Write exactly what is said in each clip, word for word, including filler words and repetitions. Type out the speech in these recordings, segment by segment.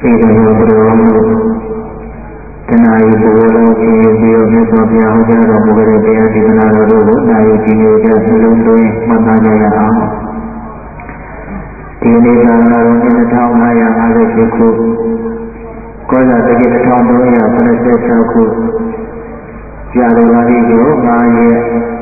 ဒီကနေ့ဘုရားတို့တဏှာဤဘဝလုံးကြီးပြီးတော့မြတ်စွာဘုရားဟောကြားတော်မူတဲ့တရားဒေသနာတော်တို့ကိုနာယူကြည်ညိုကြနှလုံးသွင်းမှတ်သားကြရအောင်ဒီနေ့သာနာတော်နှစ်တစ်ထောင်၅ရာ၅၈ခုကောဇာတက္ကတစ်ထောင်သုံးရာ၇၆ခုကြာတော်လာပြီကို၅ရက်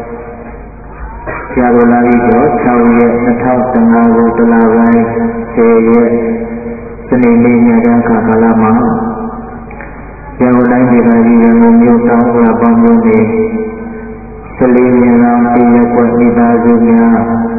ကြာတော်လာပြီကို၆ရက်၂၀၁၅ခုတလပိုင်း၁၀ရက်စနေနေ့ညတန်းခါကာလမှာရန်ကုန်တိုင်းဒေသကြီးရန်ကုန်မြို့တောင်ဥက္ကပေါင်းမြို့နယ်စလင်းမြန်အောင်ပြည်ရက်ွက်မိသားစုများ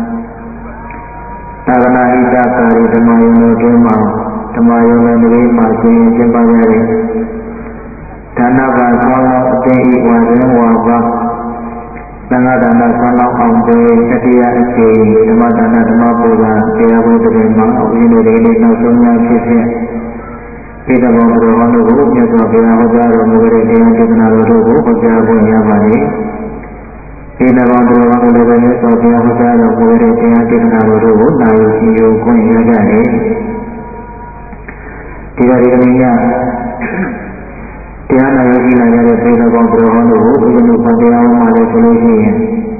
သာသနာ့ဣဒ္ဓကာရီဓမ္မယုံတို့တွင်မှာဓမ္မယုံနဲ့တည်းမှာကျင်းကျင်းပရတဲ့ဒါနဘာဆောင်းလောင်းအသိဤဝါရင်းဝါပါသံဃာဒါနဆောင်းလောင်းအောင်ပွဲတတိယအကြိမ်ဓမ္မဒါနဓမ္မပူဇာတရားပွဲတွင်မှာဥပ္ပင်းတို့ဒီနေ့နောက်ဆုံးများဖြစ်ဖြင့်ဒီတဘောဘုရားတို့ကိုမြတ်စွာဘုရားဟောကြားတော်မူတဲ့တရားဒေသနာတော်တို့ကိုဟောကြားဖို့ရပါလေဒီတဘောဘုရားတို့လည်းမြတ်စွာဘုရားဟောကြားတော်မူတဲ့တရားဒေသနာတော်တို့ကိုနာယူကြည်ညိုခွင့်ရကြတယ်ဒီလိုဒီနေ့ညတရားနာယူကြည်လာကြတဲ့ဒီတဘောဘုရားတို့ကိုဘုရားတို့တရားဟောမှာလည်းဆိုလို့ရှိရင်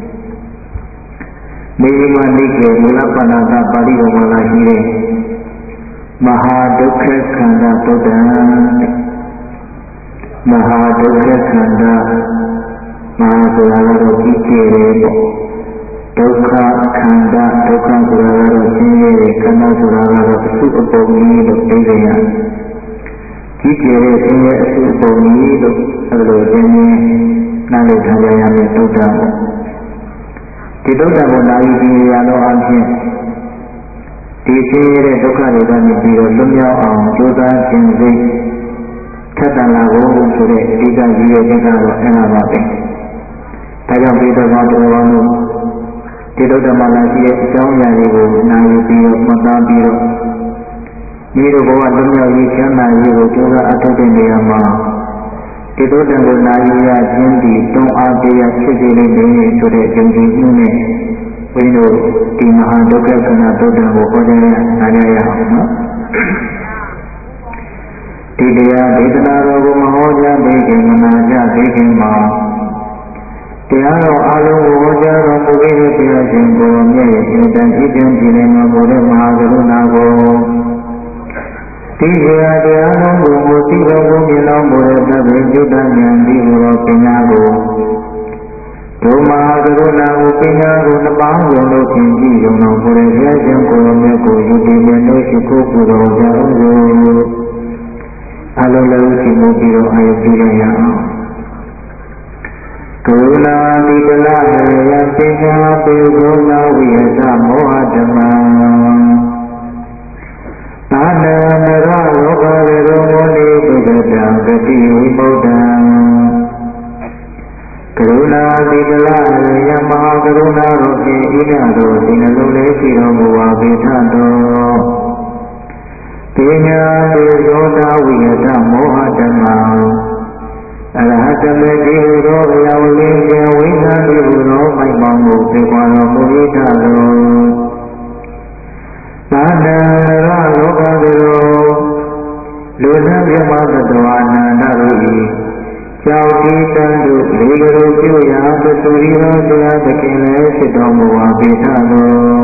မိမနိကေမူလပဏ္ဏတာပါဠိတော်မှာလာရှိတဲ့မဟာဒုက္ခခန္ဓာသုတ္တံမဟာဒုက္ခခန္ဓာမဟာဆိုတာကတော့ကြီးကျယ်တယ်ပေါ့ဒုက္ခခန္ဓာဒုက္ခဆိုတာကတော့ဆင်းရဲတဲ့ခန္ဓာဆိုတာကတော့အစုအပုံကြီးလို့ပြောကြရတယ်ကြီးကျယ်တဲ့ဆင်းရဲအစုအပုံကြီးလို့အဲလိုသင်္င်နားလည်ထားကြရမယ်သုတ္တပေါ့ဒီသုတ္တကိုနာယူကြည်ရတော့အဖြစ်ဒီဆင်းရဲတဲ့ဒုက္ခတွေကနေပြီးတော့လွတ်မြောက်အောင်ကြိုးစားခြင်းစိတ်ထက်သန်လာဖို့ဆိုတဲ့အဓိကကြီးရဲ့ကိစ္စတော့အဲ့ဒါပါပဲ။ဒါကြောင့်ဒီတော့ဘာတော်ဘာလို့ဒီတော့ဓမ္မလာရှိတဲ့အကြောင်းအရာတွေကိုနာယူပြီးတော့မှတ်သားပြီးတော့ဒီလိုဘဝလွတ်မြောက်ရေးချမ်းသာရေးကိုကြိုးစားအထောက်တဲ့နေရာမှာဒီတော့တန်ကိုနာယူရခြင်းဒီတွန်းအားပေးရဖြစ်စေလိမ့်မယ်ဆိုတဲ့အကျဉ်းချုပ်မှုနဲ့ဘုန်းကြီးတို့ဒီမဟာဒုက္ခခန္ဓာသုတ္တံကိုဟောကြားရနားရအောင်နော်ဒီတရားဒေသနာတော်ကိုမဟောကြားသေးခင်မနာကြသေးခင်မှာတရားတော်အလုံးကိုဟောကြားတော်မူခဲ့တဲ့တရားရှင်ကိုမြတ်ရဲ့အင်တန်ဤတင်ပြည်နေမှာဘုရားမဟာကရုဏာကိုဒီတရားတရားတော်ကိုမူသိတော်မူမြင်တော်မူတဲ့သဗ္ဗေကျုတ္တဉာဏ်ဒီလိုပညာကိုဒုမာကရုဏာကိုပညာကိုနှစ်ပါးလုံးလို့သင်ကြည့်ရုံတော်ကိုယ်ရဲ့ရှင်ကိုယ်မြတ်ကိုယူတည်မြတ်လို့ရှိခိုးပူတော်ကြအောင်ကိုအလုံးလုံးရှိမှုပြီးတော့အာရုံပြုရအောင်ကရုဏာတိပလဟေယပညာပေဂုဏဝိယသမောဟဓမ္မသာနနရလောကရေရောမောလိပုဂ္ဂတံဂတိဝိပုဒ္ဒံကရုဏာတိပလဟေယမဟာကရုဏာရောဖြင့်ဤကံတို့ဒီနှလုံးလေးရှိတော်မူပါပေထတော်ပညာပေသောတာဝိယတမောဟဓမ္မအရဟတမေတိဟူသောဘုရားဝိဉ္ဇဉ်ဝိသတိဟူသောမိုက်ပေါင်းကိုပြေပွားတော်မူ၏ထတော်သာတံရလောကတိရောလူသမြမသတ္တဝါနာန္ဒတို့၏ကြောင့်ဒီတန်တို့လေကလေးပြုရာသတူရီရောတရားသခင်လည်းဖြစ်တော်မူပါပေထတော်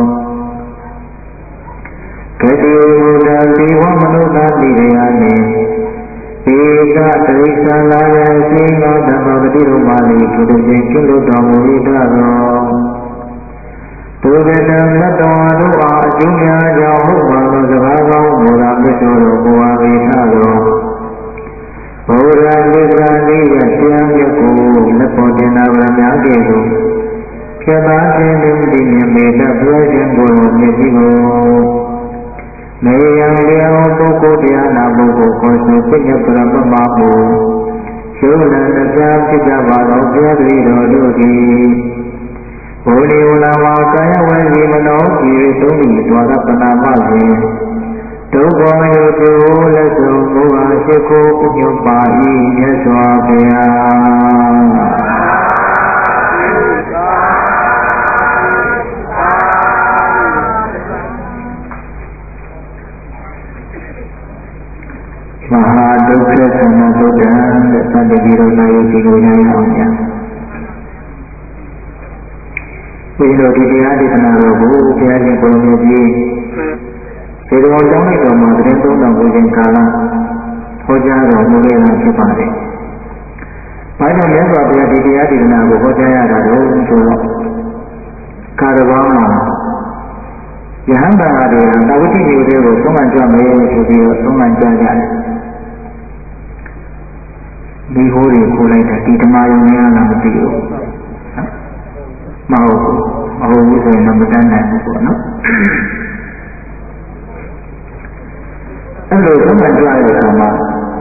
ကတိမူတာဒီဝမနုဿတိရယနှင့်ဧကတရိစ္ဆာလာယစေနောဓမ္မပတိရုမာလိသူတို့ဖြင့်ကျွလွတ်တော်မူ၏တတော်သူကတံသတ္တဝါတို့အားအကျိုးများကြောင့်ဟုတ်ပါသောစကားကောင်းမူလာမြတ်တော်မူပါပေထတော်ဘုရားသစ္စာလေးရတရားမြတ်ကိုလက်ပေါ်တင်နာဗများကဲ့သို့ဖြတ်သားခြင်းသည်ဒီမြင်မေတ္တာပြောခြင်းကိုမြည်ပြီးကိုမေယံလျောပုဂ္ဂိုလ်တရားနာပုဂ္ဂိုလ်ကိုယ်ဆိုပြည့်ပရမမမှုရှုလန်တရားဖြစ်ကြပါတော့ဘုရားတည်းတော်တို့သည်ဘုရားဝလာဝကာယဝစီမနောဤသုံးဤသွားရပနာမဖြင့်ဒုက္ခမယုတုလက်ဆုံးဘုရားရှိခိုးဥညွတ်ပါ၏မြတ်စွာဘုရားမဟာဒုက္ခသန္တာဗုဒ္ဓံတဲ့သတ္တတိရောနာယဒီကိုရရအောင်ညာဒီလိုဒီတရားဒေသနာတော်ကိုဘုရားရှင်ကိုယ်တော်ကြီးဒီလိုတောင်းလိုက်တော်မှာသတင်းသုံးတော်ကိုခြင်းကာလဟောကြားတော်မူခဲ့တာဖြစ်ပါတယ်။ဘာကြောင့်လဲဆိုတော့ဘုရားဒီတရားဒေသနာကိုဟောကြားရတာတော့ဆိုတော့ကာရဘောမှာယဟန်ဘာသာတွေဟာတာဝတိမျိုးတွေကိုသုံးမှန်ကြမယ်ဆိုပြီးတော့သုံးမှန်ကြကြတယ်။ဒီဟိုးတွေခိုးလိုက်တာဒီဓမ္မယုံများလားမသိဘူး။မဟုတ်ဘူး။မဟုတ်ဘူးဆိုရင်တော့မတန်းနိုင်ဘူးပေါ့နော်။အဲ့လိုသုံးမှန်ကြရတဲ့အခါမှာ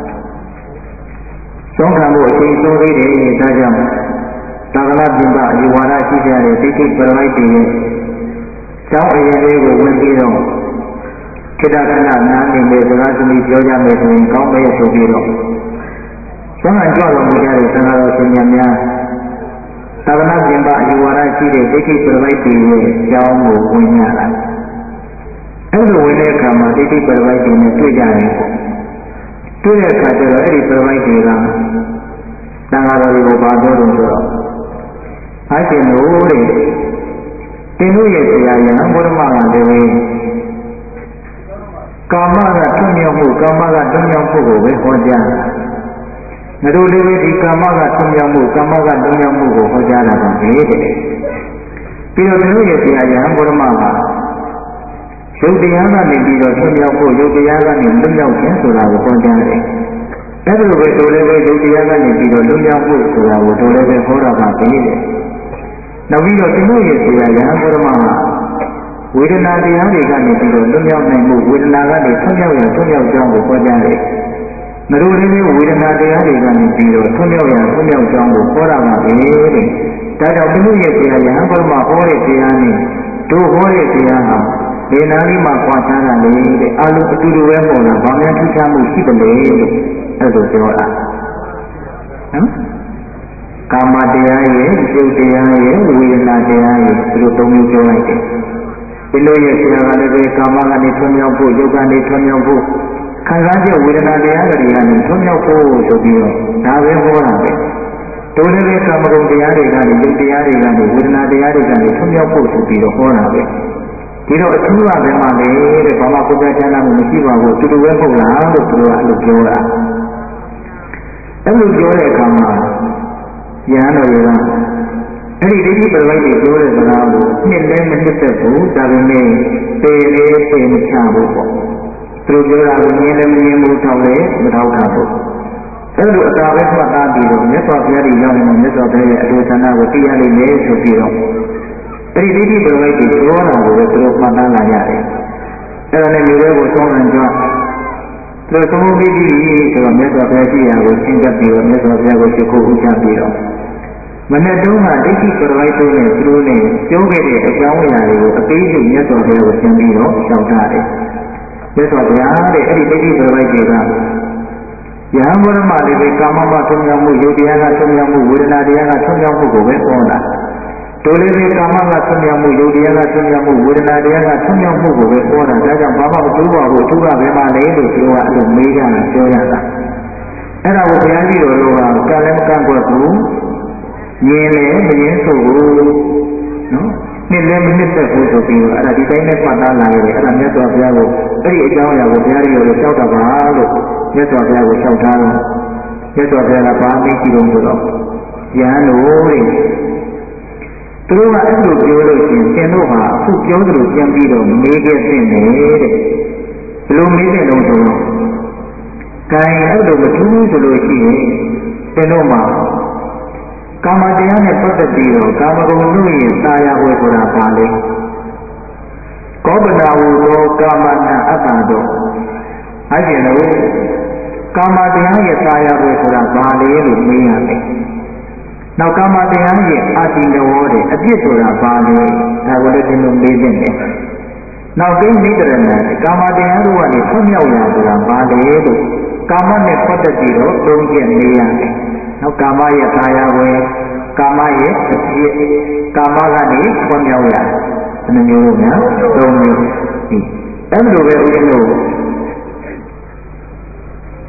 သုံးခံဖို့အချိန်ဆုံးသေးတယ်ဒါကြောင့်သာသနာ့ပြင်ပအယူဝါဒရှိကြတဲ့သိသိပရမိုက်တွေရဲ့ကျောင်းအရင်လေးကိုဝင်ပြီးတော့ခိတ္တခဏနားနေတဲ့စကားသမီးပြောကြမယ်ဆိုရင်ကောင်းမယ်ဆိုပြီးတော့သုံးခံကြတော်မူကြတဲ့သံဃာတော်ရှင်များသာသနာ့ပြင်ပအယူဝါဒရှိတဲ့သိသိပရမိုက်တွေရဲ့ကျောင်းကိုဝင်ရတာအဲ့လိုဝင်တဲ့အခါမှာသိသိပရမိုက်တွေနဲ့တွေ့ကြတယ်တွေ့တဲ့အခါကျတော့အဲ့ဒီပရမိုက်တွေကသံဃာတော်တွေကိုပါပြောလို့ဆိုတော့အားရှင်တို့တဲ့တင်တို့ရဲ့ဆရာယဟန်ဘုရားမကလည်းကာမကတွန့်မြောက်မှုကာမကတွန့်မြောက်မှုကိုပဲဟောကြားတာငါတို့လည်းဒီကာမကတွန့်မြောက်မှုကာမကတွန့်မြောက်မှုကိုဟောကြားတာပါပဲတဲ့ပြီးတော့တင်တို့ရဲ့ဆရာယဟန်ဘုရားမကရုပ်တရားကနေပြီးတော့တွန့်မြောက်ဖို့ရုပ်တရားကနေလွတ်မြောက်ခြင်းဆိုတာကိုဟောကြားတယ်အဲ့ဒါလိုပဲတို့လည်းပဲရုပ်တရားကနေပြီးတော့လွတ်မြောက်ဖို့ဆိုတာကိုတို့လည်းပဲဟောတာပါပဲတဲ့နောက်ပြီးတော့တင်တို့ရဲ့ဆရာယဟန်ဘုရားမကဝေဒနာတရားတွေကနေပြီးတော့လွတ်မြောက်နိုင်မှုဝေဒနာကနေထွတ်မြောက်ရထွတ်မြောက်ကြောင်းကိုဟောကြားတယ်။မတို့လည်းဝေဒနာတရားတွေကနေပြီးတော့ထွတ်မြောက်ရထွတ်မြောက်ကြောင်းကိုဟောတာပါပဲတဲ့။ဒါကြောင့်တင်တို့ရဲ့ဆရာယဟန်ဘုရားမဟောတဲ့တရားနဲ့တို့ဟောတဲ့တရားဟာဒီနာလေးမှာပွားချတာလေတဲ့အလုံးအတူတူပဲပေါ်လာဗာများထူးခြားမှုရှိတယ်လို့အဲ့လိုပြောတာ။ဟမ်ကာမတရားရဲ့စိတ်တရားရဲ့ဝေဒနာတရားရဲ့ဒီလိုသုံးမျိုးပြောလိုက်တယ်။ဒီလိုရဲ့ဆရာကလည်းပဲကာမကနေထွံ့မြောက်ဖို့ယုတ်ကနေထွံ့မြောက်ဖို့ခံစားချက်ဝေဒနာတရားတွေကနေထွံ့မြောက်ဖို့ဆိုပြီးတော့ဒါပဲဟောတာပဲ။တို့လည်းပဲကာမဂုဏ်တရားတွေကနေယုတ်တရားတွေကနေဝေဒနာတရားတွေကနေထွံ့မြောက်ဖို့ဆိုပြီးတော့ဟောတာပဲ။ဒီတော့အထူးကပဲမှလေတဲ့ဘာမှကိုယ်ပြချမ်းသာမှုမရှိပါဘူးတူတူပဲဟုတ်လားလို့သူကအဲ့လိုပြောတာ။အဲ့လိုပြောတဲ့အခါမှာယဟန်တော်တွေကအဲ့ဒီဒိဋ္ဌိပရမိုက်တွေပြောတဲ့စကားကိုနှစ်လည်းမနှစ်သက်ဘူးဒါပေမဲ့ပေလေးပေမချဘူးပေါ့သူတို့ပြောတာကိုမြင်လည်းမမြင်ဘူးထောက်လည်းမထောက်တာဘူးအဲ့လိုအတာပဲမှတ်သားပြီးတော့မြတ်စွာဘုရားကြီးရောက်နေမြတ်စွာဘုရားရဲ့အလိုဆန္ဒကိုသိရလိမ့်မယ်ဆိုပြီးတော့အဲ့ဒီဒိဋ္ဌိပရမိုက်တွေပြောတာကိုလည်းသူတို့မှတ်သားလာရတယ်အဲ့ဒါနဲ့လူတွေကိုသုံးနိုင်ကြသူတို့သုံးပြီးပြီဆိုတော့မြတ်စွာဘုရားရှိရာကိုသင်္ကပ်ပြီးတော့မြတ်စွာဘုရားကိုရှိခိုးဥချပြီးတော့မနေ့တုန်းကဒိဋ္ဌိပရမိုက်တို့နဲ့သူတို့နဲ့ပြောခဲ့တဲ့အကြောင်းအရာတွေကိုအသေးစိတ်မြတ်စွာဘုရားကိုသင်ပြီးတော့ရှောင်ထားတယ်မြတ်စွာဘုရားတဲ့အဲ့ဒီဒိဋ္ဌိပရမိုက်တွေကယဟန်ဘုရားမလေးပဲကာမမထွံ့မြောက်မှုယုတ်တရားကထွံ့မြောက်မှုဝေဒနာတရားကထွံ့မြောက်မှုကိုပဲဟောတာတို့လည်းပဲကာမကထွံ့မြောက်မှုယုတ်တရားကထွံ့မြောက်မှုဝေဒနာတရားကထွံ့မြောက်မှုကိုပဲဟောတာဒါကြောင့်ဘာမှမကျိုးပါဘူးအထူးကပဲမလေးလို့ပြောတာအဲ့လိုမေးကြတာပြောရတာအဲ့ဒါကိုဘုရားကြီးတော်တို့ကကံလည်းမကန့်ကွက်ဘူးမြင်လည်းမငင်းဆိုဘူးနော်နှစ်လည်းမနှစ်သက်ဘူးဆိုပြီးတော့အဲ့ဒါဒီတိုင်းနဲ့ပတ်သားလာရတယ်အဲ့ဒါမြတ်စွာဘုရားကိုအဲ့ဒီအကြောင်းအရာကိုဘုရားကြီးတော်လျှောက်တာပါလို့မြတ်စွာဘုရားကိုလျှောက်ထားတော့မြတ်စွာဘုရားကဘာသိကြည့်လို့ဆိုတော့ယဟန်တို့တဲ့သူတို့ကအဲ့လိုပြောလို့ရှိရင်သင်တို့ဟာအခုပြောသလိုပြန်ပြီးတော့မေးခဲ့သင့်တယ်တဲ့ဘယ်လိုမေးတဲ့လို့ဆိုတော့ကံအဲ့လိုမထူးဆိုလို့ရှိရင်သင်တို့မှာကာမတရားနဲ့ပတ်သက်ပြီးတော့ကာမဂုဏ်တို့ရဲ့သာယာဝယ်ဆိုတာပါလေကောပနာဝုသောကာမနာအတ္တတို့အဲ့ဒီလိုကာမတရားရဲ့သာယာဝယ်ဆိုတာပါလေလို့မေးရမယ်နောက်ကာမတရားရဲ့အာတိနဝောတဲ့အပြစ်ဆိုတာပါလေဒါကိုလည်းဒီလိုမေးသင့်တယ်နောက်ကိနိတရဏကာမတရားတို့ကနေထွတ်မြောက်ရဆိုတာပါလေလို့ကာမနဲ့ပတ်သက်ပြီးတော့သုံးချက်မေးရတယ်နောက်ကာမရဲ့သာယာဝယ်ကာမရဲ့အဖြစ်ကာမကနေထွတ်မြောက်ရဘယ်နှမျိုးလဲများသုံးမျိုးဒီအဲ့လိုပဲဦးဇင်းတို့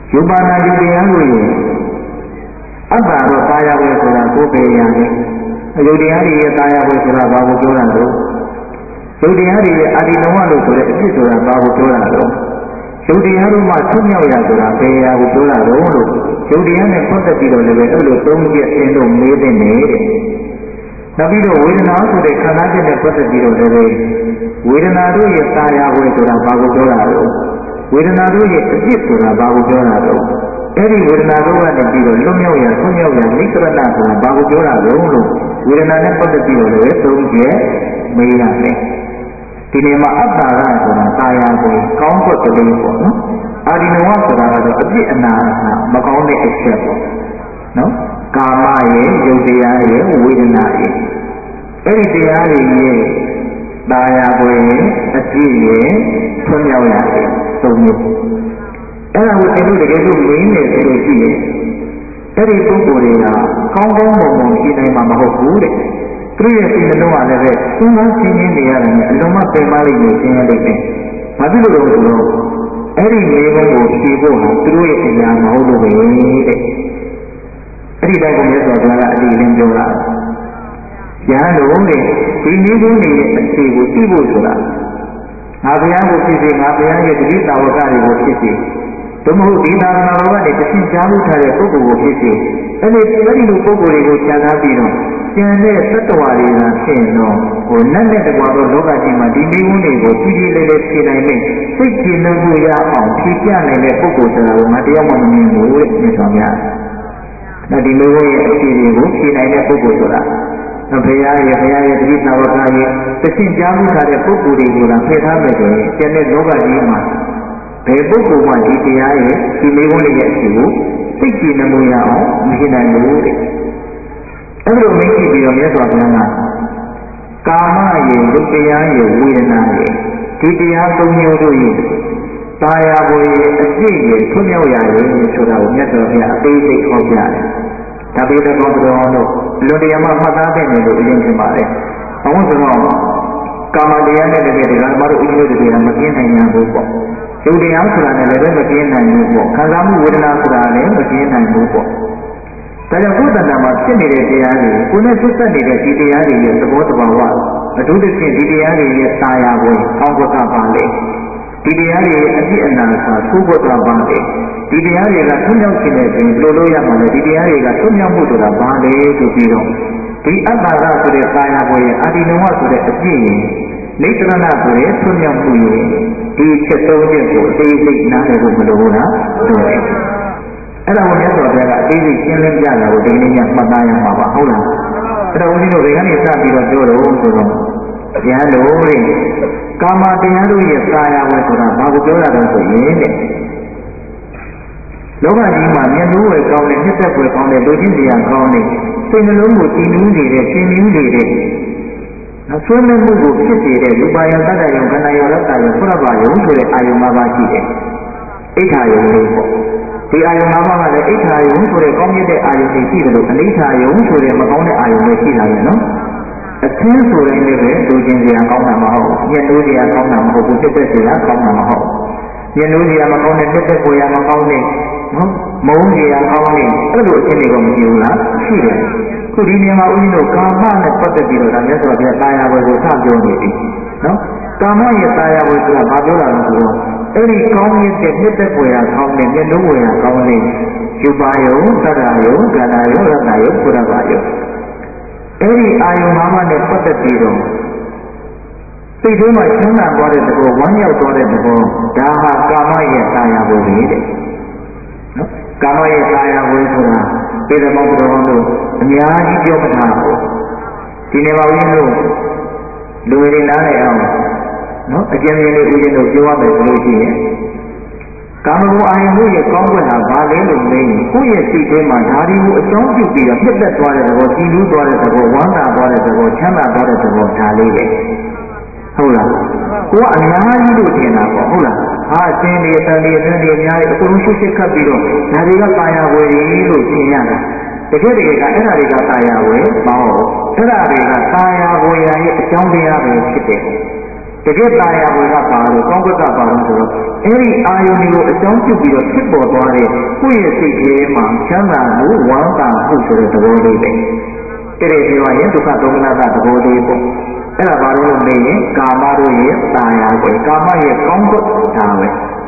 ယူပါဏယူတရားလို့ရင်အတ္တတော့တာယာပဲဆိုတာကိုယ်ပဲရတယ်အယုတ်တရားတွေရဲ့တာယာပဲဆိုတာဘာကိုပြောတာလို့ယုတ်တရားတွေရဲ့အာဒီနဝလို့ဆိုတဲ့အဖြစ်ဆိုတာဘာကိုပြောတာလို့ယုတ်တရားတို့မှဆွမြောက်ရဆိုတာဘယ်ရာကိုပြောတာလို့လို့ယုတ်တရားနဲ့ပတ်သက်ပြီးတော့လည်းပဲအဲ့လိုသုံးချက်အင်းတို့မေးတဲ့နေတဲ့နောက်ပြီးတော့ဝေဒနာဆိုတဲ့ခန္ဓာချက်နဲ့ပတ်သက်ပြီးတော့လည်းဝေဒနာတို့ရဲ့တာယာပဲဆိုတာဘာကိုပြောတာလို့ဝေဒနာတို့ရဲ့အဖြစ်ဆိုတာဘာကိုပြောတာလို့အဲ့ဒီဝေဒနာတို့ကနေပြီးတော့လွတ်မြောက်ရဆွမြောက်ရနိစ္စရဏဆိုတာဘာကိုပြောတာလို့လို့ဝေဒနာနဲ့ပတ်သက်ပြီးတော့လည်းသုံးချက်မေးရမယ်ဒီနေ့မှာအတ္တရဆိုတာတာယာကိုကောင်းကွက်ကလေးပေါ့နော်အာဒီနဝဆိုတာကတော့အပြစ်အနာမကောင်းတဲ့အချက်ပေါ့နော်ကာမရဲ့ယုတ်တရားရဲ့ဝေဒနာရဲ့အဲ့ဒီတရားတွေရဲ့တာယာကိုအပြစ်ရဲ့ဆွမြောက်ရတယ်သုံးမျိုးအဲ့ဒါကိုသင်တို့တကယ်လို့မင်းနေဆိုလို့ရှိရင်အဲ့ဒီပုဂ္ဂိုလ်တွေကကောင်းကောင်းမွန်မွန်ရှိနိုင်မှာမဟုတ်ဘူးတဲ့သူရဲ့စိတ်နှလုံးကလည်းပဲစဉ်းစားရှင်းရှင်းနေရတယ်အလုံးမပင်မလေးနေရှင်းရလိမ့်မယ်။ဘာဖြစ်လို့လဲဆိုတော့အဲ့ဒီလေးဘုံကိုဖြေဖို့ဟာသူတို့ရဲ့အရာမဟုတ်လို့ပဲတဲ့။အဲ့ဒီတိုင်းကိုမြတ်စွာဘုရားကအတိအလင်းပြောတာ။ညာလို့တဲ့ဒီလေးဘုံတွေရဲ့အခြေကိုသိဖို့ဆိုတာငါဘုရားကိုဖြစ်စေငါဘုရားရဲ့တတိတာဝကတွေကိုဖြစ်စေသို့မဟုတ်ဒီသာသနာတော်ကနေတခြင်းကြားလို့ထားတဲ့ပုဂ္ဂိုလ်ကိုဖြစ်စေအဲ့ဒီအဲ့ဒီလိုပုဂ္ဂိုလ်တွေကိုခြံထားပြီးတော့ကျန်တဲ့သတ္တဝါတွေကဖြစ်တော့ဟိုနတ်နဲ့တကွာတော့လောကကြီးမှာဒီလေးဝန်းတွေကိုကြီးကြီးလေးလေးဖြေနိုင်တဲ့စိတ်ကြည်နှံ့မှုရအောင်ဖြေပြနိုင်တဲ့ပုဂ္ဂိုလ်ဆိုတာကငါတရားမှမမြင်ဘူးတဲ့မြတ်စွာဘုရား။ဒါဒီလေးဝန်းရဲ့အခြေတွေကိုဖြေနိုင်တဲ့ပုဂ္ဂိုလ်ဆိုတာဘုရားရဲ့ဘုရားရဲ့တတိသာဝကရဲ့တခြင်းကြားမှုထားတဲ့ပုဂ္ဂိုလ်တွေကိုလာဖယ်ထားမယ်ဆိုရင်ကျန်တဲ့လောကကြီးမှာဘယ်ပုဂ္ဂိုလ်မှဒီတရားရဲ့ဒီလေးဝန်းရဲ့အခြေကိုစိတ်ကြည်နှံ့မှုရအောင်မဖြေနိုင်ဘူးတဲ့။အဲ့လိုမင်းကြည့်ပြီးတော့မြတ်စွာဘုရားကကာမရဲ့ဒုတရားရဲ့ဝေဒနာရဲ့ဒီတရားသုံးမျိုးတို့ရဲ့တာယာဘွေရဲ့အကျင့်ရဲ့ထွမြောက်ရရဲ့ဆိုတာကိုမြတ်စွာဘုရားအသေးစိတ်ဟောပြတယ်။ဒါပေမဲ့ဘောတော်တို့လွန်တရားမှမှတ်သားတဲ့နေလို့အရင်ထင်ပါတယ်။ဘာလို့ဆိုတော့ကာမတရားနဲ့တကယ်တရားဓမ္မတို့ဥပ္ပဒေတရားမပြင်းနိုင်ဘူးပေါ့။ဒုတရားဆိုတာနဲ့လည်းမပြင်းနိုင်ဘူးပေါ့။ခံစားမှုဝေဒနာဆိုတာလည်းမပြင်းနိုင်ဘူးပေါ့။ဒါကြောင့်ဘုဒ္ဓနာမှာဖြစ်နေတဲ့တရားတွေကိုယ်နဲ့ဆက်ဆက်နေတဲ့ဒီတရားတွေရဲ့သဘောတဘာဝအထူးသဖြင့်ဒီတရားတွေရဲ့တာယာကိုအောင်းဘကပါလေဒီတရားတွေရဲ့အပြည့်အနာစာသုဘကပါလေဒီတရားတွေကထွမြောက်ခြင်းနဲ့ပြင်လိုလို့ရမှာလေဒီတရားတွေကထွမြောက်မှုဆိုတာဘာလဲဆိုပြီးတော့ဒီအတ္တရဆိုတဲ့တာယာကိုရဲ့အာဒီနဝဆိုတဲ့အပြည့်ရဲ့နိစ္စရဏဆိုတဲ့ထွမြောက်မှုရဲ့ဒီချက်သုံးချက်ကိုအသေးစိတ်နားလည်ဖို့မလိုဘူးလားဟုတ်တယ်အဲ့ဒါကိုမြတ်စွာဘုရားကအသေးစိတ်ရှင်းလင်းပြတာကိုဒီနေ့ညမှတ်သားရမှာပါဟုတ်လားအဲ့တော့ဦးဇင်းတို့တွေကနေစပြီးတော့ပြောတော့ဆိုတော့တရားလို့တဲ့ကာမတရားတို့ရဲ့စာယာဝယ်ဆိုတာဘာကိုပြောရတော့ဆိုရင်တဲ့လောကကြီးမှာမျက်နှာဝယ်ကောင်းတဲ့နှစ်သက်ဝယ်ကောင်းတဲ့လူချင်းတရားကောင်းတဲ့စိတ်နှလုံးကိုတည်နူးနေတဲ့ရှင်မြူးနေတဲ့နောက်ဆွေးနွေးမှုကိုဖြစ်စေတဲ့လူပါယံတတ္တယံခန္ဓာယံလက်တယံဖုရဘာယံဆိုတဲ့အာယုံ၅ပါးရှိတယ်အိဋ္ဌာယံလေးပေါ့ဒီအာယုံ၅ပါးကလည်းအိဋ္ဌာယုံဆိုတဲ့ကောင်းမြတ်တဲ့အာယုံတွေရှိတယ်လို့အနိဋ္ဌာယုံဆိုတဲ့မကောင်းတဲ့အာယုံတွေရှိတာလေနော်အချင်းဆိုတဲ့လည်းပဲလူချင်းစရာကောင်းတာမဟုတ်ညှဉ်းနိုးစရာကောင်းတာမဟုတ်ဘူးတစ်သက်စရာကောင်းတာမဟုတ်ညှဉ်းနိုးစရာမကောင်းတဲ့တစ်သက်ကိုရမကောင်းတဲ့နော်မုန်းစရာကောင်းတဲ့အဲ့လိုအချင်းတွေကမရှိဘူးလားရှိတယ်ခုဒီနေရာမှာဦးဇင်းတို့ကာမနဲ့ပတ်သက်ပြီးတော့ဒါမြတ်စွာဘုရားတာယာဝယ်ကိုစပြောနေပြီနော်ကာမရဲ့တာယာဝယ်ဆိုတာဘာပြောတာလဲဆိုတော့အဲ့ဒီကောင်းရဲ့နှစ်သက်ွယ်ရာကောင်းတဲ့မျက်လုံးွယ်ရာကောင်းတဲ့ယူပါယုံသတ္တယုံကန္နာယုံရတ္တယုံဘုရားဘာယုံအဲ့ဒီအာယုံ၅ပါးနဲ့ပတ်သက်ပြီးတော့စိတ်ထဲမှာချမ်းသာသွားတဲ့သဘောဝမ်းမြောက်သွားတဲ့သဘောဒါဟာကာမရဲ့တာယာဝယ်ပဲတဲ့နော်ကာမရဲ့တာယာဝယ်ဆိုတာပြေတဲ့မောင်တော်တို့အများကြီးပြောမထားဘူးဒီနေ့ပါဦးလို့လူတွေနားလည်အောင်နော်အကျဉ်းချင်းလေးဦးဇင်းတို့ပြောရမယ်ဆိုလို့ရှိရင်ကာမဂုဏ်အာယုံတို့ရဲ့ကောင်းကွက်တာဘာလဲလို့မေးရင်ကိုယ့်ရဲ့စိတ်ထဲမှာဓာရီကိုအကြောင်းပြုပြီးတော့ပြတ်သက်သွားတဲ့သဘောကြည်နူးသွားတဲ့သဘောဝမ်းသာသွားတဲ့သဘောချမ်းသာသွားတဲ့သဘောဒါလေးပဲဟုတ်လားကိုကအများကြီးလို့ထင်တာပေါ့ဟုတ်လားဟာအင်းဒီအတန်ဒီအတန်ဒီအများကြီးအကုန်လုံးရှုပ်ရှက်ခတ်ပြီးတော့ဒါတွေကပါရဝယ်ကြီးလို့ထင်ရတာတကယ်တကယ်ကအဲ့ဒါတွေကပါရဝယ်မဟုတ်အဲ့ဒါတွေကပါရဝယ်ရဲ့အကြောင်းတရားပဲဖြစ်တယ်တကယ်တာယာဝေကပါလို့ကောင်းကွက်ကပါလို့ဆိုတော့အဲ့ဒီအာယုန်ကိုအကြောင်းပြုပြီးတော့ဖြစ်ပေါ်သွားတဲ့ကိုယ့်ရဲ့စိတ်ထဲမှာချမ်းသာမှုဝမ်းသာမှုဆိုတဲ့သဘောလေးပဲတဲ့တဲ့ပြောရင်ဒုက္ခဒုက္ခနာသဘောလေးပေါ့အဲ့ဒါဘာလို့လဲရင်ကာမတို့ရဲ့တာယာပဲကာမရဲ့ကောင်းကွက်ဒါပဲ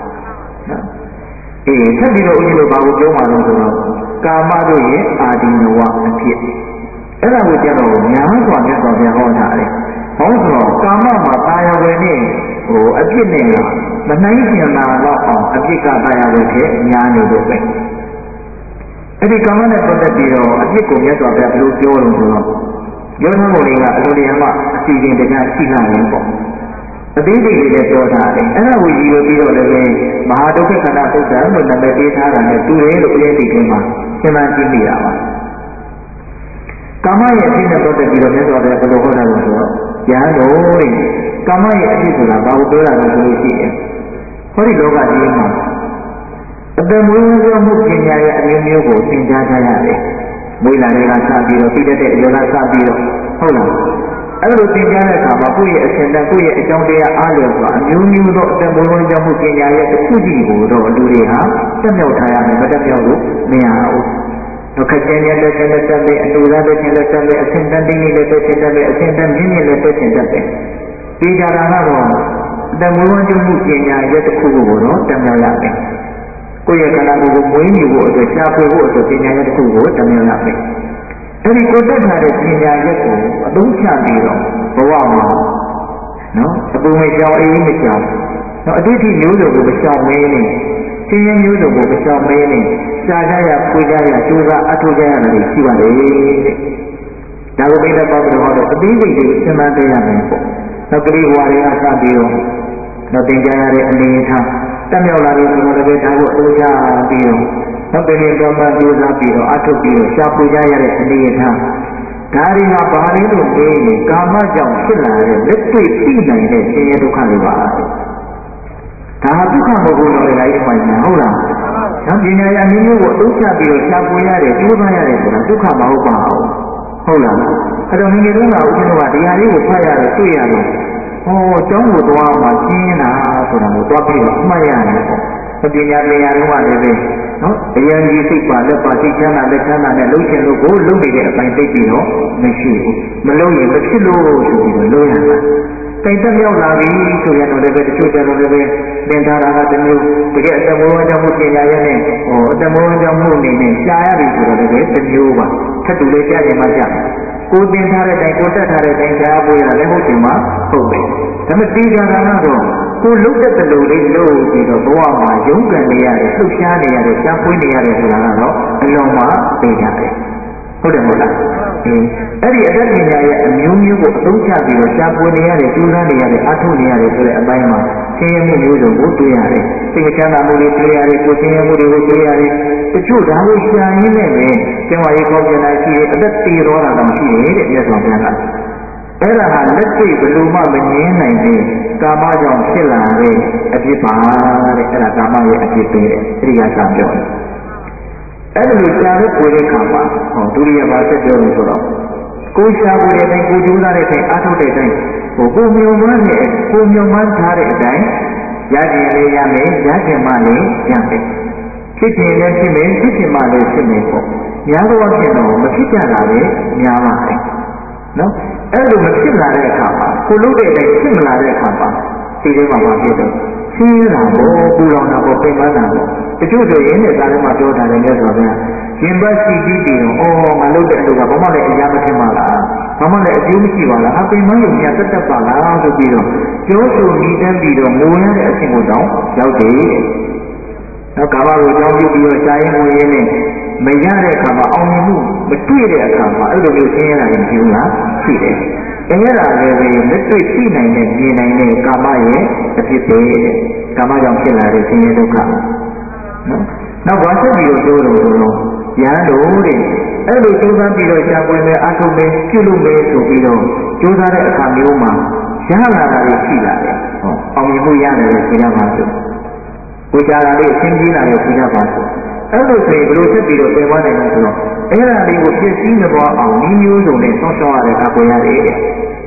အေးဆက်ပြီးတော့ဦးဇင်းတို့ဘာကိုပြောမှာလဲဆိုတော့ကာမတို့ရဲ့အာဒီနဝအဖြစ်အဲ့ဒါကိုကြတော့ညာစွာမြတ်စွာဘုရားဟောတာလေဟောဆိုတော့ကာမမှာတာယာဝယ်နဲ့ဟိုအဖြစ်နဲ့လားမနိုင်ကျင်လာတော့အောင်အဖြစ်ကတာယာဝယ်ခဲ့ညာနေလို့ပဲအဲ့ဒီကာမနဲ့ပတ်သက်ပြီးတော့အဖြစ်ကိုမြတ်စွာဘုရားဘယ်လိုပြောလို့ဆိုတော့ယောဂမိုလီကအလိုတရမအစီအစဉ်တကရှိလာရင်ပေါ့အသေးစိတ်လေးလည်းပြောထားတယ်အဲ့ဒါကိုရည်ရွယ်ပြီးတော့လည်းမဟာဒုက္ခခန္ဓာသုတ်တံလို့နာမည်ပေးထားတာနဲ့တူတယ်လို့ပြည့်စုံခြင်းမှာသင်္မှန်ကြည့်မိတာပါကာမရဲ့အဖြစ်နဲ့ပတ်သက်ပြီးတော့မြတ်စွာဘုရားဘယ်လိုဟောတာလဲဆိုတော့ယဟန်တို့တဲ့ကာမရဲ့အဖြစ်ဆိုတာဘာကိုပြောတာလဲဆိုလို့ရှိရင်ဟောဒီလောကကြီးမှာအတမွေးဝမ်းကြောမှုပညာရဲ့အမျိုးမျိုးကိုသင်ကြားကြရတယ်မွေးလာတဲ့ကစပြီးတော့ပြီးတဲ့အရွယ်ကစပြီးတော့ဟုတ်လားအဲ့လိုသင်ကြားတဲ့အခါမှာကိုယ့်ရဲ့အစဉ်နဲ့ကိုယ့်ရဲ့အကြောင်းတရားအားလျော်စွာအမျိုးမျိုးသောအတမွေးဝမ်းကြောမှုပညာရဲ့တစ်ခုစီကိုတော့လူတွေဟာတက်မြောက်ထားရမယ်မတက်မြောက်လို့မရဘူးတော့ခက်ခဲတဲ့တက်တဲ့တက်တဲ့အတူသားတဲ့တက်တဲ့အစဉ်တန်တင်းနေတဲ့တက်တဲ့အစဉ်တန်မြင့်မြင့်တဲ့တက်တဲ့တက်တဲ့ဒီကြတာကတော့အတမွေးဝမ်းကြောမှုပညာရဲ့တစ်ခုကိုတော့တက်မြောက်ရမယ်ကိုယ့်ရဲ့ခန္ဓာကိုယ်ကိုမွေးမြူဖို့အတွက်ရှားဖွေဖို့အတွက်ပညာရဲ့တစ်ခုကိုတက်မြောက်ရမယ်အဲဒီကိုတက်ထားတဲ့ပညာရက်ကိုအသုံးချပြီးတော့ဘဝမှာနော်အပူမကြောင်အေးမကြောင်နော်အတိအကျမျိုးစုံကိုမကြောင်မဲနဲ့သင်ရမျိုးစုံကိုမကြောင်မဲနဲ့ရှားကြရဖွေကြရကြိုးစားအထောက်ကြရတာတွေရှိပါတယ်ဒါကိုပြတဲ့ပေါ့တော့ဟောတော့အသေးစိတ်တွေသင်မှန်းပေးရမယ်ပေါ့နောက်ကလေးဘဝတွေကစပြီးတော့တော့သင်ကြားရတဲ့အနေအထားတက်မြောက်လာလို့ဆိုတော့လည်းဒါကိုအသုံးချပြီးတော့နောက်တစ်နေ့တော့မှကြိုးစားပြီးတော့အထုတ်ပြီးတော့ရှားဖွေကြရတဲ့အနေအထားဒါတွေဟာဘာလဲလို့ပြောရင်ကာမကြောင့်ဖြစ်လာတဲ့လက်တွေ့သိနိုင်တဲ့ဆင်းရဲဒုက္ခတွေပါဒါဟာဒုက္ခမဟုတ်ဘူးလို့လည်းပိုင်နေဟုတ်လားဒါပညာရအမျိုးမျိုးကိုအသုံးချပြီးတော့ရှားဖွေရတယ်ကြိုးစားရတယ်ဆိုတာဒုက္ခမဟုတ်ပါဘူးဟုတ်လားအဲ့တော့ငယ်ငယ်တုန်းကဦးဇင်းတို့ကတရားလေးကိုဖတ်ရတယ်တွေ့ရတယ်ဟောကျောင်းကိုသွားမှရှင်းတာဆိုတာကိုသွားပြီးတော့မှတ်ရတယ်ပေါ့ပညာပညာတော့ကလည်းပဲနော်အရင်ကြီးစိတ်ပါလက်ပါစိတ်ချမ်းသာလက်ချမ်းသာနဲ့လှုပ်ရှင်လို့ကိုလှုပ်နေတဲ့အပိုင်းသိပြီးတော့မရှိဘူးမလှုပ်ရင်မဖြစ်လို့ဆိုပြီးတော့လှုပ်ရတာတိုင်တက်မြောက်လာပြီဆိုရတော့လည်းပဲတချို့ကျတော့လည်းပဲသင်္သာရကတမျိုးတကယ်အတမောကြောင့်မှုပညာရဲ့နဲ့ဟောအတမောကြောင့်မှုအနေနဲ့ရှားရပြီဆိုတော့လည်းပဲတမျိုးပါထပ်တူလေးကြားရင်မှကြားကိုသင်ထားတဲ့တိုင်ကိုတက်ထားတဲ့တိုင်ကြားဖို့ရလည်းဟုတ်တယ်မှာဟုတ်တယ်ဒါပေမဲ့ဒီကံကတော့ကိုလုတ်တဲ့တလူလေးလို့ပြီးတော့ဘဝမှာရုန်းကန်နေရတယ်လှုပ်ရှားနေရတယ်ရှားပွေးနေရတယ်ဆိုတာကတော့အလုံးမှာသိရတယ်ဟုတ်တယ်မဟုတ်လားအဲအဲ့ဒီအတတ်ပညာရဲ့အမျိုးမျိုးကိုအသုံးချပြီးတော့ရှားပွေးနေရတယ်ကျူးစားနေရတယ်အထုတ်နေရတယ်ဆိုတဲ့အပိုင်းမှာဆင်းရဲမှုမျိုးစုံကိုတွေ့ရတယ်စိတ်ချမ်းသာမှုတွေတွေ့ရတယ်ကိုယ်ဆင်းရဲမှုတွေကိုတွေ့ရတယ်တချို့ဒါကိုရှာရင်းနဲ့ပဲကျန်ဝါရေးကောင်းကျင်လာရှိတယ်အသက်တည်တော်တာတောင်ရှိတယ်တဲ့မြတ်စွာဘုရားကအဲ့ဒါဟာလက်တွေ့ဘယ်လိုမှမငြင်းနိုင်တဲ့ကာမကြောင့်ဖြစ်လာတဲ့အဖြစ်ပါတဲ့အဲ့ဒါကာမရဲ့အဖြစ်ပဲတဲ့အဲဒီကစပြောတယ်အဲ့ဒါလိုရှားတဲ့ကိုယ်ရဲ့ခါမှာဟောဒုတိယပါဆက်ပြောလို့ဆိုတော့ကိုယ်ရှားကိုယ်ရဲ့တိုင်းကိုယ်ကျိုးစားတဲ့အတိုင်းအားထုတ်တဲ့အတိုင်းဟိုကိုယ်မြုံမှန်းနဲ့ကိုယ်မြုံမှန်းထားတဲ့အတိုင်းရကျင်လေးရမယ်ရကျင်မှလည်းရမယ်ဖြစ်ခြင်းလည်းဖြစ်မယ်ဖြစ်ခြင်းမှလည်းဖြစ်မယ်ပေါ့များသောအားဖြင့်တော့မဖြစ်ကြတာပဲများပါတယ်နော်အဲ့လိုမဖြစ်လာတဲ့အခါမှာကိုလို့တဲ့အတိုင်းဖြစ်မလာတဲ့အခါမှာဒီထဲမှာဘာဖြစ်တော့ရှင်းတာပေါ့ပူလောင်တာပေါ့ပြင်ပန်းတာပေါ့တချို့ဆိုရင်လည်းဒါလည်းမပြောတာလည်းမြတ်စွာဘုရားရင်ပတ်စီပြီးပြီးတော့အော်ငါလုပ်တဲ့အလုပ်ကဘာမှလည်းအရာမဖြစ်ပါလားဘာမှလည်းအကျိုးမရှိပါလားအပင်မယုံများတက်တက်ပါလားဆိုပြီးတော့ပြောဆိုမိတမ်းပြီးတော့ငိုရတဲ့အချင်းကိုတောင်ရောက်တယ်နောက်ကာမကိုကြောင်းပြုပြီးတော့ရှားရင်ငိုရင်းနဲ့မရတဲ့အခါမှာအောင်မြင်မှုမတွေ့တဲ့အခါမှာအဲ့လိုမျိုးဆင်းရဲတာရင်ပြုလားရှိတယ်။ဆင်းရဲတာလည်းပဲလက်တွေ့သိနိုင်တဲ့မြင်နိုင်တဲ့ကာမရဲ့အဖြစ်ပဲ။ကာမကြောင့်ဖြစ်လာတဲ့ဆင်းရဲဒုက္ခ။နော်။နောက်ဘာဆက်ပြီးတော့ပြောလို့ဆိုတော့ရဟန်းတို့တဲ့အဲ့လိုကြိုးစားပြီးတော့ရှားပွေမယ်အထုပ်မယ်ပြုလုပ်မယ်ဆိုပြီးတော့ကြိုးစားတဲ့အခါမျိုးမှာရဟလာတာတွေရှိလာတယ်။ဟောအောင်မြင်မှုရတယ်လို့ပြောရမှာဆို။ကိုယ်ကြားလာလေးအရှင်းကြီးလာလို့ပြောရပါဆို။အဲ့လိုဆိုရင်ဘယ်လိုဆက်ပြီးတော့ပြင်သွားနိုင်လဲဆိုတော့အဲ့ဒါလေးကိုပြည့်စည်မသွားအောင်ဤမျိုးစုံနဲ့ဆောင်းရှောင်းရတဲ့အခါကိုရတယ်။ဟ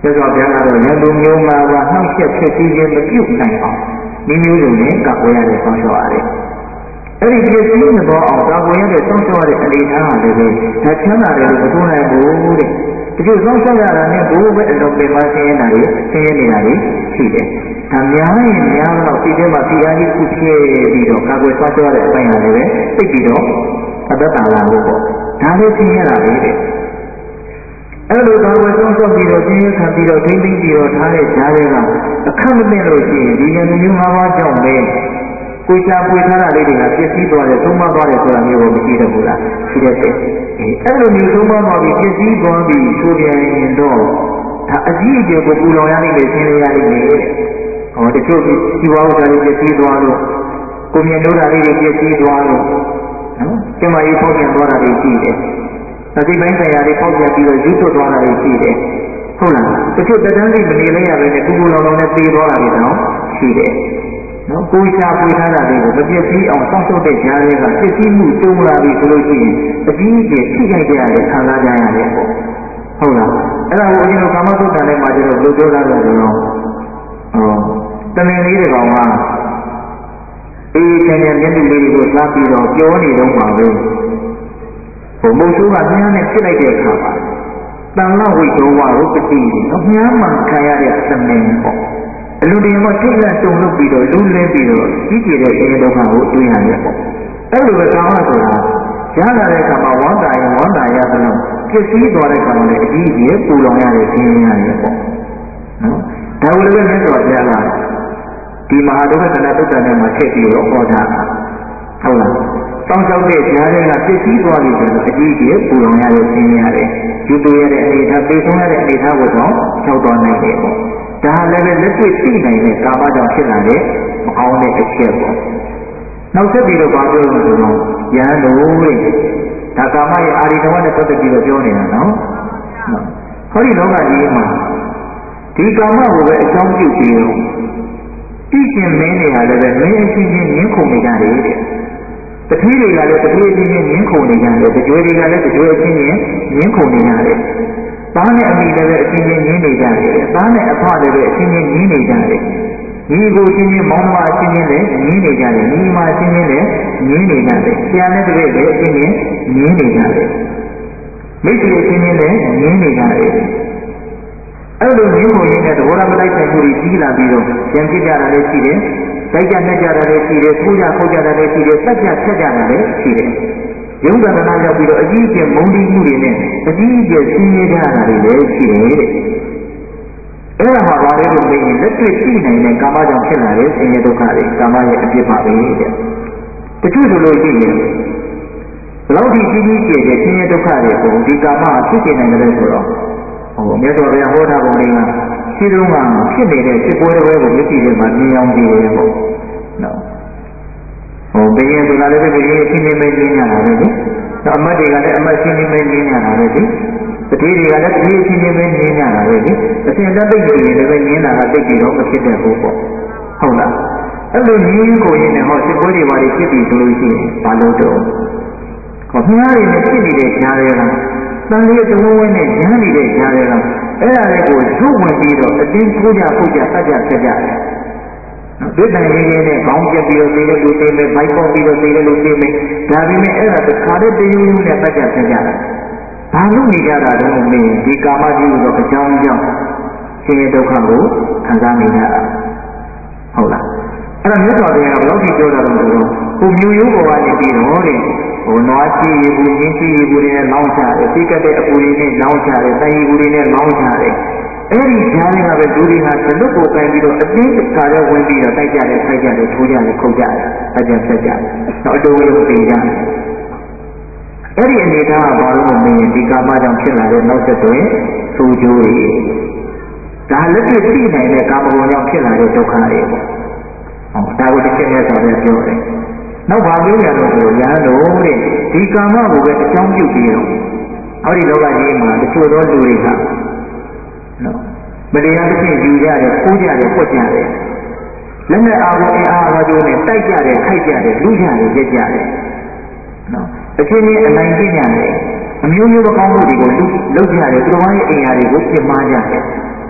ကျတော့ဗျာကတော့ရန်သူမျိုးမှာကနှောက်ရက်ဖြစ်ပြီးခြင်းမပြုတ်နိုင်အောင်ဒီမျိုးစုံနဲ့ကာကွယ်ရတဲ့ဆောင်းလျှော်ရတယ်အဲ့ဒီပြည့်စုံတဲ့ဘောအောင်ကာကွယ်ရတဲ့ဆောင်းလျှော်ရတဲ့အနေထားဟာလည်းပဲဒါချမ်းသာတယ်လို့မဆိုနိုင်ဘူးတဲ့ဒီလိုဆောင်းလျှော်ရတာနဲ့ဘိုးပဲအလုံးပင်မဆင်းရဲတာတွေဆင်းရဲနေတာတွေရှိတယ်ဒါများရင်များတော့ဒီထဲမှာဒီအားကြီးခုဖြည့်ပြီးတော့ကာကွယ်ဆောင်းလျှော်ရတဲ့အပိုင်းဟာလည်းပဲသိပြီးတော့အသက်တာလာလို့ပေါ့ဒါလေးဆင်းရဲတာပဲတဲ့အဲ့လိုကာကွယ်ဆောင်ဆောင်ပြီးတော့ကျင်းရခံပြီးတော့ထိမ့်သိမ့်ပြီးတော့ထားတဲ့ကြားတွေကအခက်မသိလို့ရှိရင်ဒီရန်သူမျိုး၅ပါးကြောင့်ပဲကိုရှာပွေထားတာလေးတွေကပြည့်စည်သွားတယ်သုံးပါးသွားတယ်ဆိုတာမျိုးကိုမရှိတော့ဘူးလားရှိတဲ့တဲ့အဲ့လိုမျိုးသုံးပါးသွားပြီးပြည့်စည်သွားပြီးဆိုပြန်ရင်တော့ဒါအကြီးအကျယ်ကိုပူလောင်ရလိမ့်မယ်ဆင်းရဲရလိမ့်မယ်တဲ့ဟောတချို့ဒီဝါဥစ္စာတွေပြည့်စည်သွားလို့ကိုမြင်လို့တာလေးတွေပြည့်စည်သွားလို့နော်ကျမကြီးဖောက်ပြန်သွားတာတွေရှိတယ်အသိပိုင်းဆိုင်ရာတွေပေါက်ပြပြီးတော့ယူသွတ်သွားတာတွေရှိတယ်။ဟုတ်လား။တချို့တန်းလေးမနေလိုက်ရပဲနဲ့ပူပူလောင်လောင်နဲ့ပြေးသွားတာတွေတော့ရှိတယ်။နော်ကိုရှာပွေထားတာတွေကိုမပြည့်စည်အောင်စောင့်ရှောက်တဲ့ကြားတွေကပြည့်စည်မှုတုံးလာပြီဆိုလို့ရှိရင်အကြီးအကျယ်ထိခိုက်ကြရတယ်ခံစားကြရတယ်ပေါ့။ဟုတ်လား။အဲ့ဒါကိုအရင်ကကာမသုတ္တန်ထဲမှာကျတော့ဘယ်လိုပြောတာလဲဆိုတော့ဟောတမင်လေးတွေကောင်ကအေးချမ်းချမ်းမျက်နှာလေးတွေကိုစားပြီးတော့ပြောနေတော့ပါပဲ။ဘုံဘုံဆိုးကမြားနဲ့ဖြစ်လိုက်တဲ့အခါမှာတန်လောက်ဝိတောဝါကိုပတိတယ်နော်မြားမှခံရတဲ့သမင်ပေါ့အလူတင်မထိတ်လန့်တုန်လှုပ်ပြီးတော့လူလဲပြီးတော့ကြီးကျယ်တဲ့ရှင်ဒုက္ခကိုတွေ့ရတယ်ပေါ့အဲ့လိုပဲကာမဆိုတာရလာတဲ့အခါမှာဝန္တာရင်ဝန္တာရသလိုဖြစ်စည်းသွားတဲ့အခါမှာလည်းအကြီးကြီးပူလောင်ရတဲ့ရှင်ရတယ်ပေါ့နော်ဒါဝိလည်းမြတ်စွာဘုရားကဒီမဟာဒုက္ခနာတုတ်တန်ထဲမှာထည့်ပြီးတော့ဟောတာဟုတ်လားတောင်းလျှောက်တဲ့ကြားတွေကပြည့်စည်သွားပြီဆိုတော့အကြီးကြီးပူလောင်ရတဲ့ဆင်းရဲရတယ်။ယူတူရတဲ့အနေထားသိဆုံးရတဲ့အနေထားကိုတော့ဖြောက်သွားနိုင်တယ်ပေါ့။ဒါလည်းပဲလက်တွေ့သိနိုင်တဲ့ကာမကြောင့်ဖြစ်လာတဲ့မကောင်းတဲ့အချက်ပေါ့။နောက်ဆက်ပြီးတော့ပြောလို့ဆိုတော့ယဟန်တို့တဲ့ဒါကာမရဲ့အာရိတဝနဲ့ပတ်သက်ပြီးတော့ပြောနေတာနော်။ဟောဒီလောကကြီးမှာဒီကာမကိုပဲအကြောင်းပြုပြီးတော့သိရှင်မင်းတွေကလည်းပဲမင်းအချင်းချင်းငင်းခုန်နေကြတယ်တဲ့။တတိတွေကလည်းတတိအချင်းချင်းငင်းခုန်နေကြတယ်တကြွေတွေကလည်းတကြွေအချင်းချင်းငင်းခုန်နေကြတယ်သားနဲ့အမိလည်းပဲအချင်းချင်းငင်းနေကြတယ်သားနဲ့အဖလည်းပဲအချင်းချင်းငင်းနေကြတယ်ညီကိုချင်းချင်းမောင်မအချင်းချင်းလည်းငင်းနေကြတယ်ညီမအချင်းချင်းလည်းငင်းနေကြတယ်ဆရာနဲ့တပည့်လည်းအချင်းချင်းငင်းနေကြတယ်မိတ်ဆွေအချင်းချင်းလည်းငင်းနေကြတယ်အဲ့လိုငင်းခုန်ရင်းနဲ့သဘောထားမလိုက်တဲ့မှုတွေကြီးလာပြီးတော့ကြံဖြစ်ကြတာလည်းရှိတယ်တိုက်ကြနဲ့ကြတာလည်းရှိတယ်၊ဖူးကြခုတ်ကြတာလည်းရှိတယ်၊တက်ကြဖြတ်ကြတာလည်းရှိတယ်။ယုံကန္တနာရောက်ပြီးတော့အကြီးအကျယ်မုန်းတီးမှုတွေနဲ့အကြီးအကျယ်ဆင်းရဲကြတာတွေလည်းရှိတယ်တဲ့။အဲ့ဒါမှာဘာလဲလို့မေးရင်လက်တွေ့သိနိုင်တဲ့ကာမကြောင့်ဖြစ်လာတဲ့ဆင်းရဲဒုက္ခတွေကာမရဲ့အပြစ်ပါပဲတဲ့။တချို့ဆိုလို့ရှိရင်ဘယ်လောက်ဒီကြီးကြီးကျယ်ကျယ်ဆင်းရဲဒုက္ခတွေကိုဒီကာမဖြစ်နေနိုင်တယ်ဆိုတော့ဟိုမြတ်စွာဘုရားဟောတာပုံလေးကရှိတုန်းကဖြစ်နေတဲ့စစ်ပွဲတွေကိုမျက်စိထဲမှာမြင်အောင်ကြည့်ရတယ်ပေါ့နော်ဟိုဘယ်ရင်ဆိုတာလည်းပဲဘယ်ရင်အချင်းချင်းပဲမြင်ရတာပဲလေတော့အမတ်တွေကလည်းအမတ်ချင်းချင်းပဲမြင်ရတာပဲလေတတိတွေကလည်းတတိချင်းချင်းပဲမြင်ရတာပဲလေအစဉ်တက်သိနေရင်လည်းမြင်တာကသိပြီးတော့မဖြစ်တဲ့ဘူးပေါ့ဟုတ်လားအဲ့လိုမြင်ကိုရင်လည်းဟောစစ်ပွဲတွေပါလိဖြစ်ပြီဆိုလို့ရှိရင်ဘာလို့တော့ဟောမြားတွေနဲ့ဖြစ်နေတဲ့ကြားတွေကတန်လေးတဝဝနဲ့ရမ်းနေတဲ့ကြားတွေကအဲ့ဒါလေးကိုရုပ်ဝင်ပြီးတော့အတင်းထိုးကြပုတ်ကြတတ်ကြဆက်ကြတယ်။နော်ဒိဋ္ဌိရင်းရင်းနဲ့ခေါင်းပြက်ပြီးတော့သိတဲ့လူသိမယ်၊ဘိုက်ပေါက်ပြီးတော့သိတဲ့လူသိမယ်။ဒါပေမဲ့အဲ့ဒါတစ်ခါတည်းတယူယူနဲ့တတ်ကြဆက်ကြတာ။ဘာလို့နေကြတာလဲမင်းဒီကာမကြီးတော့အကြောင်းကြောင့်ဆင်းရဲဒုက္ခကိုခံစားနေကြတာ။ဟုတ်လား။အဲ့ဒါမြတ်စွာဘုရားကဘယ်လောက်ထိပြောတာလဲဆိုတော့ကိုမျိုးရိုးပေါ်ကနေပြီးတော့တဲ့ဟိုနွားချီရည်ဘူးရင်းချီရည်ဘူးတွေနဲ့လောင်းချတယ်သိကတဲ့အပူတွေနဲ့လောင်းချတယ်တိုင်ရည်ဘူးတွေနဲ့လောင်းချတယ်အဲ့ဒီဈာန်တွေကပဲလူတွေဟာသလွတ်ကိုကိုင်ပြီးတော့အတင်းခါတော့ဝင်ပြီးတော့တိုက်ကြတယ်ခိုက်ကြတယ်ထိုးကြတယ်ခုတ်ကြတယ်အကြက်ဆက်ကြတယ်တော့အတူတူသိကြတယ်အဲ့ဒီအနေထားကဘာလို့မင်းဒီကာမကြောင့်ဖြစ်လာတဲ့နောက်ဆက်တွဲဆိုးကျိုးတွေဒါလက်တွေ့သိနိုင်တဲ့ကာမဂုဏ်ကြောင့်ဖြစ်လာတဲ့ဒုက္ခတွေပေါ့ဟောဒါကိုတစ်ချက်နဲ့ဆိုတော့ပြောတယ်နောက်ဘာပြောရတော့ဆိုရဟန်းတို့တဲ့ဒီကာမကိုပဲအကြောင်းပြုပြီးတော့ဟောဒီလောကကြီးမှာတချို့သောလူတွေကနော်မတရားတစ်ချက်ယူကြတယ်ခိုးကြတယ်ပွက်ကြတယ်လက်နဲ့အာရုံအင်အားအားကျိုးနဲ့တိုက်ကြတယ်ခိုက်ကြတယ်လူကြတယ်ရက်ကြတယ်နော်အချင်းချင်းအနိုင်ကျင့်ကြတယ်အမျိုးမျိုးကောင်းမှုတွေကိုလုပ်ကြတယ်သူတော်ရဲ့အင်အားတွေကိုပြင်မာကြတယ်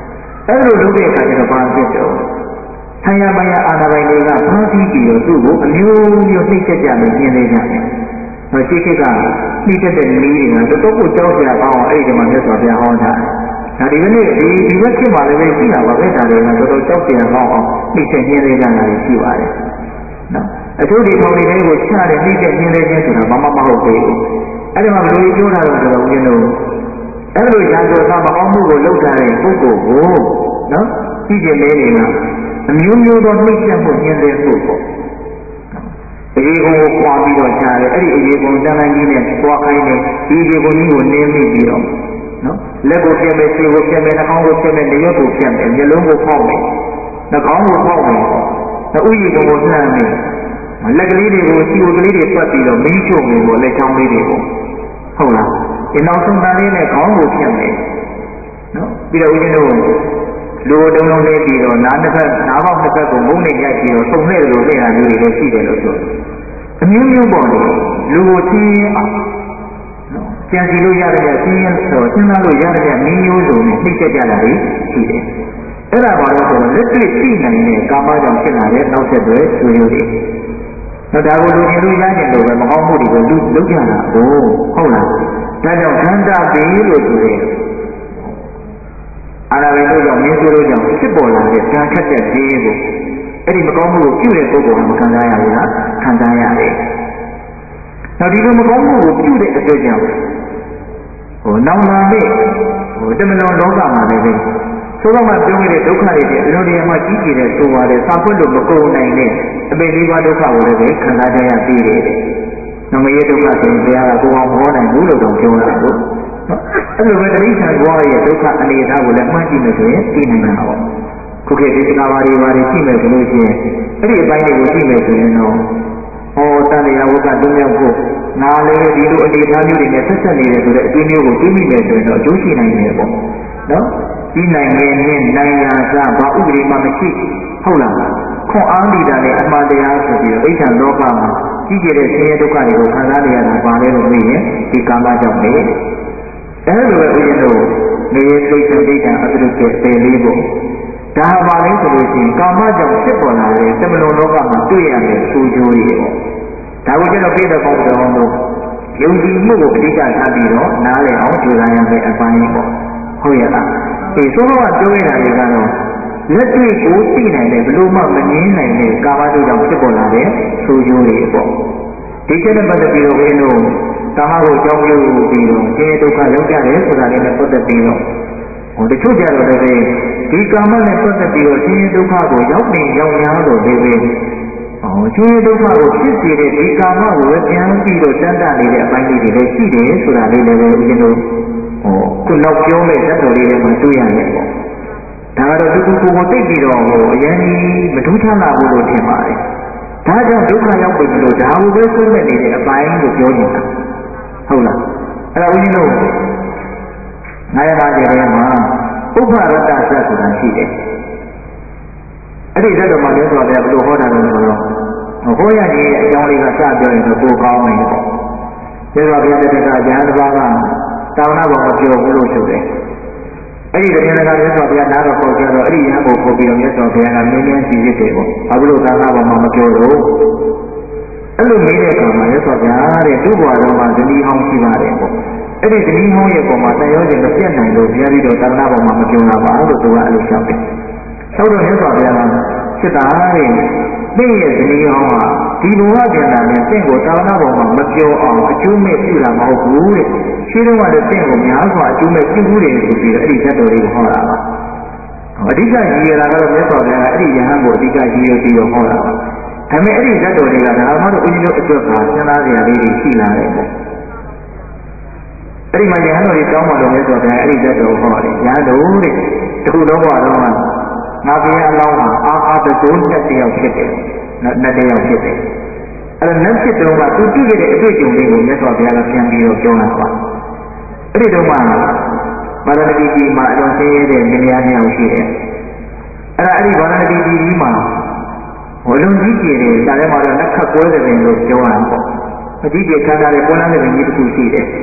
အဲ့လိုလုပ်တဲ့အခါကျတော့ဘာဖြစ်တော့ဆံရမယအာနာပိုင်တွေကဖမ်းဆီးပြီးတော့သူ့ကိုအမျိုးမျိုးနှိမ့်ဆက်ကြမယ်ပြင်းနေကြတယ်။ဟောရှိခေတ်ကနှိမ့်ဆက်တဲ့နည်းတွေကတော်တော်ကိုကြောက်ကြအောင်အဲ့ဒီမှာမြတ်စွာဘုရားဟောတာ။ဒါဒီကနေ့ဒီဒီဘက်ခေတ်မှာလည်းပဲရှိတာပါပဲဒါတွေကတော်တော်ကြောက်ကြအောင်အောင်နှိမ့်ဆက်ပြင်းနေကြတာရှိပါတယ်။နော်အထူးဒီထောင်တွေကိုချတဲ့နှိမ့်ဆက်ပြင်းနေခြင်းဆိုတာဘာမှမဟုတ်သေးဘူး။အဲ့ဒီမှာဘယ်လိုပြောတာလဲဆိုတော့ဦးဇင်းတို့အဲ့လိုရာဇဝတ်မအောင်မှုကိုလုပ်ထားတဲ့ပုဂ္ဂိုလ်ကိုနော်ကြည့်ကြလေနေလားအမျိုးမျိုးသောနှိမ့်ဆက်မှုညှင်းတဲ့ပုဂ္ဂိုလ်အရေးကိုပွားပြီးတော့ရှားတယ်အဲ့ဒီအရေးကိုတန်တန်ကြီးနဲ့ပွားခိုင်းတယ်ဒီအရေးကိုကြီးကိုနင်းမိပြီးတော့နော်လက်ကိုပြက်မယ်ခြေကိုပြက်မယ်နှာခေါင်းကိုပြက်မယ်လက်ကိုပြက်မယ်မျက်လုံးကိုဖောက်မယ်နှာခေါင်းကိုဖောက်မယ်နှုတ်ရည်ကိုနှမ်းမယ်လက်ကလေးတွေကိုခြေကိုကလေးတွေပတ်ပြီးတော့မီးရှို့မယ်ပေါ့လက်ချောင်းလေးတွေကိုဟုတ်လားဒီနောက်ဆုံးတန်လေးနဲ့ခေါင်းကိုပြက်မယ်နော်ပြီးတော့ဦးဇင်းတို့လူတုံးလုံးလေးပြီးတော့နားတစ်ဖက်နားပေါက်တစ်ဖက်ကိုမုန်းနေရိုက်ပြီးတော့သုံးခဲ့တယ်လို့သိတာမျိုးတွေလည်းရှိတယ်လို့ဆိုအမျိုးမျိုးပေါ့လေလူကိုချင်းအောင်နော်ကြံစီလို့ရတဲ့ချင်းရင်ဆိုစဉ်းစားလို့ရတဲ့မင်းမျိုးစုံနဲ့နှိမ့်ဆက်ကြတာတွေရှိတယ်အဲ့ဒါဘာလို့ဆိုတော့လက်တွေ့သိနိုင်တဲ့ကာမကြောင့်ဖြစ်လာတဲ့နောက်ဆက်တွဲဆွေးနွေးတွေတော့ဒါကိုလူချင်းလို့ရကြတယ်လို့ပဲမကောင်းမှုတွေကိုလူလုပ်ကြတာကိုဟုတ်လားဒါကြောင့်ခန္ဓာပေလို့ဆိုတဲ့အာရဝေတို့ကြောင့်မင်းဆိုလို့ကြောင့်ဖြစ်ပေါ်လာတဲ့ဓာတ်ခတ်တဲ့ဈေးကိုအဲ့ဒီမကောင်းမှုကိုပြုတဲ့ပုဂ္ဂိုလ်ကမခံစားရဘူးလားခံစားရတယ်။နောက်ဒီလိုမကောင်းမှုကိုပြုတဲ့အတွက်ကြောင့်ဟိုနောင်လာတဲ့ဟိုတမန်တော်လောကမှာလည်းပဲသို့တော်မှပြောခဲ့တဲ့ဒုက္ခတွေတဲ့အလိုတရားမှကြီးကျယ်တဲ့ဆိုပါတဲ့စာဖွက်လို့မကုန်နိုင်တဲ့အပေလေးပါးဒုက္ခကိုလည်းပဲခံစားကြရပြီးတယ်။နောင်ရဲ့ဒုက္ခဆိုရင်ဘုရားကကိုယ်အောင်မဟောနိုင်ဘူးလို့တော့ပြောတာကိုအဲ့လိုပဲတိဋ္ဌာန်ဘဝရဲ့ဒုက္ခအနေအထားကိုလည်းမှတ်ကြည့်မယ်ဆိုရင်သိနိုင်မှာပေါ့ခုခေတ်ဒီသနာဝါတွေဘာတွေကြည့်မယ်ဆိုလို့ရှိရင်အဲ့ဒီအပိုင်းတွေကိုကြည့်မယ်ဆိုရင်တော့ဟောတန်လျာဝကတွင်းမြောက်ဖို့ငါလည်းဒီလိုအနေအထားမျိုးတွေနဲ့ဆက်ဆက်နေတယ်ဆိုတဲ့အတွေ့အမျိုးကိုသိမိမယ်ဆိုရင်တော့ကျိုးရှိနိုင်တယ်ပေါ့နော်ဒီနိုင်ငံနဲ့နိုင်ငံကဘာဥပဒေမှမရှိဟုတ်လားခွန်အားမိတာနဲ့အမှန်တရားဆိုပြီးတော့အိဋ္ဌံလောကမှာကြီးကျယ်တဲ့ဆင်းရဲဒုက္ခတွေကိုခံစားနေရတာပါလေလို့မေးရင်ဒီကာမကြောင့်ပဲအဲ့လိုပဲဦးဇင်းတို့နေရသိတဲ့ဒိဋ္ဌံအတုရဲ့အပေလေးပေါ့ဒါပါလဲဆိုလို့ရှိရင်ကာမကြောင့်ဖြစ်ပေါ်လာတဲ့တမန်တော်လောကမှာတွေ့ရတဲ့ဆိုးကျိုးတွေပေါ့ဒါကိုကျတော့ပြည့်တဲ့ပေါင်းတော်တို့ယုံကြည်မှုကိုအဓိကထားပြီးတော့နားလည်အောင်ကြိုးစားရမယ့်အပိုင်းပေါ့ဟုတ်ရဲ့လားဒီသို့တော်ကပြောခဲ့တာတွေကတော့လက်တွေ့ကိုသိနိုင်တဲ့ဘလို့မှမငြင်းနိုင်တဲ့ကာမတို့ကြောင့်ဖြစ်ပေါ်လာတဲ့ဆိုးကျိုးတွေပေါ့ဒီချက်နဲ့ပတ်သက်ပြီးတော့ဦးဇင်းတို့ကာမကိုကြောင်းပြုပြီးတော့ဆင်းရဲဒုက္ခရောက်ကြတယ်ဆိုတာလေးနဲ့ပတ်သက်ပြီးတော့ဟိုတချို့ကြတော့လည်းဒီကာမနဲ့ပတ်သက်ပြီးတော့ဆင်းရဲဒုက္ခကိုရောက်နေရောက်ရတော့လည်းပဲဟိုဆင်းရဲဒုက္ခကိုဖြစ်စေတဲ့ဒီကာမကိုပြန်ပြီးတော့တန်တနေတဲ့အပိုင်းလေးတွေလည်းရှိတယ်ဆိုတာလေးလည်းဦးဇင်းတို့ဟိုခုနောက်ပြောမဲ့ဇတ်တော်လေးတွေမှာတွေ့ရတယ်ပေါ့ဒါကတော့ဒီကုကိုကိုသိပြီးတော့ဟိုအရင်ကြီးမထူးခြားလာဘူးလို့ထင်ပါတယ်ဒါကြောင့်ဒုက္ခရောက်ပြီလို့ဒါကိုပဲဆုံးမဲ့နေတဲ့အပိုင်းကိုပြောနေတာဟုတ်လားအဲ့ဒါဦးဇင်းတို့ငါးရပါးကျဲထဲမှာဥပ္ပရတ္တဇတ်ဆိုတာရှိတယ်အဲ့ဒီဇတ်တော်မှာလည်းဆိုတော့ဘယ်လိုဟောတာလဲဆိုတော့ဟောရခြင်းအကြောင်းလေးကစပြောရင်တော့ပိုကောင်းတယ်ပေါ့ဒါဆိုဘုရားတက္ကရာဉာဏ်တစ်ပါးကတာဝနာဘောမပြောဘူးလို့ဆိုတယ်အဲ့ဒီတရားကလည်းဆိုဘုရားနားတော်ပေါ်ကြတော့အဲ့ဒီရဟန်းကိုပို့ပြီးတော့မြတ်စွာဘုရားကမြင်းမြန်းစီစစ်တယ်ပေါ့ဘာလို့တာဝနာဘောမပြောတော့အဲ့လိုနေတဲ့အခါမှာရသော်ဗျာတဲ့သူ့ဘဝတော်မှာဇနီးဟောင်းရှိပါတယ်ပေါ့အဲ့ဒီဇနီးဟောင်းရဲ့ပုံမှာတန်ရောခြင်းမပြတ်နိုင်လို့ဘုရားကြီးတော်သာသနာပေါ်မှာမပြောလာပါလို့သူကအဲ့လိုလျှောက်တယ်။ဆောက်တော့ရသော်ဗျာစစ်တာတဲ့သိရဲ့ဇနီးဟောင်းဟာဒီဘဝကျန်တာနဲ့တင့်ကိုသာသနာပေါ်မှာမပြောအောင်အကျိုးမဲ့ပြုတာမဟုတ်ဘူးတဲ့။ရှင်းတော့ကလည်းတင့်ကိုများစွာအကျိုးမဲ့ပြုဘူးတယ်ဆိုပြီးတော့အဲ့ဒီဓာတ်တော်လေးကိုဟောတာပါ။အဓိကရည်ရတာကတော့မြတ်စွာဘုရားကအဲ့ဒီယဟန်ကိုအဓိကရည်ရပြီးတော့ဟောတာပါ။ဒါပေမဲ့အဲ့ဒီဇတ်တော်တွေကဒါမှမဟုတ်ဦးဇင်းတို့အတွက်ကစဉ်းစားစရာလေးတွေရှိလာတယ်ပေါ့အဲ့ဒီမှာယဟန်တော်ကြီးတောင်းပါလို့လဲဆိုတော့အဲ့ဒီဇတ်တော်ဟောတယ်ညာတို့တဲ့တခုတော့ကတော့ငါဘုရားအလောင်းဟာအာအာတစိုးနဲ့တယောက်ဖြစ်တယ်နဲ့တယောက်ဖြစ်တယ်အဲ့ဒါနဲ့ဖြစ်တော့ကသူကြည့်ရတဲ့အတွေ့အကြုံလေးကိုမြတ်စွာဘုရားကပြန်ပြီးတော့ပြောလာပါအဲ့ဒီတော့မှဘာရဏတိကြီးမှာအလုံးစင်းရတဲ့မြင်ရမြောက်ရှိတယ်အဲ့ဒါအဲ့ဒီဘာရဏတိကြီးကြီးမှာဘလုံးကြီးကျယ်တယ်ဒါလည်းမှတော့လက်ခတ်ကွဲတယ်လို့ပြောတာပေါ့အကြီးကျယ်ခန္ဓာရဲ့ပေါ်လာတဲ့ဉာဏ်ကြီးတစ်ခုရှိတယ်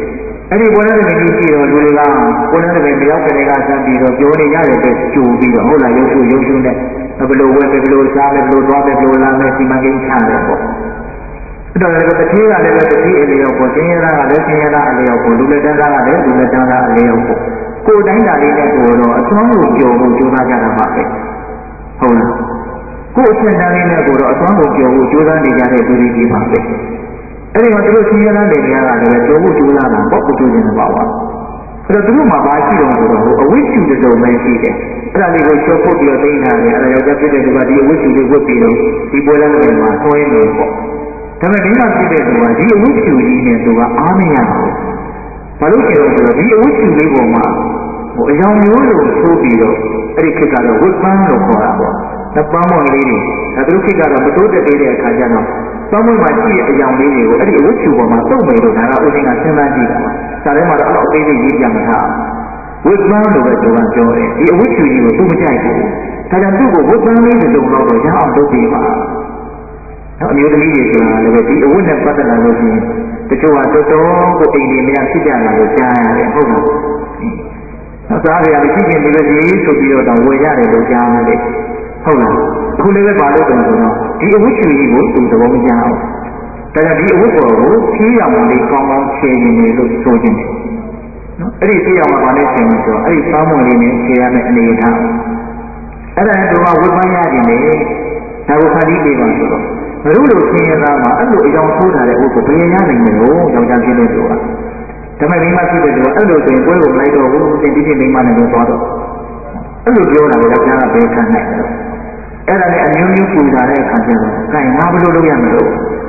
အဲ့ဒီဘောရတဲ့မင်းကြီးတော့လူတွေကဘောရတဲ့မင်းတယောက်ကလေးကစမ်းပြီးတော့ပြောနေရတယ်ပဲကြိုပြီးတော့ဟုတ်လားရုပ်ထုရုပ်ထုနဲ့ဘယ်လိုဝဲဘယ်လိုစားလဲဘယ်လိုသွားဘယ်လိုလာလဲစီမံကိန်းချတယ်ပေါ့အဲ့တော့လည်းတစ်သေးကလည်းပဲတစ်သေးအလျောက်ပေါ့သင်ရတာကလည်းသင်ရတာအလျောက်ပေါ့လူလက်တန်းကလည်းလူလက်တန်းကအလျောက်ပေါ့ကိုယ်တိုင်းတာလေးနဲ့ကိုတော့အစွမ်းကိုကြော်ဖို့ကြိုးစားကြတာပါပဲဟုတ်လားကိုယ်အချက်တန်းလေးနဲ့ကိုတော့အစွမ်းကိုကြော်ဖို့ကြိုးစားနေကြတဲ့လူတွေကြီးပါပဲအဲ့ဒီမှာသူတို့သင်ရတာတွေများတာလည်းကြော်ဖို့ကြိုးစားတာပေါ့ကိုကြိုးနေတာပါပါအဲ့တော့သူတို့မှာဘာရှိတော့ဆိုတော့အဝိဇ္ဇုတုံပဲရှိတယ်အဲ့ဒါလေးကိုချောဖို့ပြီးတော့သိနေတာလေအဲ့ဒါယောက်ျားဖြစ်တဲ့သူကဒီအဝိဇ္ဇုလေးဝတ်ပြီးတော့ဒီပွဲလမ်းတွေမှာဆွဲနေပေါ့ဒါပေမဲ့ဒီမှာဖြစ်တဲ့သူကဒီအဝိဇ္ဇုကြီးနဲ့သူကအားမရဘူးဘာလို့လဲဆိုတော့ဒီအဝိဇ္ဇုလေးပေါ်မှာဟိုအယောင်မျိုးလိုထိုးပြီးတော့အဲ့ဒီခေတ်ကတော့ဝတ်ပန်းလို့ခေါ်တာပေါ့တပန်းမော်လေးတွေဒါသူတို့ခေတ်ကတော့မတိုးတက်သေးတဲ့အခါကျတော့ပန်းမော်မှာရှိတဲ့အယောင်လေးတွေကိုအဲ့ဒီအဝိဇ္ဇုပေါ်မှာတုံ့မယ်လို့ဒါကဥစဉ်ကစဉ်းစားကြည့်တာပါဒါထဲမှာတော့အဲ့လိုအသေးသေးရေးပြမှာထားဝတ်ပန်းလို့ပဲသူကပြောတယ်ဒီအဝိဇ္ဇုကြီးကိုသူမကြိုက်ဘူးဒါကြောင့်သူ့ကိုဝတ်ပန်းလေးတစ်လုံးတော့ရအောင်လုပ်ပြီးပါနော်အမျိုးသမီးတွေဆိုတာလည်းပဲဒီအဝတ်နဲ့ပတ်သက်လာလို့ရှိရင်တချို့ကတော်တော်ကိုအိမ်တွေမရဖြစ်ကြတာကိုကြားရတယ်ဟုတ်လားနော်သားတွေကလည်းကြည့်ချင်းနေပဲဒီဆိုပြီးတော့တော့ဝယ်ရတယ်လို့ကြားရတယ်ဟုတ်လားအခုလည်းပဲပါလို့တုံဆိုတော့ဒီအဝတ်ချူကြီးကိုသူသဘောမကျအောင်ဒါကြောင့်ဒီအဝတ်ပေါ်ကိုဖြည်းအောင်လေးကောင်းကောင်းခြေနေနေလို့ဆိုခြင်းတယ်နော်အဲ့ဒီဖြည်းအောင်မှာဗာနဲ့ခြေနေဆိုတော့အဲ့ဒီသားမွန်လေးနဲ့ခြေရမယ့်အနေထားအဲ့ဒါကဝတ်ပန်းရခြင်းလေဒါကိုဖန်တီးပေးပါဆိုတော့ဘယ်လိုလိုဆင်းရဲသားမှာအဲ့လိုအကြောင်းဆိုးထားတဲ့ဥစ္စာဘယ်ရနိုင်မလို့ယောက်ျားဖြစ်တဲ့သူကဒါပေမဲ့မိန်းမဖြစ်တဲ့သူကအဲ့လိုဆိုရင်ပွဲကိုမလိုက်တော့ဘူးသင်ဒီဖြစ်မိန်းမနဲ့တော့သွားတော့အဲ့လိုပြောတာကိုယောက်ျားကဘယ်ခံနိုင်လဲအဲ့ဒါနဲ့အမျိုးမျိုးပူတာတဲ့အခါကျတော့ခိုင်ငါဘယ်လိုလုပ်ရမလို့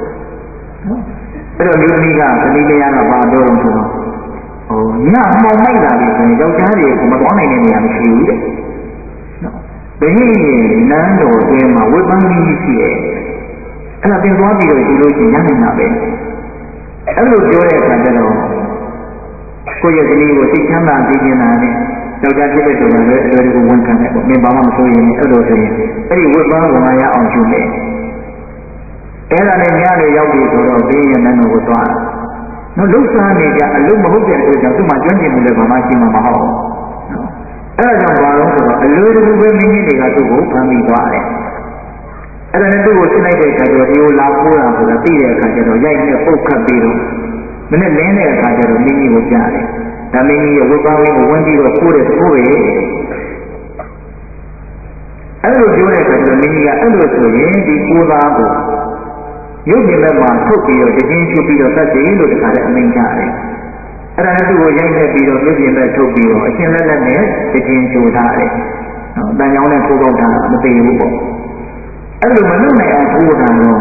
အဲ့တော့လူသမီးကသမီးတရားကဘာပြောတော့ဆိုတော့ဟိုညမှောင်မိုက်လာပြီဆိုရင်ယောက်ျားတွေကမသွားနိုင်တဲ့နေရာမရှိဘူးတဲ့နော်ဘယ်နည်းနန်းတော်အတွင်းမှာဝိပန်းကြီးရှိတယ်အဲ့ဒါပြန်သွားပြီးတော့ဒီလိုချင်းရနိုင်တာပဲအဲ့လိုပြောတဲ့အခါကျတော့ကိုယ့်ရဲ့ကလေးကိုသိချမ်းသာသိနေတာနဲ့ယောက်ျားဖြစ်တဲ့သူကလည်းအလွယ်တကူဝန်ခံတယ်ပေါ့မင်းဘာမှမဆိုရင်အဲ့လိုဆိုရင်အဲ့ဒီဝတ်ပန်းကိုငါရအောင်ကျူမယ်အဲ့ဒါနဲ့ညနေရောက်ပြီဆိုတော့ဘေးရနန်းတော်ကိုသွားနော်လှုပ်ရှားနေကြအလုံးမဟုတ်တဲ့အတွက်ကြောင့်သူ့မှာကျွမ်းကျင်မှုလည်းဘာမှရှိမှာမဟုတ်ဘူးနော်အဲ့ဒါကြောင့်ဘာလို့ဆိုတော့အလွယ်တကူပဲမိမိတွေကသူ့ကိုဖမ်းပြီးသွားတယ်အဲ့ဒါနဲ့သူ့ကိုရှင်းလိုက်တဲ့အခါကျတော့ဒီကိုလာပိုးတာဆိုတာသိတဲ့အခါကျတော့ရိုက်နဲ့ပုတ်ခတ်ပြီးတော့မနဲ့လင်းတဲ့အခါကျတော့မိမိကိုကြားတယ်ဒါမိမိရဲ့ဝတ်ပန်းလေးကိုဝင်ပြီးတော့ပိုးတယ်ပိုးပဲအဲ့လိုပြောတဲ့အခါကျတော့မိမိကအဲ့လိုဆိုရင်ဒီကိုးသားကိုရုပ်မြင်မဲ့မှာထုတ်ပြီးတော့တခြင်းဖြစ်ပြီးတော့သတ်တယ်လို့တခါတည်းအမိန့်ချတယ်အဲ့ဒါနဲ့သူ့ကိုရိုက်နေပြီးတော့ရုပ်မြင်မဲ့ထုတ်ပြီးတော့အရှင်လက်လက်နဲ့တခြင်းချိုးထားတယ်နော်တန်ကြောင်းနဲ့ထိုးပေါက်ထားမသိဘူးပေါ့အဲ့လိုမလုပ်နိုင်အောင်ထိုးတာတော့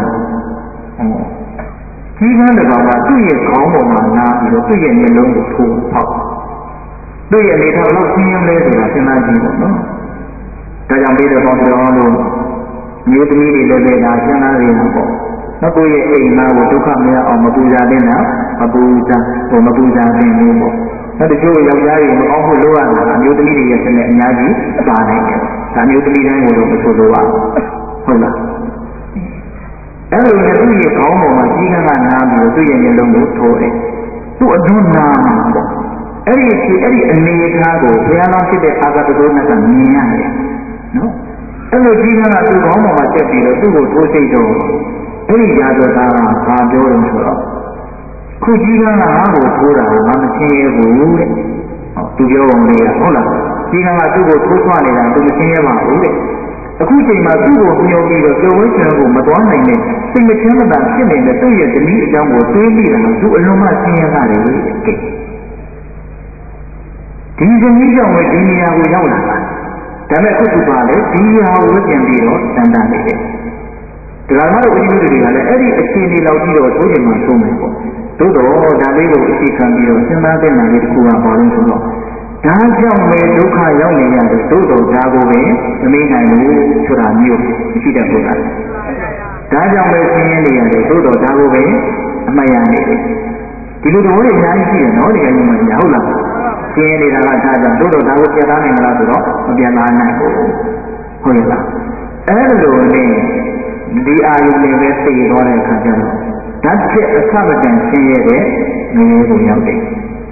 ကြီးကန်းတစ်ကောင်ကသူ့ရဲ့ခေါင်းပေါ်မှာနားပြီးတော့သူ့ရဲ့မျက်လုံးကိုထိုးပေါက်သူ့ရဲ့အနေထားလောက်ဆင်းရဲလဲဆိုတာစဉ်းစားကြည့်ပေါ့နော်ဒါကြောင့်ပြီးတော့တော်လို့မျိုးသမီးတွေလည်းပဲဒါစဉ်းစားရမှာပေါ့နော်ကိုယ့်ရဲ့အိမ်သားကိုဒုက္ခမရအောင်မပူဇာတဲ့နာမပူဇာဟိုမပူဇာတဲ့မျိုးပေါ့နောက်တချို့ယောက်ျားတွေမကောင်းဖို့လုပ်ရတာအမျိုးသမီးတွေရဲ့စနစ်အများကြီးပါနိုင်တယ်ဒါမျိုးသမီးတိုင်းကိုတော့မဆိုလိုပါဘူးဟုတ်လားအဲ့လိုနဲ့သူ့ရဲ့ခေါင်းပေါ်မှာကြီးကန်းကနားပြီးသူ့ရဲ့မျက်လုံးကိုထိုးတယ်သူ့အဒွန်းနာမှာပေါ့အဲ့ဒီဒီအဲ့ဒီအနေအထားကိုဘုရားတော်ဖြစ်တဲ့အာဂတတော်နဲ့ကမြင်ရတယ်နော်အဲ့လိုကြီးကန်းကသူ့ခေါင်းပေါ်မှာတက်ပြီးတော့သူ့ကိုထိုးစိတ်တော့အဲ့ဒီရာဇဝသားကဘာပြောတယ်ဆိုတော့ခုကြီးကန်းကငါ့ကိုထိုးတာငါမသိရဘူးတဲ့ဟောသူပြောပုံလေးကဟုတ်လားကြီးကန်းကသူ့ကိုထိုးဆွနေတာသူမသိရပါဘူးတဲ့အခုချိန်မှာသူ့ကိုမျှော်ပြီးတော့ကျော်ဝဲချံကိုမသွားနိုင်တဲ့စိတ်မချမ်းသာဖြစ်နေတဲ့သူ့ရဲ့သမီးအကြောင်းကိုတွေးမိတာသူအလုံးမဆင်းရဲတာလေကဲဒီသမီးကြောင့်ပဲဒီနေရာကိုရောက်လာတာဒါပေမဲ့ခုသူပါလေဒီဟာကိုကျင်ပြီးတော့တန်တန်နေတယ်ဒါမှမဟုတ်ဦးကြီးတွေကလည်းအဲ့ဒီအခြေအနေလောက်ကြည့်တော့သိုးချိန်မှာဆုံးမယ်ပေါ့သို့တော့ဒါလေးကိုအခြေခံပြီးတော့စဉ်းစားတဲ့နာလေးတစ်ခုကဘာလို့ဆိုတော့ဒါကြောင့်ပဲဒုက္ခရောက်နေရတယ်သို့တော့ဒါကိုပဲမမေ့နိုင်ဘူးဆိုတာမျိုးမရှိတတ်ဘူးလားဒါကြောင့်ပဲဆင်းရဲနေရတယ်သို့တော့ဒါကိုပဲအမှတ်ရနေတယ်ဒီလိုတော့လည်းအများကြီးရှိတယ်နော်ဒီကနေ့မှညာဟုတ်လားဆင်းရဲနေတာကဒါကြောင့်သို့တော့ဒါကိုပြတ်သားနိုင်မလားဆိုတော့မပြတ်သားနိုင်ဘူးဟုတ်ရဲ့လားအဲ့လိုနဲ့ဒီအာယုန်တွေပဲသိသွားတဲ့အခါကျတော့ဓာတ်ချက်အခမတန်ဆင်းရဲတဲ့ငရေကိုရောက်တယ်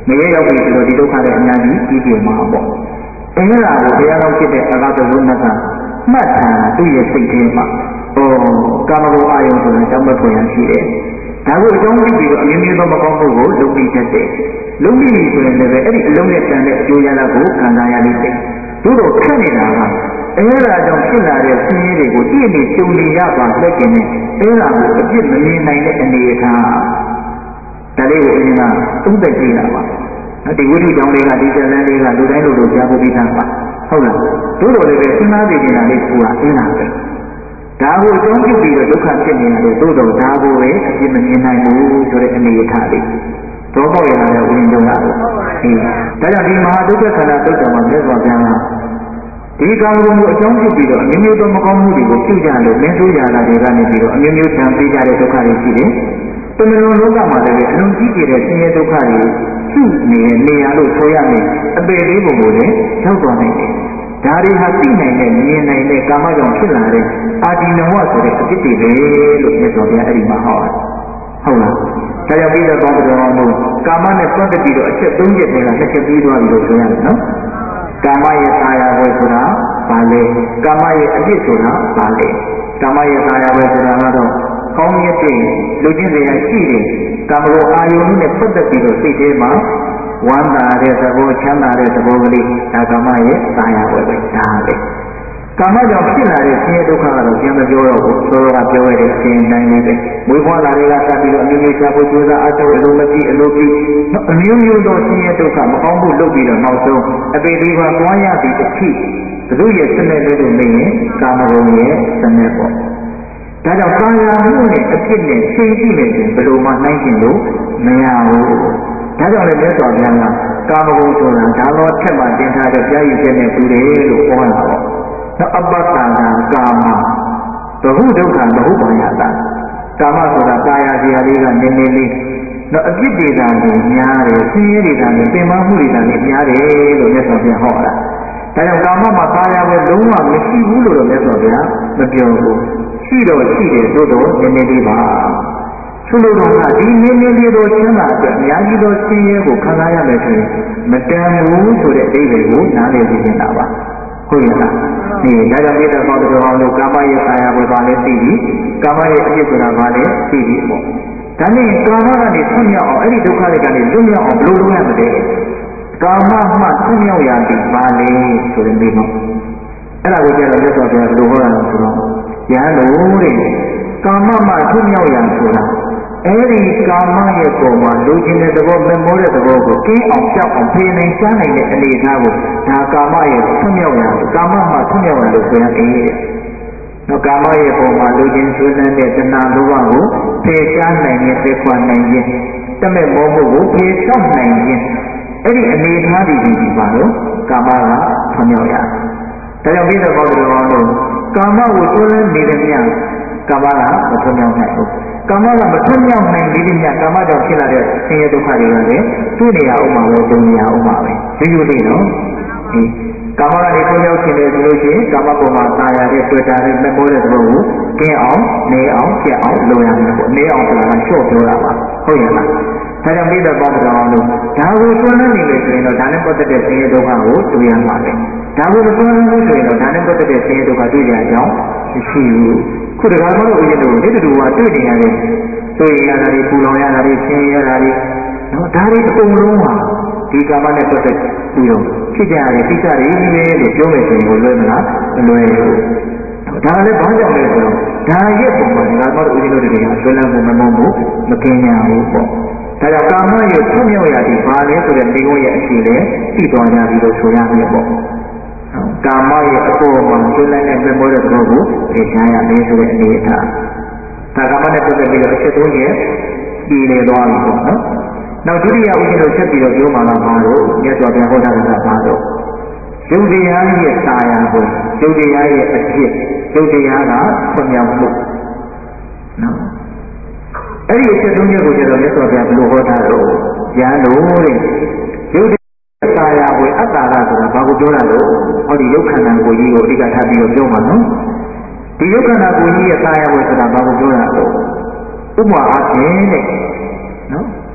ရရောက်ပြီဆိုတော့ဒီဒုက္ခတွေအများကြီးကြီးကျယ်မှာပေါ့အဲဒါကိုဘုရားတော်ဖြစ်တဲ့အလားတူဘုရားကမှတ်ထားတာသူ့ရဲ့စိတ်ထဲမှာဩကာမဂုဏ်အာယုံဆိုတာကြောင့်မဖွယ်ရရှိတယ်ဒါကိုအကြောင်းပြုပြီးတော့အမျိုးမျိုးသောမကောင်းမှုကိုလုပ်ပြီးတတ်တယ်လုပ်ပြီးဆိုရင်လည်းအဲ့ဒီအလုံးနဲ့တန်တဲ့အကျိုးရလဒ်ကိုခံစားရလိမ့်မယ်သို့တော့ခက်နေတာကအဲဒါကြောင့်ဖြစ်လာတဲ့ဆင်းရဲတွေကိုတည့်နေကြုံနေရပါလက်ကျင်နဲ့အဲဒါကိုအပြစ်မမြင်နိုင်တဲ့အနေအထားဒါလေးကိုအရင်ကသုံးသပ်ကြည့်တာပါဒီဝိသုကြောင့်တွေကဒီဇလန်တွေကလူတိုင်းလူတို့ကြားဖို့ပြီးသားပါဟုတ်လားတို့တော်လည်းပဲစဉ်းစားကြည့်နေတာလေးဆိုတာအင်းလားပဲဒါကိုအကြောင်းပြုပြီးတော့ဒုက္ခဖြစ်နေရတယ်တို့တော်ဒါကိုပဲအပြစ်မမြင်နိုင်ဘူးဆိုတဲ့အနေအထားလေးတော့ပေါ့ရတဲ့ဝိညာဉ်တော်လားအေးဒါကြောင့်ဒီမဟာဒုက္ခခန္ဓာသုတ်တော်မှာမြတ်စွာဘုရားကဒီကာမဂုဏ်ကိုအကြောင်းပြုပြီးတော့အမျိုးမျိုးသောမကောင်းမှုတွေကိုပြုကြလို့မင်းတို့ရာလာတွေကနေပြီးတော့အမျိုးမျိုးတန်ပေးကြတဲ့ဒုက္ခတွေရှိတယ်။တမန်တော်လောကမှာလည်းအလုံးကြီးကျယ်တဲ့ဆင်းရဲဒုက္ခတွေရှိနေတဲ့နေရာလို့ဆိုရမယ်အပေလေးပုံကိုလည်းရောက်သွားနိုင်တယ်။ဒါတွေဟာသိနိုင်တဲ့မြင်နိုင်တဲ့ကာမကြောင့်ဖြစ်လာတဲ့အာဒီနဝဆိုတဲ့အဖြစ်တွေပဲလို့မြတ်စွာဘုရားအဲ့ဒီမှာဟောတာ။ဟုတ်လား။ဒါကြောင့်ပြီးတော့ကောင်းတော်တို့ကာမနဲ့ပတ်သက်ပြီးတော့အချက်သုံးချက်တွေကနှစ်ချက်ပြီးသွားပြီလို့ဆိုရမယ်နော်။ကာမရဲ့အာရဝေဆိုတာဘာလဲကာမရဲ့အပြစ်ဆိုတာဘာလဲကာမရဲ့အာရဝေဆိုတာကတော့ကောင်းမြတ်တဲ့လူချင်းတွေရှိတယ်ကာမဂုဏ်အာယုန်နဲ့ပတ်သက်ပြီးတော့စိတ်ထဲမှာဝမ်းသာတဲ့သဘောချမ်းသာတဲ့သဘောကလေးဒါကာမရဲ့အာရဝေပဲဒါပဲကာမကြောင့်ဖြစ်လာတဲ့ဆင်းရဲဒုက္ခကတော့ပြန်မပြောတော့ဘူးဆိုတော့ကပြောရတဲ့အစဉ်တိုင်းလေးပဲမွေးဖွားလာတွေကစပြီးတော့အမျိုးမျိုးရှားဖို့ကြိုးစားအထောက်အလုံးမပြီးအလိုပြီးအမျိုးမျိုးသောဆင်းရဲဒုက္ခမကောင်းမှုလုပ်ပြီးတော့နောက်ဆုံးအပေလေးပါသွားရသည့်အဖြစ်ဘုသူရဲ့စနစ်လေးတို့နေရင်ကာမဂုဏ်ရဲ့စနစ်ပေါ့ဒါကြောင့်ကာယမှုနဲ့အဖြစ်နဲ့ရှင်းကြည့်မယ်ဆိုရင်ဘယ်လိုမှနှိုင်းကျင်လို့မရဘူးဒါကြောင့်လည်းမြတ်စွာဘုရားကကာမဂုဏ်ဆိုတာဒါတော့ထက်မှတင်ထားတဲ့ကြားရည်ချက်နဲ့တူတယ်လို့ဟောတာပေါ့နောက်အပ္ပတ္တနာကာမဘဟုဒုက္ခဘဟုပါယတာကာမဆိုတာကာယဇာလေးကနည်းနည်းလေးနောက်အပြစ်တွေကလည်းများတယ်ဆင်းရဲတွေကလည်းပင်မမှုတွေကလည်းများတယ်လို့မြတ်စွာဘုရားဟောတာဒါကြောင့်ကာမမှာကာယပဲလုံးဝမရှိဘူးလို့တော့မြတ်စွာဘုရားမပြောဘူးရှိတော့ရှိတယ်သို့တော့နည်းနည်းလေးပါဆိုလိုတော့ကဒီနည်းနည်းလေးတော့ရှင်းတာအတွက်အများကြီးသောဆင်းရဲကိုခံစားရမယ်ဆိုရင်မတန်ဘူးဆိုတဲ့အဓိပ္ပာယ်ကိုနားလည်သိနေတာပါဟုတ်ရဲ့လားဒီဒါကြောင့်ဒီတော့ဘောတော်အောင်လို့ကာမရဲ့ကာယဘယ်ပါလဲသိပြီကာမရဲ့အဖြစ်ဆိုတာဘာလဲသိပြီပေါ့ဒါနဲ့ကာမကနေဆွမြောက်အောင်အဲ့ဒီဒုက္ခတွေကနေလွတ်မြောက်အောင်ဘယ်လိုလုပ်ရမလဲကာမမှဆွမြောက်ရသည်ဘာလဲဆိုတဲ့မိမို့အဲ့ဒါကိုကြတော့လက်တော်ပြန်လို့ဟောတာဆိုတော့ရဟန်းတို့တဲ့ကာမမှဆွမြောက်ရဆိုတာအဲ့ဒီကာမရဲ့ပုံမှာလူချင်းတဲ့သဘောမမောတဲ့သဘောကိုကင်းအောင်ကြောက်အောင်ဖေးနိုင်ချမ်းနိုင်တဲ့အနေအထားကိုဒါကာမရဲ့ဆွမြောက်ရကာမမှဆွမြောက်ရလို့ဆိုရတယ်။နောက်ကာမရဲ့ပုံမှာလူချင်းဆွေးနွေးတဲ့တဏှာလောဘကိုဖေးချမ်းနိုင်ရဲ့သိခွာနိုင်ခြင်းတမဲ့မောမှုကိုဖေးချောက်နိုင်ခြင်းအဲ့ဒီအနေအထားတွေဒီပါတော့ကာမကဆွမြောက်ရ။ဒါကြောင့်ပြီးတော့ဘောဓတော်တို့ကာမကိုဆွေးနွေးနေတဲ့မြတ်ကာမကမဆွမြောက်နိုင်ဘူး။ကာမကမထွတ်မြောက်နိုင်သေးတဲ့ညကာမကြောင့်ဖြစ်လာတဲ့ဆင်းရဲဒုက္ခတွေကလည်းသူ့နေရာဥမာပဲသူ့နေရာဥမာပဲရိုးရိုးလေးနော်ဒီကာမကနေထွတ်မြောက်ခြင်းတယ်ဆိုလို့ရှိရင်ကာမပေါ်မှာသာယာတဲ့တွေ့တာတဲ့မပေါ်တဲ့သဘောကိုကျင်းအောင်နေအောင်ပြတ်အောင်လုပ်ရမယ်ပေါ့နေအောင်ဆိုတာကလျှော့ပြောတာပါဟုတ်ရဲ့လားဒါကြောင့်ပြီးတော့ပေါ့တော်အောင်လို့ဒါကိုဆွမ်းလန်းနေလို့ဆိုရင်တော့ဒါနဲ့ပတ်သက်တဲ့ဆင်းရဲဒုက္ခကိုတွေ့ရမှာပဲဒါကိုမဆွမ်းလန်းဘူးဆိုရင်တော့ဒါနဲ့ပတ်သက်တဲ့ဆင်းရဲဒုက္ခတွေ့ကြအောင်မရှိဘူးခုတကားမလို့ဦးဇင်းတို့ဒီတူကတွေ့နေရတယ်တွေ့ရတာတွေပူလောင်ရတာတွေဆင်းရဲရတာတွေနော်ဒါတွေအကုန်လုံးဟာဒီကာမနဲ့ပတ်သက်ပြီးတော့ဖြစ်ကြရတဲ့ကိစ္စတွေပဲလို့ပြောမယ်ဆိုရင်ကိုလွယ်မလားမလွယ်ဘူးဒါလည်းဘာကြောင့်လဲဆိုတော့ဒါရဲ့ပုံမှာဒီကားမလို့ဦးဇင်းတို့တွေကဆွေးနွေးမှုမမုန်းမှုမကင်းကြဘူးပေါ့ဒါကြောင့်ကာမရဲ့ဆွမြောက်ရသည်ဘာလဲဆိုတဲ့မိဂုံးရဲ့အခြေလဲသိသွားကြပြီလို့ဆိုရမယ်ပေါ့ကာမရဲ့အပေါ်မှာဆွေးနွေးတဲ့မေမိုးတဲ့သဘောကိုသိချရမယ်ဆိုတဲ့အနေအထားဒါကာမနဲ့ပတ်သက်ပြီးတော့အချက်သုံးချက်ပြည်နေသွားပြီပေါ့နော်နောက်ဒုတိယဥစ္စာကိုချက်ပြီးတော့ပြောမှလာပါတော့မြတ်စွာဘုရားဟောတာကပါတော့ယုတ်တရားရဲ့သာယာကိုယုတ်တရားရဲ့အဖြစ်ယုတ်တရားကဆွမြောက်မှုနော်အဲ့ဒီအချက်သုံးချက်ကိုကျတော့မြတ်စွာဘုရားဘယ်လိုဟောတာတော့ရန်လို့တဲ့ယုတ်သာယာကိုအတ္တရဆိုတာဘာကိုပြောတာလို့ဟောဒီယုတ်ခန္ဓာကိုကြီးကိုအဓိကထားပြီးတော့ပြောမှာနော်ဒီယုတ်ခန္ဓာကိုကြီးရဲ့သာယာကိုဆိုတာဘာကိုပြောတာလို့ဥပမာအားဖြင့်တဲ့နော်အ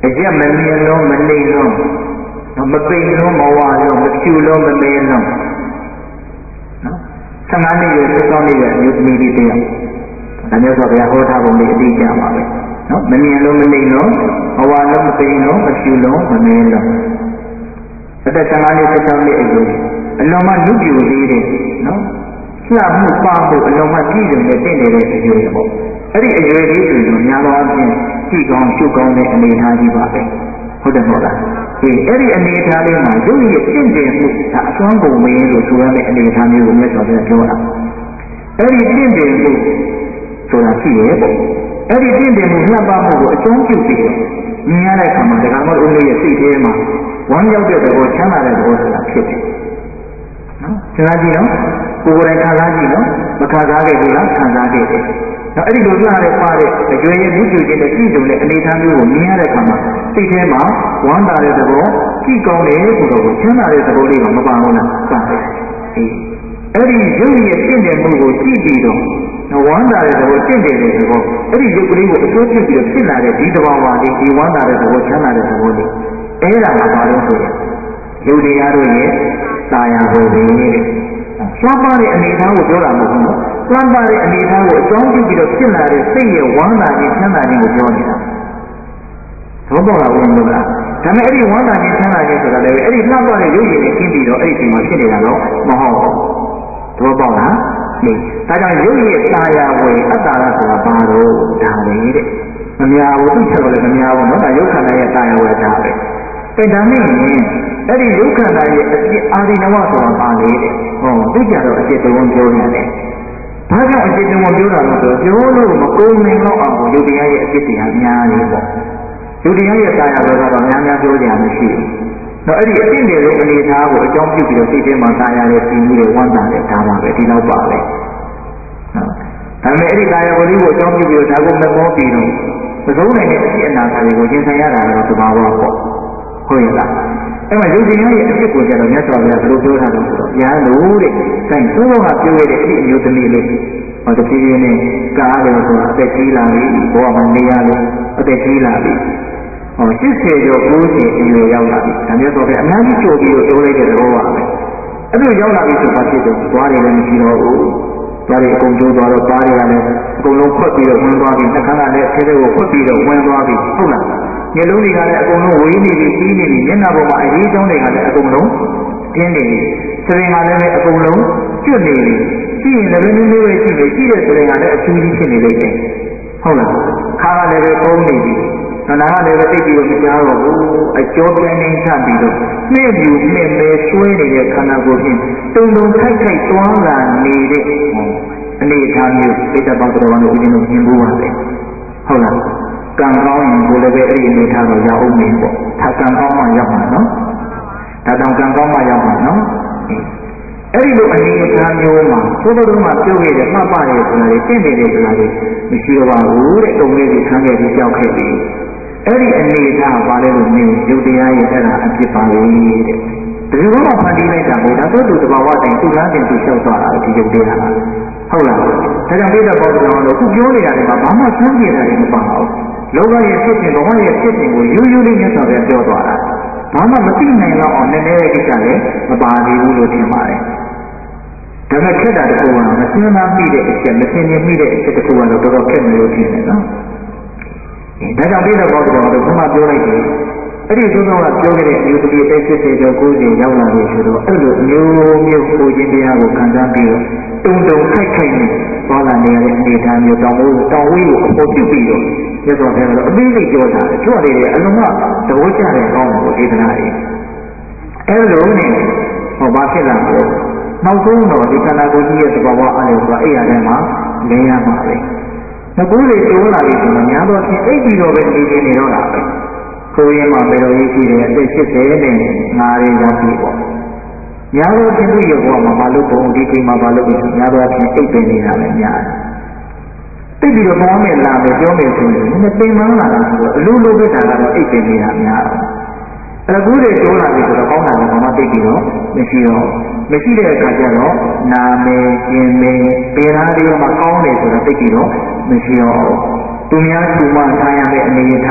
ရက်မမြင်လုံးမနေလုံးမပိန်လုံးမဝါလုံးမဖြူလုံးမမဲလုံးနော်ဆယ်ငါးနှစ်ရွယ်ဆက်ဆောင်နေတဲ့အမျိုးသမီးလေးတယောက်ဒါမျိုးဆိုဗျာဟောထားပုံလေးအတိအကျပါပဲနော်မမြင်လုံးမနေလုံးမဝါလုံးမပိန်လုံးမဖြူလုံးမမဲလုံးအသက်ဆယ်ငါးနှစ်ဆက်ဆောင်နေအရွယ်အလုံးမလူပြူလေးတဲ့နော်လှမှုပါမှုအလုံးမကြည့်ရုံနဲ့တင့်နေတဲ့အရွယ်ပေါ့အဲ့ဒီအရွယ်လေးဆိုရင်များသောအားဖြင့်ကြည့်ကောင်းရှုကောင်းတဲ့အနေအထားကြီးပါပဲဟုတ်တယ်မဟုတ်လားဒီအဲ့ဒီအနေအထားလေးမှာရုပ်ရည်တင့်တယ်မှုဒါအစွမ်းကုန်မင်းလို့ဆိုရမယ့်အနေအထားမျိုးကိုမြတ်စွာဘုရားပြောတာအဲ့ဒီတင့်တယ်မှုဆိုတာရှိရဲ့ပေါ့အဲ့ဒီတင့်တယ်မှုလှပမှုကိုအကျုံးပြုပြီးမြင်ရတဲ့အခါမှာဒကာမတော်ဦးလေးရဲ့စိတ်ထဲမှာဝမ်းရောက်တဲ့သဘောချမ်းသာတဲ့သဘောဆိုတာဖြစ်တယ်နော်စဉ်းစားကြည့်နော်ကိုယ်ကိုယ်တိုင်ခံစားကြည့်နော်မခံစားခဲ့ဘူးလားခံစားခဲ့တယ်နော်အဲ့ဒီလိုလှတဲ့ပါတဲ့အကျွေးရဲ့မြင့်ကျူခြင်းနဲ့ကြည့်ကြုံတဲ့အနေအထားမျိုးကိုမြင်ရတဲ့အခါမှာစိတ်ထဲမှာဝမ်းသာတဲ့သဘောကြည့်ကောင်းတယ်ဆိုတော့ချမ်းသာတဲ့သဘောလေးကမပါဘူးလားပါတယ်အေးအဲ့ဒီရုပ်ရဲ့တင့်တယ်မှုကိုကြည့်ပြီးတော့ဝမ်းသာတဲ့သဘောတင့်တယ်တဲ့သဘောအဲ့ဒီရုပ်ကလေးကိုအကျိုးပြုပြီးဖြစ်လာတဲ့ဒီသဘောဝါလေးဒီဝမ်းသာတဲ့သဘောချမ်းသာတဲ့သဘောလေးအဲ့ဒါကဘာလို့ဆိုရင်ယုတ်တရားတို့ရဲ့သာယာကိုပဲတဲ့စွမ်းပါတဲ့အနေအထားကိုပြောတာမဟုတ်ဘူးနော်စွမ်းပါတဲ့အနေအထားကိုအကြောင်းပြုပြီးတော့ဖြစ်လာတဲ့စိတ်ရဲ့ဝမ်းသာခြင်းချမ်းသာခြင်းကိုပြောနေတာသောပေါ်လာဝင်လို့လားဒါပေမဲ့အဲ့ဒီဝမ်းသာခြင်းချမ်းသာခြင်းဆိုတာလည်းအဲ့ဒီလှပတဲ့ရုပ်ရည်နဲ့ကျင်းပြီးတော့အဲ့ဒီချိန်မှာဖြစ်နေတာတော့မဟုတ်ဘူးသောပေါ်လားဒီဒါကြောင့်ရုပ်ရည်သာယာဝယ်အတ္တရဆိုတာဘာလို့ဒါပဲတဲ့မများဘူးသူချက်တော့လည်းမများဘူးနော်ဒါရုပ်ခန္ဓာရဲ့သာယာဝယ်ဒါပဲအဲဒါနဲ့အဲ့ဒီရုပ်ခန္ဓာရဲ့အပြစ်အာရိနဝဆိုတာပါလေတဲ့ဟောသိကြတော့အပြစ်တုံးပြောနေတယ်ဘာကြောင့်အပြစ်တုံးပြောတာလဲဆိုတော့ပြောလို့မကုန်နိုင်တော့အောင်ရုပ်တရားရဲ့အပြစ်တရားများနေပေါ့ရုပ်တရားရဲ့တာယာဝယ်ကတော့များများပြောကြရမရှိဘူးတော့အဲ့ဒီအပြစ်တွေအနေအထားကိုအကြောင်းပြုပြီးတော့စိတ်ထဲမှာတာယာရဲ့ပြီးမှုတွေဝမ်းသာတဲ့ဒါပါပဲဒီလောက်ပါပဲနော်ဒါပေမဲ့အဲ့ဒီတာယာဝယ်လေးကိုအကြောင်းပြုပြီးတော့ဒါကိုမပေါ်ပြီးတော့မဆုံးနိုင်တဲ့အဖြစ်အနာတွေကိုရင်ဆိုင်ရတာကတော့သဘာဝပေါ့ဟုတ်ရဲ့လားအဲ့မှာယုတ်တရားရဲ့အဖြစ်ကိုကြတော့မြတ်စွာဘုရားဘယ်လိုပြောထားလဲဆိုတော့ညာလို့တဲ့ဆိုင်သိုးကပြောရတဲ့အဖြစ်အမျိုးသမီးလေးဟောတဖြည်းဖြည်းနဲ့ကားတယ်ဆိုတာအသက်ကြီးလာပြီဘောမှာနေရလို့အသက်ကြီးလာပြီဟောရှစ်ဆယ်ကျော်ကိုးဆယ်အရွယ်ရောက်လာပြီဒါမျိုးဆိုတော့အများကြီးကြိုပြီးတော့ပြောလိုက်တဲ့သဘောပါပဲအဲ့လိုရောက်လာပြီဆိုတာဖြစ်တော့သွားတယ်လည်းမရှိတော့ဘူးသွားတယ်အကုန်ကျိုးသွားတော့ပါးတွေကလည်းအကုန်လုံးဖွက်ပြီးတော့ဝင်သွားပြီနှခမ်းကလည်းအထဲထဲကိုဖွက်ပြီးတော့ဝင်သွားပြီဟုတ်လားမျက်လုံးတွေကလည်းအကုန်လုံးဝေးနေပြီပြီးနေပြီမျက်နှာပေါ်မှာအရေးကြောင်းတွေကလည်းအကုန်လုံးပြင်းနေပြီစရင်ကလည်းအကုန်လုံးကျွတ်နေပြီကြည့်ရင်လည်းနည်းနည်းပဲရှိတယ်ကြည့်တဲ့စရင်ကလည်းအချူကြီးဖြစ်နေလိမ့်မယ်ဟုတ်လားခါကလည်းပဲပုံနေပြီနာကလည်းပဲသိပြီးတော့မကြားတော့ဘူးအကျော်ပြင်းနေချပြီးတော့နှဲ့ပြူနှဲ့မဲဆွဲနေတဲ့ခန္ဓာကိုယ်ဖြင့်တုံတုံထိုက်ထိုက်တွားလာနေတဲ့အနေအထားမျိုးပိဋကပေါင်းတော်တို့ဦးဇင်းတို့မြင်ဖို့ပါပဲဟုတ်လားကံကောင်းရင်ကိုယ်လည်းပဲအဲ့ဒီအနေထားကိုရောက်အောင်နေပေါ့ထာကံကောင်းမှရောက်မှာနော်ဒါတောင်ကံကောင်းမှရောက်မှာနော်အဲ့ဒီလိုအနေအထားမျိုးမှာသို့တော်တို့မှပြုတ်ခဲ့တဲ့မှတ်ပါရဲ့ဆိုတာတွေတင့်တယ်တဲ့ဆိုတာတွေမရှိတော့ပါဘူးတဲ့တုံလေးကိုခံခဲ့ပြီးကြောက်ခဲ့ပြီးအဲ့ဒီအနေအထားပါလဲလို့မြင်ရုပ်တရားရဲ့အဲ့ဒါအဖြစ်ပါလေတဲ့ဒီလိုမှဖန်တီးလိုက်တာကိုဒါတို့လူတဘာဝတိုင်းသူ့လားတင်သူလျှောက်သွားတာဒီရုပ်တရားဟုတ်လားဒါကြောင့်ပိဋကပေါင်းတော်တို့ခုပြောနေတာတွေမှာဘာမှဆန်းပြေတာတွေမပါဘူးလောကရဲ့ဖြစ်ခြင်းဘဝရဲ့ဖြစ်ခြင်းကိုရိုးရိုးလေးမြတ်စွာဘုရားပြောသွားတာဘာမှမသိနိုင်တော့အောင်နည်းနည်းလေးကိစ္စလည်းမပါသေးဘူးလို့ထင်ပါတယ်ဒါပေမဲ့ခက်တာတခုကမစင်းသားမိတဲ့အချက်မစင်ရင်မိတဲ့အချက်တခုကတော့တော်တော်ခက်နေလို့ထင်တယ်နော်ဒါကြောင့်ပိဋကပေါင်းတော်တို့ဘုရားပြောလိုက်တယ်အဲ့ဒီသုသောကပြောခဲ့တဲ့အမျိုးသမီးအသက်စစ်စစ်ကျော်ကိုးဆယ်ရောက်လာပြီဆိုတော့အဲ့လိုမျိုးမျိုးကိုခြင်းတရားကိုခံစားပြီးတော့တုံတုံခိုက်ခိုက်နဲ့သွားလာနေရတဲ့အနေအထားမျိုးတောင်ဝေးတောင်ဝေးကိုအပေါ်ပြုတ်ပြီးတော့ရသော်တယ်တော့အသေးစိတ်ပြောတာကြွတယ်လေအလုံးမသဘောကျတဲ့ကောင်းကိုဒေသနာတွေအဲ့လိုနဲ့ဟောဘာဖြစ်လာလဲနောက်ဆုံးတော့ဒီခန္ဓာကိုယ်ကြီးရဲ့သဘောဝအားလည်းဆိုတာအဲ့ရတဲ့မှာလဲရမှာပဲငကူးတွေတိုးလာပြီဆိုတော့များတော့ဖြင့်အိပ်ပြီးတော့ပဲနေနေနေတော့တာပဲကိုယ်ရင်မှာဘယ်လိုရေးကြည့်တယ်အသက်ရှစ်ဆယ်နဲ့ငါးရင်းရောက်ပြီပေါ့များတော့ဖြင့်သူ့ရဲ့ဘဝမှာမလုပ်ဘူးဒီချိန်မှာမလုပ်ဘူးများတော့ဖြင့်အိပ်ပင်နေတာလည်းများတယ်သိပြီးတော့မောင်းမယ်လာမယ်ပြောမယ်ဆိုရင်မပင်မလာတာဆိုတော့အလိုလိုပဲဒါကတော့အိပ်ပင်နေတာများတယ်အခုတွေတိုးလာပြီဆိုတော့ကောင်းတာလည်းဘာမှသိပြီးတော့မရှိတော့မရှိတဲ့အခါကျတော့နာမယ်ကျင်မယ်ပေရာတွေမှာကောင်းတယ်ဆိုတော့သိပြီးတော့မရှိတော့သူများသူမထားရမယ့်အနေအထား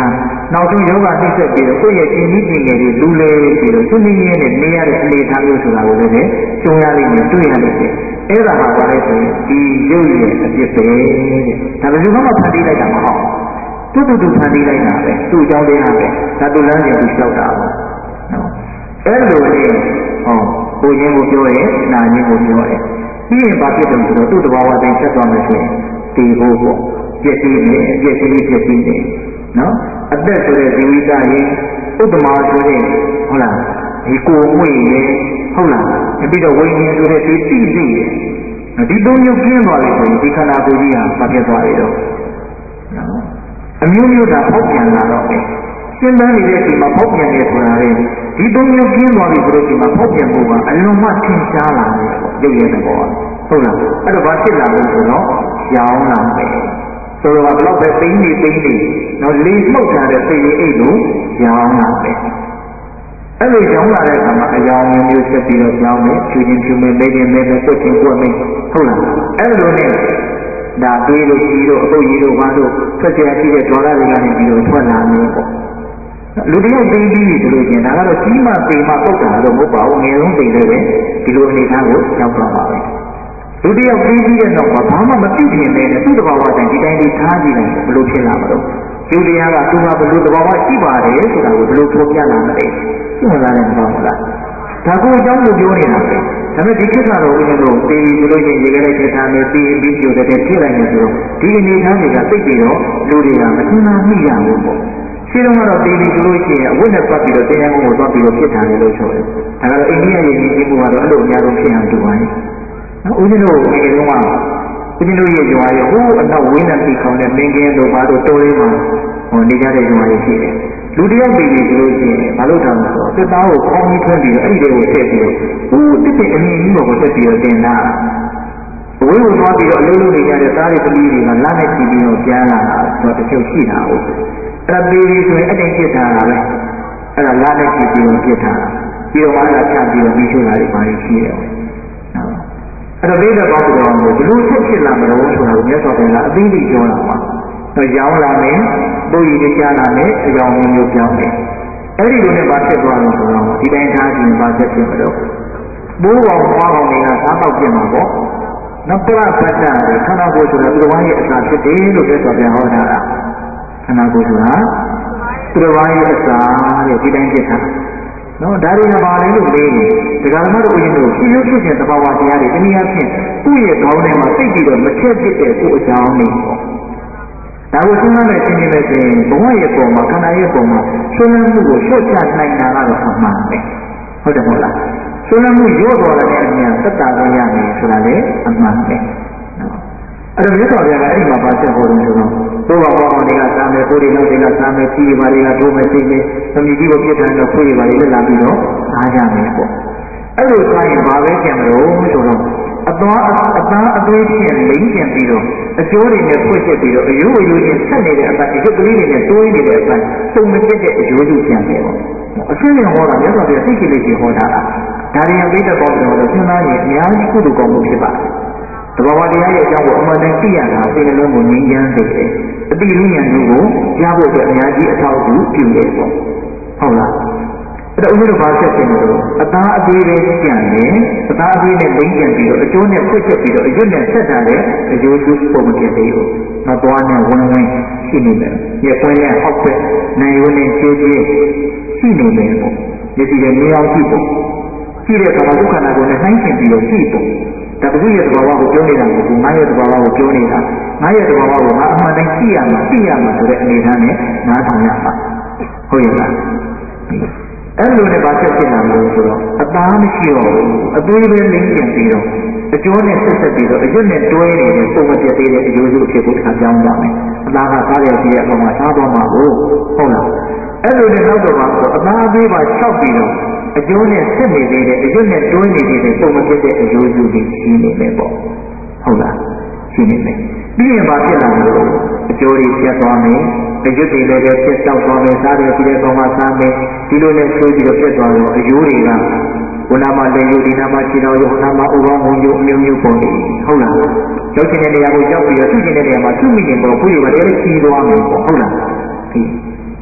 နောက်ဆုံးယောဂနှိစက်ပြီးတော့ကိုယ့်ရဲ့ကျင်ကြီးကျင်ငယ်တွေလူလဲပြီးတော့သူနေရတဲ့နေရတဲ့အနေအထားမျိုးဆိုတာကိုလည်းကျုံရလိမ့်မယ်တွေ့ရလိမ့်မယ်အဲ့ဒါဟာပါလေဆိုရင်ဒီရုပ်ရဲ့အဖြစ်ပဲတဲ့ဒါဘယ်လိုမှဖန်တီးလိုက်တာမဟုတ်တူတူတူဖန်တီးလိုက်တာပဲသူ့အကြောင်းလေးဟာပဲဒါသူလမ်းစဉ်သူလျှောက်တာပေါ့နော်အဲ့လိုလေးဟောကိုရင်းကိုပြောရဲနာရင်းကိုပြောရဲပြီးရင်ဘာဖြစ်တယ်ဆိုတော့သူ့တဘာဝတိုင်းဆက်သွားမယ်ဆိုရင်ဒီဖို့ပေါ့ပြည့်စည်နေပြည့်စည်ပြည့်စည်နေနော်အသက်ဆိုတဲ့ဇီဝိတရင်ဥဒ္ဓမာဆိုတဲ့ဟုတ်လားဒီကိုမွေရေဟုတ်လားပြီးတော့ဝိညာဉ်ဆိုတဲ့ဒီတိတိရေဒီသုံးမျိုးကျင်းသွားပြီဆိုရင်ဒီခန္ဓာကိုယ်ကြီးဟာမဖြစ်သွားရတော့နော်အမျိုးမျိုးသာဖောက်ပြန်လာတော့တယ်စဉ်းစားနေတဲ့အချိန်မှာဖောက်ပြန်နေဆိုတာလေဒီသုံးမျိုးကျင်းသွားပြီဆိုတော့ဒီမှာဖောက်ပြန်မှုကအလွန်မှထင်ရှားလာတယ်ပေါ့ရုပ်ရည်တဲ့ဘောဟုတ်လားအဲ့တော့ဘာဖြစ်လာလို့ဆိုတော့ရောင်းလာတယ်ဆိုတော့ဘလောက်ပဲသိနေသိနေတော့လေးမှုတ်ထားတဲ့သိရင်အိတ်လို့ရောင်းလာတယ်အဲ့လိုရောင်းလာတဲ့အခါမှာအယောင်မျိုးမျိုးဆက်ပြီးတော့ရောင်းတယ်ဖြူချင်းဖြူမင်းမေးချင်းမဲမဲပုတ်ချင်းပွက်မင်းဟုတ်လားအဲ့လိုနဲ့ဒါတွေးလို့ကြီးလို့အပုတ်ကြီးလို့ဘာလို့ထွက်ကြရရှိတဲ့ဒေါ်လာတွေကနေပြီးတော့ထွက်လာမျိုးပေါ့လူတယောက်သိပြီးပြီဆိုလို့ရှိရင်ဒါကတော့ကြီးမှသိမှပုတ်တာတော့မဟုတ်ပါဘူးငယ်ဆုံးသိတယ်ပဲဒီလိုအနေထားကိုရောက်သွားပါပဲလူတယောက်သိပြီးတဲ့နောက်မှာဘာမှမသိခင်နဲ့သူ့တဘာဝတိုင်းဒီတိုင်းလေးထားကြည့်လိုက်ဘလို့ဖြစ်လာမလို့ယူလျာကသူကဘလို့တဘာဝရှိပါတယ်ဆိုတာကိုဘလို့ပြောပြလာမလဲရှင်းလာတယ်မဟုတ်လားဒါကိုအကြောင်းကိုပြောနေတာပဲဒါပေမဲ့ဒီခေတ်ကတော့ဦးဇင်းတို့တီးပြီးလို့ချင်းရေခဲလိုက်ထားမယ်ပြီးပြီးပြိုတဲ့ဖြစ်လိုက်နေဆိုတော့ဒီအနေထားတွေကသိပြီးတော့လူတွေကမထင်မှမိရဘူးပေါ့ရှင်းတော့ကတော့တီးပြီးလို့ချင်းအဝတ်နဲ့ပတ်ပြီးတော့တရားမှုကိုသွားပြီးတော့ဖြစ်တာလေလို့ဆိုတယ်ဒါကတော့အိန္ဒိယရဲ့ယဉ်ကျေးမှုကတော့အဲ့လိုအများဆုံးဖြစ်အောင်တူပါရဲ့နော်ဦးဇင်းတို့ဒီကနေ့ကဦးဇင်းတို့ရဲ့ရွာရဲ့ဟိုးအနောက်ဝင်းနဲ့ပြီးခေါင်းတဲ့မင်းကင်းတို့ဘာလို့တိုးလေးမှာဟိုနေကြတဲ့ရွာတွေရှိတယ်လူတယောက်ပြည်ပြီးလို့ရှိရင်ဘာလို့တောင်းလဲဆိုတော့တစ်သားကိုခေါင်းကြီးထွန်းပြီးတော့အဲ့ဒီတွေကိုထည့်ပြီးတော့ဟိုးတစ်ပြည့်အမြင့်ကြီးပေါ်ကိုတက်ပြီးတော့တင်တာအဝေးကိုသွားပြီးတော့အလုံးလုံးနေကြတဲ့သားတွေကလေးတွေကလာနဲ့ကြည့်ပြီးတော့ပြန်လာတာဆိုတော့တချို့ရှိတာဟုတ်အဲ့ဒါပြည်ပြီးဆိုရင်အတိတ်ဖြစ်တာလားပဲအဲ့ဒါလာနဲ့ကြည့်ပြီးတော့ဖြစ်တာပြီးတော့အားလာချပြီးတော့ပြီးရှိတာတွေပါရှိတယ်အဲ့တော့ဒီတော့ဘာလို့လဲဘလို့ဆက်ဖြစ်လာမလို့ဆိုတာကိုမြတ်စွာဘုရားအသိသိပြောတာပါတော့ရောင်းလာမယ်ပုရီကြလာမယ်အကြောင်းမျိုးပြောင်းတယ်အဲ့ဒီလိုနဲ့ဘာဖြစ်သွားလို့ဆိုတော့ဒီတိုင်းထားခြင်းဘာဖြစ်ဖြစ်မလို့ဘိုးကောင်ပွားကောင်တွေကစားတော့ပြင်မှာပေါ့နပရပတ္တတွေခန္ဓာကိုယ်ဆိုတာသူတော်ဘာရဲ့အစာဖြစ်တယ်လို့မြတ်စွာဘုရားဟောတာလားခန္ဓာကိုယ်ဆိုတာသူတော်ဘာရဲ့အစာတဲ့ဒီတိုင်းဖြစ်တာနော်ဒါတွေကဘာလဲလို့မေးတယ်ဒကာမတို့ဦးဇင်းတို့ဖြစ်ရဖြစ်တဲ့သဘာဝတရားတွေတနည်းအားဖြင့်သူ့ရဲ့ခေါင်းထဲမှာသိပြီးတော့မချက်ဖြစ်တဲ့ကိုယ်အကြောင်းလေးပေါ့ဒါကိုစဉ်းစားနေရှင်းနေမယ်ဆိုရင်ဘဝရဲ့ပုံမှာခန္ဓာရဲ့ပုံမှာဆွေးနွေးမှုကိုလျှော့ချနိုင်တာကတော့အမှန်ပဲဟုတ်တယ်မဟုတ်လားဆွေးနွေးမှုရော့တော်လာတဲ့အမြန်သက်တာရရမယ်ဆိုတာလည်းအမှန်ပဲနော်အဲ့တော့မြတ်စွာဘုရားကအဲ့ဒီမှာပါချက်ဟောတယ်ဆိုတော့ဘုရားဘောင်းတွေကစားမယ်ကိုယ်တွေနောက်တွေကစားမယ်ကြီးတွေပါတွေကထိုးမယ်သိမယ်သမီးကြီးကိုပြစ်ထန်တော့ခွေးတွေပါတွေလက်လာပြီးတော့စားကြမယ်ပေါ့အဲ့လိုစားရင်ဘာပဲကြံမလို့ဆိုတော့အသွားအသားအသွေးဖြင့်လိမ့်ကျင်ပြီးတော့အကျိုးတွေနဲ့ဖွင့်ချက်ပြီးတော့အယိုးအယိုးချင်းဆက်နေတဲ့အပိုင်းအကျိုးကလေးတွေနဲ့တိုးနေတဲ့အပိုင်းစုံမဖြစ်တဲ့အယိုးစုပြန်တယ်ပေါ့အရှင်းရင်ဟောတာမြတ်စွာဘုရားသိချင်လေးကြီးဟောတာဒါတွေအပိဋကပေါင်းတော့စဉ်းစားရင်အများကြီးကုသိုလ်ကောင်းမှုဖြစ်ပါတယ်သဘာဝတရားရဲ့အကြောင်းကိုအမှန်တမ်းသိရတာစိတ်နှလုံးကိုငြိမ်းချမ်းစေတယ်အတိအဉာဏ်ကိုရဖို့အတွက်အများကြီးအထောက်အကူပြုတယ်ပေါ့ဟုတ်လားအဲ့တော့ဦးဇင်းတို့ဘာဆက်တင်လို့အသားအသွေးပဲကြံတယ်အသားအသွေးနဲ့လိမ့်ကြံပြီးတော့အကျိုးနဲ့ဖွင့်ချက်ပြီးတော့အရွတ်နဲ့ဆက်တာလည်းအကျိုးကျိုးပုံမဖြစ်သေးဘူးမသွားနဲ့ဝင်းဝင်းရှိနေတယ်ညပွင့်နဲ့ဟောက်ပဲနိုင်ရုံနဲ့ကျိုးကျိုးရှိနေတယ်ပေါ့မျက်စိနဲ့မြင်အောင်ကြည့်ပေါ့ကြည့်တဲ့အခါမှာဒုက္ခနာကိုလည်းနှိုင်းရှင်ပြီးတော့ကြည့်ပေါ့ဒါပုဂ္ဂိုလ်ရဲ့သဘာဝကိုပြောနေတာကိုငါရဲ့သဘာဝကိုပြောနေတာငါရဲ့သဘာဝကိုငါအမှန်တိုင်းကြည့်ရမှာသိရမှာဆိုတဲ့အနေအထားနဲ့နားထောင်ရမှာဟုတ်ရဲ့လားအဲ့လိုနဲ့ဘာဖြစ်ဖြစ်လာလို့ဆိုတော့အသားမရှိတော့ဘူးအသွေးပဲလိမ့်ကျင်ပြီးတော့အကျိုးနဲ့ဆက်ဆက်ပြီးတော့အရွတ်နဲ့တွဲနေတဲ့ပုံမပြတ်သေးတဲ့အယိုးစုအဖြစ်ကိုခံပြောင်းသွားမယ်အသားကစားရရှိတဲ့အပေါ်မှာစားသွားမှာကိုဟုတ်လားအဲ့လိုနဲ့နောက်တော့မှဆိုအသားအသေးပါလျှောက်ပြီးတော့အကျိုးနဲ့ဆက်နေသေးတဲ့အရွတ်နဲ့တွဲနေသေးတဲ့ပုံမပြတ်တဲ့အယိုးစုကြီးရှိနေမယ်ပေါ့ဟုတ်လားရှိနေမယ်ပြီးရင်ဘာဖြစ်လာလို့အကျိုးတွေပြတ်သွားမယ်အရွတ်တွေလည်းပဲပြတ်တောက်သွားမယ်စားတယ်ပြီးတဲ့ကောင်မှစားမယ်ဒီလိုနဲ့ဆိုပြီးတော့ပြတ်သွားတော့အယိုးတွေကဝနာမလည်းယုဒီနာမခြေတော်ယုနာမဥပ္ပဝုံယုအမျိုးမျိုးပေါ်နေဟုတ်လားရောက်ချင်တဲ့နေရာကိုရောက်ပြီးတော့သူ့ချင်တဲ့နေရာမှာသူ့မိခင်ပေါ်ကိုယ်ရောတည်းကြီးသွားမယ်ပေါ့ဟုတ်လားဒီ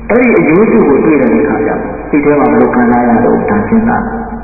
အဲ့ဒီအယိုးစုကိုတွေ့တဲ့အခါကျစိတ်ထဲမှာဘယ်လိုခံစားရတော့ဒါရှင်းတာ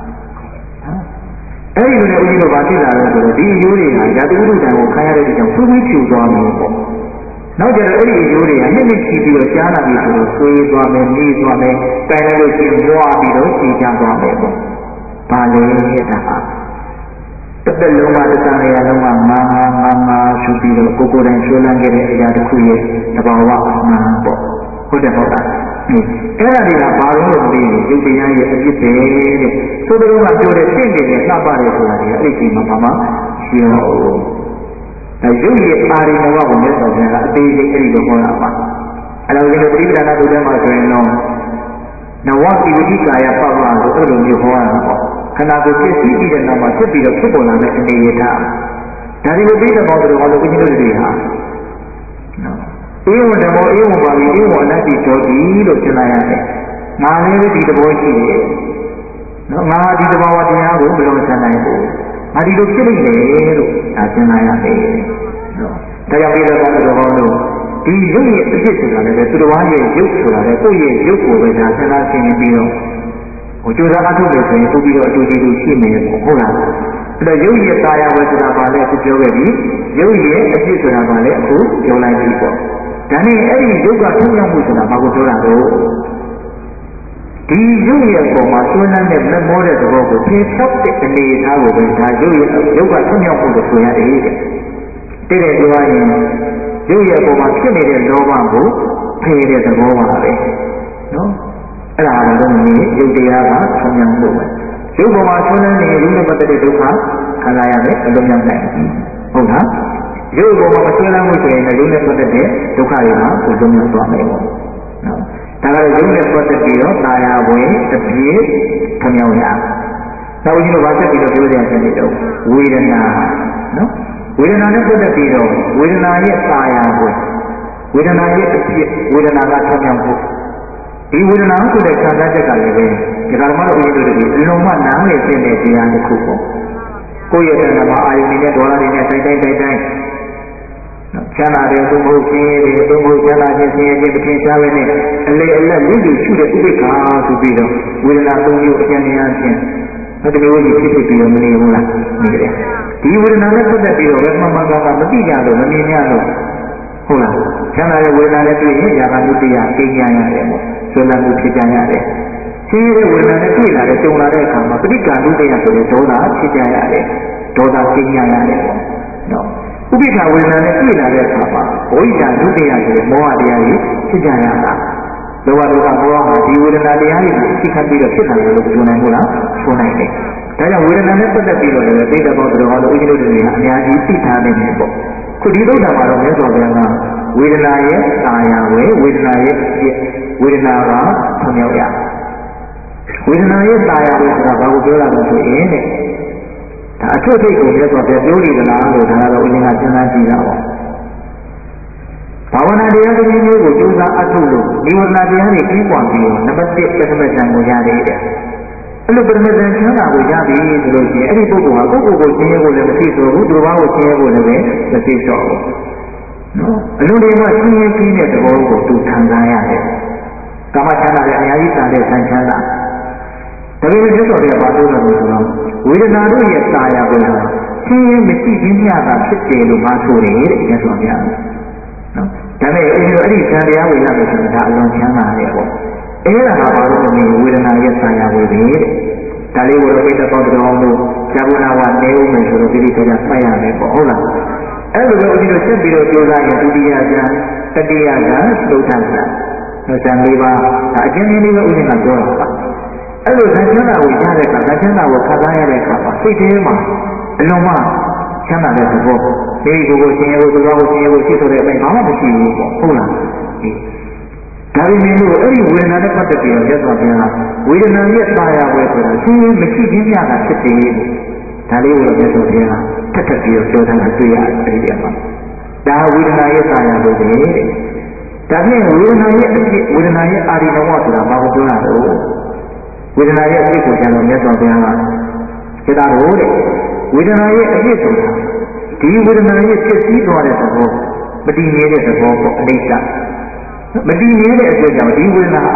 အဲ့ဒီလိုနဲ့ဦးဇင်းတို့ဗာသိလာတော့ဆိုတော့ဒီအယိုးတွေဟာဓာတုဥဒ္ဒံကိုခံရတဲ့ကြောင့်သူ့ပြီးဖြူသွားမယ်ပေါ့နောက်ကြတော့အဲ့ဒီအယိုးတွေကနှစ်နှစ်ချီပြီးတော့ကြားလာပြီဆိုတော့ဆွေးသွားမယ်နှီးသွားမယ်တိုင်လိုက်လို့ရှိရင်မွားပြီးတော့ရှည်ကြသွားမယ်ပေါ့ဘာလဲဒါဟာတစ်သက်လုံးမှာတစ်သံရလုံးမှာငါငါငါငါရှုပြီးတော့ကိုကိုယ်တိုင်ဆွေးလန်းခဲ့တဲ့အရာတစ်ခုရဲ့သဘာဝအမှန်ပေါ့ဟုတ်တယ်ဟုတ်လားအဲ့ဒါတွေကဘာလို့လဲဒီရုပ်တရားရဲ့အဖြစ်ပဲတဲ့သို့တော်ကပြောတဲ့တင့်တယ်နဲ့လှပတယ်ဆိုတာဒီအဲ့ဒီချိန်မှာဘာမှရှင်းတော့ဘူးအဲရုပ်ရဲ့အာရိနဝကိုမြတ်စွာဘုရားကအသေးစိတ်အဲ့ဒီလိုဟောတာပါအဲ့တော့ဒီလိုပရိပဒါနာတို့ထဲမှာဆိုရင်တော့နဝတိဝိကာယပပလို့အဲ့လိုမျိုးဟောရတာပေါ့ခန္ဓာကိုယ်ပြည့်စည်ပြီးတဲ့နောက်မှာဖြစ်ပြီးတော့ဖြစ်ပေါ်လာတဲ့အနေရထားဒါဒီလိုပြီးတဲ့ဘောတော်ဘာလို့ဘုရားတို့တွေဟာအေဝံဓမ္မောအေဝံပါဠိအေဝံအနတ္တိတောတိလို့ရှင်းလိုက်ရတယ်။ငါလည်းဒီသဘောရှိတယ်။နော်ငါဒီသဘောတရားကိုဘယ်လိုဆန်းနိုင်ဘူး။ငါဒီလိုဖြစ်နေတယ်လို့ဒါရှင်းလိုက်ရတယ်။နော်ဒါကြောင့်ဒီလိုကောင်းတဲ့ဘောတို့ဒီရုပ်ရဲ့အဖြစ်ဆိုတာလည်းသူတော်ရဲ့ရုပ်ဆိုတာလည်းကိုယ့်ရဲ့ရုပ်ကိုပဲဒါဆန်းလာရှင်းပြီးတော့ဟိုကြိုးစားအထုတ်လို့ဆိုရင်ပို့ပြီးတော့အတူတူရှိနေတယ်ပေါ့ဟုတ်လား။အဲ့တော့ရုပ်ရဲ့ကာယဝေဆိုတာပါလဲအခုပြောခဲ့ပြီ။ရုပ်ရဲ့အဖြစ်ဆိုတာပါလဲအခုပြောလိုက်ပြီပေါ့။ဒါနဲ့အဲ့ဒီယုတ်ကထုံးရောက်မှုဆိုတာဘာကိုပြောတာလဲဒီယုတ်ရဲ့ပုံမှာသွန်းလန်းတဲ့မမောတဲ့သဘောကိုဖြေဖြောက်တဲ့အနေအထားကိုပဲဒါယုတ်ရဲ့ယုတ်ကထုံးရောက်မှုလို့ဆိုရတယ်တဲ့တဲ့တဲ့ပြောရရင်ယုတ်ရဲ့ပုံမှာဖြစ်နေတဲ့လောဘကိုဖယ်တဲ့သဘောပါပဲနော်အဲ့ဒါကတော့ဒီယုတ်တရားကထုံးရောက်မှုပဲယုတ်ပုံမှာသွန်းလန်းနေတဲ့ယုတ်နဲ့ပတ်သက်တဲ့ဒုက္ခခံစားရမယ်အလုံးစုံနိုင်ဟုတ်လားရုပ်ပေါ်မှာမဆွေးနွေးမှုဆိုရင်လည်းရုပ်နဲ့ပတ်သက်တဲ့ဒုက္ခတွေကကိုလုံးဝသွားမယ်ပေါ့နော်ဒါကလည်းရုပ်နဲ့ပတ်သက်ပြီးတော့တာယာဝင်အပြည့်ထမြောက်ရနောက်ဦးဇင်းတို့ဗာဆက်ပြီးတော့ပြောကြရတဲ့တော့ဝေဒနာနော်ဝေဒနာနဲ့ပတ်သက်ပြီးတော့ဝေဒနာရဲ့တာယာဝင်ဝေဒနာရဲ့အပြည့်ဝေဒနာကထမြောက်ဖို့ဒီဝေဒနာဆိုတဲ့ခံစားချက်ကလည်းပဲဒီကရမတို့ဦးဇင်းတို့ဒီအလုံးမနားလည်တဲ့တရားတစ်ခုပေါ့ကိုယ့်ရဲ့တဏ္ဍာမှာအာယုန်နဲ့ဒေါသတွေနဲ့တိုက်တိုက်တိုက်တိုက်ချမ်းသာတယ်သို့မဟုတ်ဆင်းရဲတယ်သို့မဟုတ်ချမ်းသာခြင်းဆင်းရဲခြင်းမထင်ရှားပဲနဲ့အလေအလတ်လူလူရှုတဲ့ဥပိ္ပခာဆိုပြီးတော့ဝေဒနာသုံးမျိုးအကျဉ်းများဖြင့်အဲ့ဒီလိုကြီးဖြစ်ဖြစ်ပြီးတော့မနေဘူးလားနေကြတယ်ဒီဝေဒနာနဲ့ပတ်သက်ပြီးတော့ဝေမမကကမသိကြလို့မမြင်ရလို့ဟုတ်လားချမ်းသာတဲ့ဝေဒနာနဲ့တွေ့ရင်ຢာကနုတ္တိယသိကြရတယ်ပေါ့ဆွေးနွေးမှုဖြစ်ကြရတယ်ဆင်းရဲတဲ့ဝေဒနာနဲ့တွေ့လာတဲ့ကြုံလာတဲ့အခါမှာပဋိက္ခဏုတ္တိယဆိုတဲ့ဒေါသဖြစ်ကြရတယ်ဒေါသသိကြရတယ်ပေါ့နော်ဥပိ္ပခာဝေဒနာနဲ့တွေ့လာတဲ့အခါမှာဘဝိညာဉ်ဒုတိယဆိုတဲ့မောဟတရားကြီးဖြစ်ကြရတာလောဘဒေါသမောဟဟာဒီဝေဒနာတရားကြီးကိုအသိခံပြီးတော့ဖြစ်လာတယ်လို့ပြောနိုင်ဘူးလားဆိုနိုင်တယ်ဒါကြောင့်ဝေဒနာနဲ့ပတ်သက်ပြီးတော့လည်းသိတဲ့ဘောတော်တော်လို့ဥပ္ပဒေတွေကအများကြီးသိထားနေတယ်ပေါ့ခုဒီဒုက္ခမှာတော့မြတ်စွာဘုရားကဝေဒနာရဲ့အာရဝေဝေဒနာရဲ့ဝေဒနာကဆံရောက်ရဝေဒနာရဲ့အာရဝေဆိုတာဘာကိုပြောတာလဲဆိုရင်တဲ့ဒါအထုပ်ထိပ်ကိုမြတ်စွာဘုရားပြောနေသလားလို့ဒါကတော့ဦးဇင်းကစဉ်းစားကြည့်တာပေါ့ဘာဝနာတရားတစ်မျိုးမျိုးကိုကြိုးစားအထုတ်လို့ဒီဝေဒနာတရားတွေပြီးပွားပြီးတော့နံပါတ်တစ်ပထမဇန်ကိုရတယ်တဲ့အဲ့လိုပထမဇန်ချမ်းသာကိုရပြီဆိုလို့ရှိရင်အဲ့ဒီပုဂ္ဂိုလ်ဟာကိုယ့်ကိုယ်ကိုရှင်းရဖို့လည်းမသိဆိုဘူးသူတော်ဘာကိုရှင်းရဖို့လည်းမသိတော့ဘူးနော်အလုံးတွေကရှင်းရပြီးတဲ့သဘောကိုသူခံစားရတယ်ကာမချမ်းသာလည်းအများကြီးတန်တဲ့ဆန်းချမ်းသာဒါပေမဲ့ကျတော့လည်းဘာလို့လဲဆိုတော့ဝေဒနာတို့ရဲ့တာယာကိုဟာရှင်းရမရှိခြင်းမျှတာဖြစ်တယ်လို့မှဆိုတယ်တဲ့ကျတော့ဗျာနော်ဒါနဲ့အဲ့ဒီအဲ့ဒီဇန်တရားဝေဒနာဆိုတာဒါအလွန်ချမ်းသာတယ်ပေါ့အဲ့ဒါကဘာလို့လဲဝေဒနာရဲ့တာယာဝေဒနာတဲ့ဒါလေးကိုတော့ပိဋကပေါတော်အောင်လို့ဇာဝနာဝနေဦးမယ်ဆိုတော့ဒီလိုကြမှတ်ရမယ်ပေါ့ဟုတ်လားအဲ့လိုပဲဦးဇင်းတို့ဆက်ပြီးတော့ပြောသားရင်ဒုတိယဇန်တတိယဇန်သုဒ္ဓဇန်ဇန်လေးပါးဒါအချင်းချင်းလေးပဲဦးဇင်းကပြောတာပါအဲ့လိုဇန်ချမ်းသာကိုရတဲ့အခါဇန်ချမ်းသာကိုခံစားရတဲ့အခါမှာစိတ်ထဲမှာအလုံးမချမ်းသာတဲ့သဘောဒီကိုယ်ကိုရှင်ရဖို့သူတော်ကိုရှင်ရဖို့ရှိဆိုတဲ့အပိုင်းဘာမှမရှိဘူးပေါ့ဟုတ်လားဒါပေမဲ့လို့အဲ့ဒီဝေဒနာနဲ့ပတ်သက်ပြီးတော့ရသော်ပြန်လာဝေဒနာရဲ့တာယာပဲဆိုတာရှင်းရှင်းမရှိခြင်းမျှတာဖြစ်တယ်ဒါလေးကိုရသော်ပြန်လာထပ်ထပ်ပြီးတော့ပြောထားတာတွေ့ရတယ်အဲ့ဒီမှာဒါဝေဒနာရဲ့တာယာပဲတဲ့ဒါဖြင့်ဝေဒနာရဲ့အဖြစ်ဝေဒနာရဲ့အာရိနဝဆိုတာဘာကိုပြောတာလဲဝေဒနာရဲ့အဖြစ်ကိုကျတော့မြတ်စွာဘုရားကစေတာလို့တဲ့ဝေဒနာရဲ့အဖြစ်ဆိုတာဒီဝေဒနာရဲ့ဖြစ်စည်းသွားတဲ့သဘောမတည်နေတဲ့သဘောပေါ့အနိစ္စမတည်နေတဲ့အတွက်ကြောင့်ဒီဝေဒနာ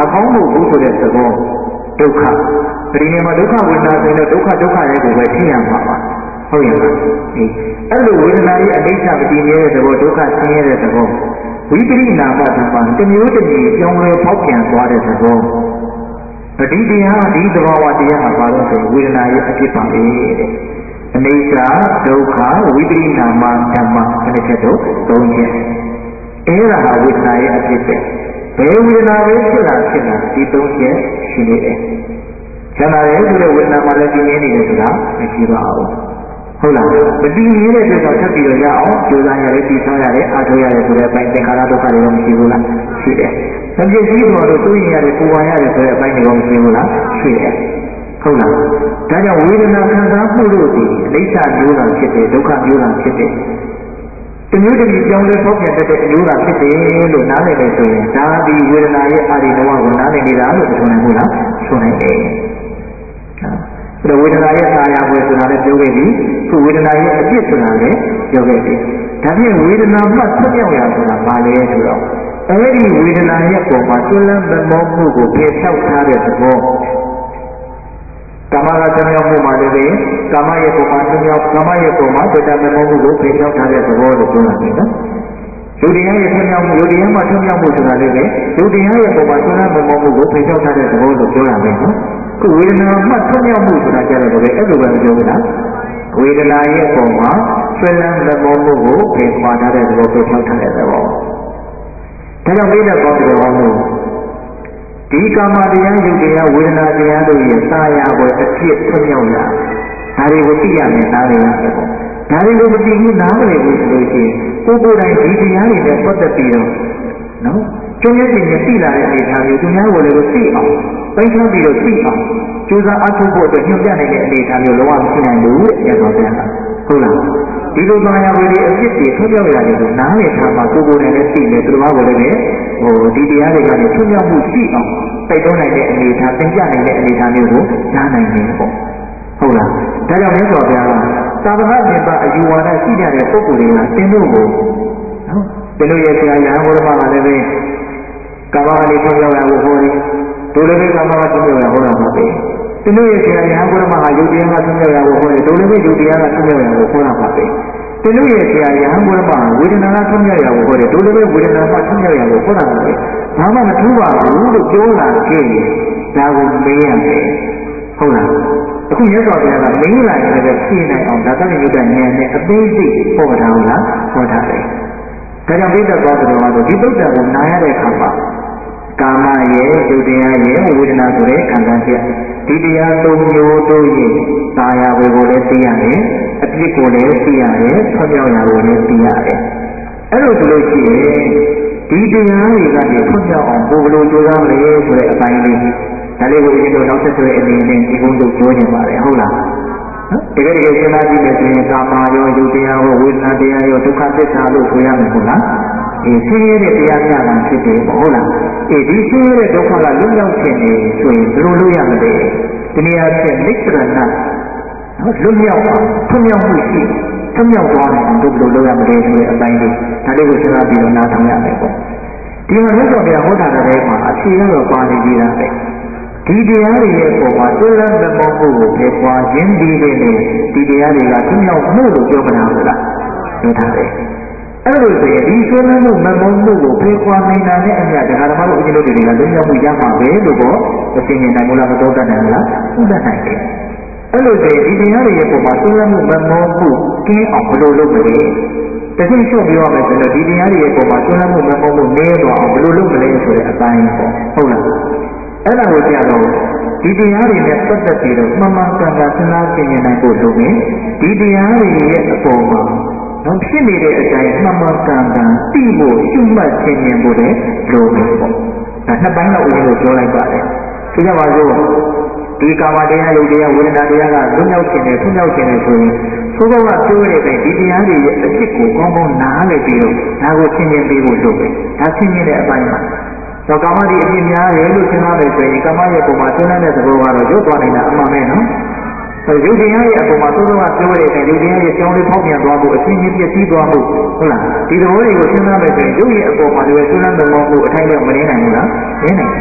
ကောင်းမှုဘူးဆိုတဲ့သဘောဒုက္ခဒီနေမှာဒုက္ခဝေဒနာဆိုရင်ဒုက္ခဒုက္ခရဲ့ကိုပဲသိရမှာပါဟုတ်ရဲ့လားဒီအဲ့လိုဝေဒနာရဲ့အနိစ္စပတိရဲ့သဘောဒုက္ခဆင်းရဲတဲ့သဘောဝိပရိနာမဓမ္မတမျိုးတမျိုးကြောင်းလဲပေါက်ပြန်သွားတဲ့သဘောဒီတရားဒီသဘောဝတရားမှာပါလို့ဆိုဝေဒနာရဲ့အဖြစ်ပါပဲတဲ့အနိစ္စဒုက္ခဝိပရိနာမဓမ္မအဲ့ဒီတော့သုံးချက်အဲ့ဒါဟာဝေဒနာရဲ့အဖြစ်ပဲဘယ်ဝေဒနာပဲဖြစ်လာဖြစ်လာဒီသုံးချက်ရှိနေတယ်။ကျန်တာရဲ့ဆိုတဲ့ဝေဒနာမှလည်းဒီနေနေတယ်ဆိုတာမရှိပါဘူး။ဟုတ်လား။မတည်နေတဲ့အတွက်တော့ဆက်ပြီးတော့ရအောင်ကြိုးစားရတယ်တည်ထားရတယ်အားထုတ်ရတယ်ဆိုတဲ့အပိုင်းသင်္ခါရဒုက္ခတွေတော့မရှိဘူးလား။ရှိတယ်။မပြည့်စည်တော်လို့တွေးရင်ရတယ်ပူပန်ရတယ်ဆိုတဲ့အပိုင်းတွေတော့မရှိဘူးလား။ရှိတယ်။ဟုတ်လား။ဒါကြောင့်ဝေဒနာခံစားမှုလို့ဒီအနိစ္စမျိုးတာဖြစ်တယ်ဒုက္ခမျိုးတာဖြစ်တယ်။တမျိုးတည်းကြောင်းလဲဖောက်ပြန်တဲ့အမျိုးတာဖြစ်တယ်လို့နားလည်နေဆိုရင်ဒါဒီဝေဒနာရဲ့အာရိနဝကိုနားလည်နေတာလို့ဆိုနိုင်ဘူးလားဆိုနိုင်တယ်။အဲဒါဝေဒနာရဲ့အာရဝေဆိုတာလည်းပြောခဲ့ပြီခုဝေဒနာရဲ့အဖြစ်ဆိုတာလည်းပြောခဲ့ပြီဒါဖြင့်ဝေဒနာမှဆက်ပြောက်ရဆိုတာဘာလဲဆိုတော့အဲဒီဝေဒနာရဲ့ပုံမှာကျွလန်းမမောမှုကိုပြေဖြောက်ထားတဲ့သဘောကာမရာဇမြောက်မှုမှာလည်းကာမရဲ့ပုံမှာသမြောက်ကာမရဲ့ပုံမှာတတမမောမှုကိုပြေဖြောက်ထားတဲ့သဘောလို့ပြောတာပဲနော်လူတရားရဲ့သမြောက်မှုလူတရားမှာသမြောက်မှုဆိုတာလည်းပဲလူတရားရဲ့ပုံမှာကျွလန်းမမောမှုကိုပြေဖြောက်ထားတဲ့သဘောလို့ပြောတာပဲနော်ခုဝေဒနာမှသမြောက်မှုဆိုတာကြတယ်ပဲအဲ့လိုပဲပြောတာဝေဒနာရဲ့ပုံမှာကျွလန်းမမောမှုကိုပြေခွာထားတဲ့သဘောပြေဖြောက်ထားတဲ့သဘောဒါကြောင့်ပြည့်တဲ့ကောင်းတဲ့ဘောမှုဒီကာမတရားယုတ်တရားဝေဒနာတရားတို့ရဲ့သာယာကိုအဖြစ်ထွမြောက်လာဒါတွေကိုသိရမယ်နားလည်ရမယ်ပေါ့ဒါတွေကိုမသိဘူးနားမလည်ဘူးဆိုလို့ရှိရင်ကိုယ်ကိုယ်တိုင်ဒီတရားတွေနဲ့ပတ်သက်ပြီးတော့နော်ကျုံရည်ချင်းသိလာတဲ့အနေအထားမျိုးသူများကိုလည်းသိအောင်ပိုင်းခြားပြီးတော့သိအောင်ကြိုးစားအထောက်ဖို့အတွက်ညွှန်ပြနိုင်တဲ့အနေအထားမျိုးလုံးဝမရှိနိုင်ဘူးတဲ့ရသော်ပြန်တာဟုတ်လားဒီလိုသာယာဝေဒီအဖြစ်တွေထွမြောက်ရတယ်လို့နားလည်ထားမှကိုယ်ကိုယ်တိုင်လည်းသိတယ်သူတော်ဘာကိုလည်းဟိုဒီတရားတွေကနေထွမြောက်မှုရှိအောင်တိုက်တွန်းနိုင်တဲ့အနေအထားသင်ပြနိုင်တဲ့အနေအထားမျိုးကိုနားနိုင်တယ်ပေါ့ဟုတ်လားဒါကြောင့်မြတ်စွာဘုရားကသာသနာ့ပြင်ပအယူဝါဒရှိကြတဲ့ပုဂ္ဂိုလ်တွေကသင်တို့ကိုနော်သင်တို့ရဲ့ဆရာရဟန်းဘုရားကလည်းပဲကာမဂတိထွမြောက်ရဖို့ဟောတယ်တို့လည်းပဲကာမဂတိထွမြောက်ရဟောတာပါပဲသင်တို့ရဲ့ဆရာရဟန်းဘုရားကယုတ်တရားကထွမြောက်ရဖို့ဟောတယ်တို့လည်းပဲယုတ်တရားကထွမြောက်ရဖို့ဟောတာပါပဲသင်တို့ရဲ့ဆရာရဟန်းဘုရားကဝေဒနာကထွမြောက်ရဖို့ဟောတယ်တို့လည်းပဲဝေဒနာကထွမြောက်ရဖို့ဟောတာပါပဲဘာမှမထူးပါဘူးလို့ပြောလာခဲ့ရင်ဒါကိုမေးရမယ်ဟုတ်လားအခုမြတ်စွာဘုရားကမေးလာရင်လည်းဖြေနိုင်အောင်ဒါသတိယုဒ္ဓဉာဏ်နဲ့အသေးစိတ်ဟောထားအောင်လားဟောထားတယ်ဒါကြောင့်ပြိတ္တသောတော်ကတော့ဒီသုတ္တကိုနားရတဲ့အခါမှာကာမရဲ့ယုတ်တရားရဲ့ဝေဒနာဆိုတဲ့ခံစားချက်ဒီတရားသုံးမျိုးတို့ရဲ့သာယာဝေကိုလည်းသိရတယ်အပြစ်ကိုလည်းသိရတယ်ဆွမြောက်ရာကိုလည်းသိရတယ်အဲ့လိုဆိုလို့ရှိရင်ဒီတရားတွေကနေဖွင့်ပြအောင်ဘယ်လိုကြိုးစားမလဲဆိုတဲ့အပိုင်းလေးဒါလေးကိုအရင်တော့နောက်ဆက်တွဲအနေနဲ့ဒီကုန်းတို့ပြောနေပါတယ်ဟုတ်လားနော်တကယ်တကယ်စဉ်းစားကြည့်မယ်ဆိုရင်ကာမရောယုတ်တရားရောဝေဒနာတရားရောဒုက္ခသစ္စာလို့ဆိုရမယ်ဟုတ်လားအေးဆင်းရဲတဲ့တရားများတာဖြစ်တယ်ဟုတ်လားအေးဒီဆင်းရဲတဲ့ဒုက္ခကလွတ်မြောက်ခြင်းနေဆိုရင်ဘယ်လိုလုပ်ရမလဲဒီနေရာဖြစ်နိစ္စရဏနော်လွတ်မြောက်အောင်ထွမြောက်မှုရှိထွမြောက်သွားတယ်ဘယ်လိုလုပ်ရမလဲဆိုတဲ့အပိုင်းလေးဒါလေးကိုစဉ်းစားပြီးတော့နားထောင်ရမယ်ပေါ့ဒီမှာမြတ်စွာဘုရားဟောတာတဲ့မှာအဖြေကတော့ပါနေပြီးသားပဲဒီတရားတွေရဲ့ပုံမှာသွေးလန်းမမောမှုကိုဖေပွားခြင်းဒီတဲ့ဒီတရားတွေကထွမြောက်မှုလို့ပြောမလားဟုတ်လားပြောတာပဲအဲ့လိုဆိုရင်ဒီသွေးလန်းမှုမမောမှုကိုဖေပွားနေတာနဲ့အမျှတရားဓမ္မတို့အကျဉ်းတို့တွေကလွတ်မြောက်မှုရမှာပဲလို့ပေါ့အရှင်းနေနိုင်မလားမတော်တတ်နိုင်မလားဟုတ်တတ်နိုင်တယ်အဲ့လိုဆိုရင်ဒီတရားတွေရဲ့ပုံမှာသွေးလန်းမှုမမောမှုကင်းအောင်ဘယ်လိုလုပ်မလဲတချို့ချုပ်ပြောရမယ်ဆိုတော့ဒီတရားတွေရဲ့ပုံမှာသွေးလန်းမှုမမောမှုနည်းသွားအောင်ဘယ်လိုလုပ်မလဲဆိုတဲ့အပိုင်းပေါ့ဟုတ်လားအဲ့ဒါကိုကြတော့ဒီတရားတွေနဲ့ပတ်သက်ပြီးတော့မှန်မှန်ကန်ကန်စဉ်းစားကြည့်နေနိုင်ဖို့လိုမယ်ဒီတရားတွေရဲ့အပေါ်မှာတော့ဖြစ်နေတဲ့အတိုင်းမှန်မှန်ကန်ကန်သိဖို့ရှုမှတ်ခြင်းဉာဏ်ဖို့လည်းလိုမယ်ပေါ့ဒါနှစ်ပိုင်းတော့ဦးဇင်းတို့ပြောလိုက်ပါတယ်ဒီကပါဆိုဒီကာမတရားယုတ်တရားဝေဒနာတရားကလွတ်မြောက်ခြင်းနဲ့ထွမြောက်ခြင်းနဲ့ဆိုရင်သို့သောကပြောရတဲ့ဒီတရားတွေရဲ့အဖြစ်ကိုကောင်းကောင်းနားလည်ပြီးတော့ဒါကိုသင်မြင်ပေးဖို့လိုတယ်ဒါသင်မြင်တဲ့အပိုင်းမှာတော့ကာမတိအဖြစ်များတယ်လို့ရှင်းထားတယ်ဆိုရင်ကာမရဲ့ပုံမှာရှင်းတဲ့သဘောကတော့ရုပ်သွားနေတာအမှန်ပဲနော်။ရုပ်တရားရဲ့အပေါ်မှာသို့သောကပြောရတဲ့ရုပ်တရားရဲ့ကြောင်းလေးဖောက်ပြန်သွားဖို့အချင်းချင်းပြည့်စည်သွားဖို့ဟုတ်လားဒီသဘောတွေကိုရှင်းထားမယ်ဆိုရင်ရုပ်ရဲ့အပေါ်မှာလည်းရှင်းတဲ့သဘောကိုအထိုက်နဲ့မနေနိုင်ဘူးလား။နေနိုင်တယ်။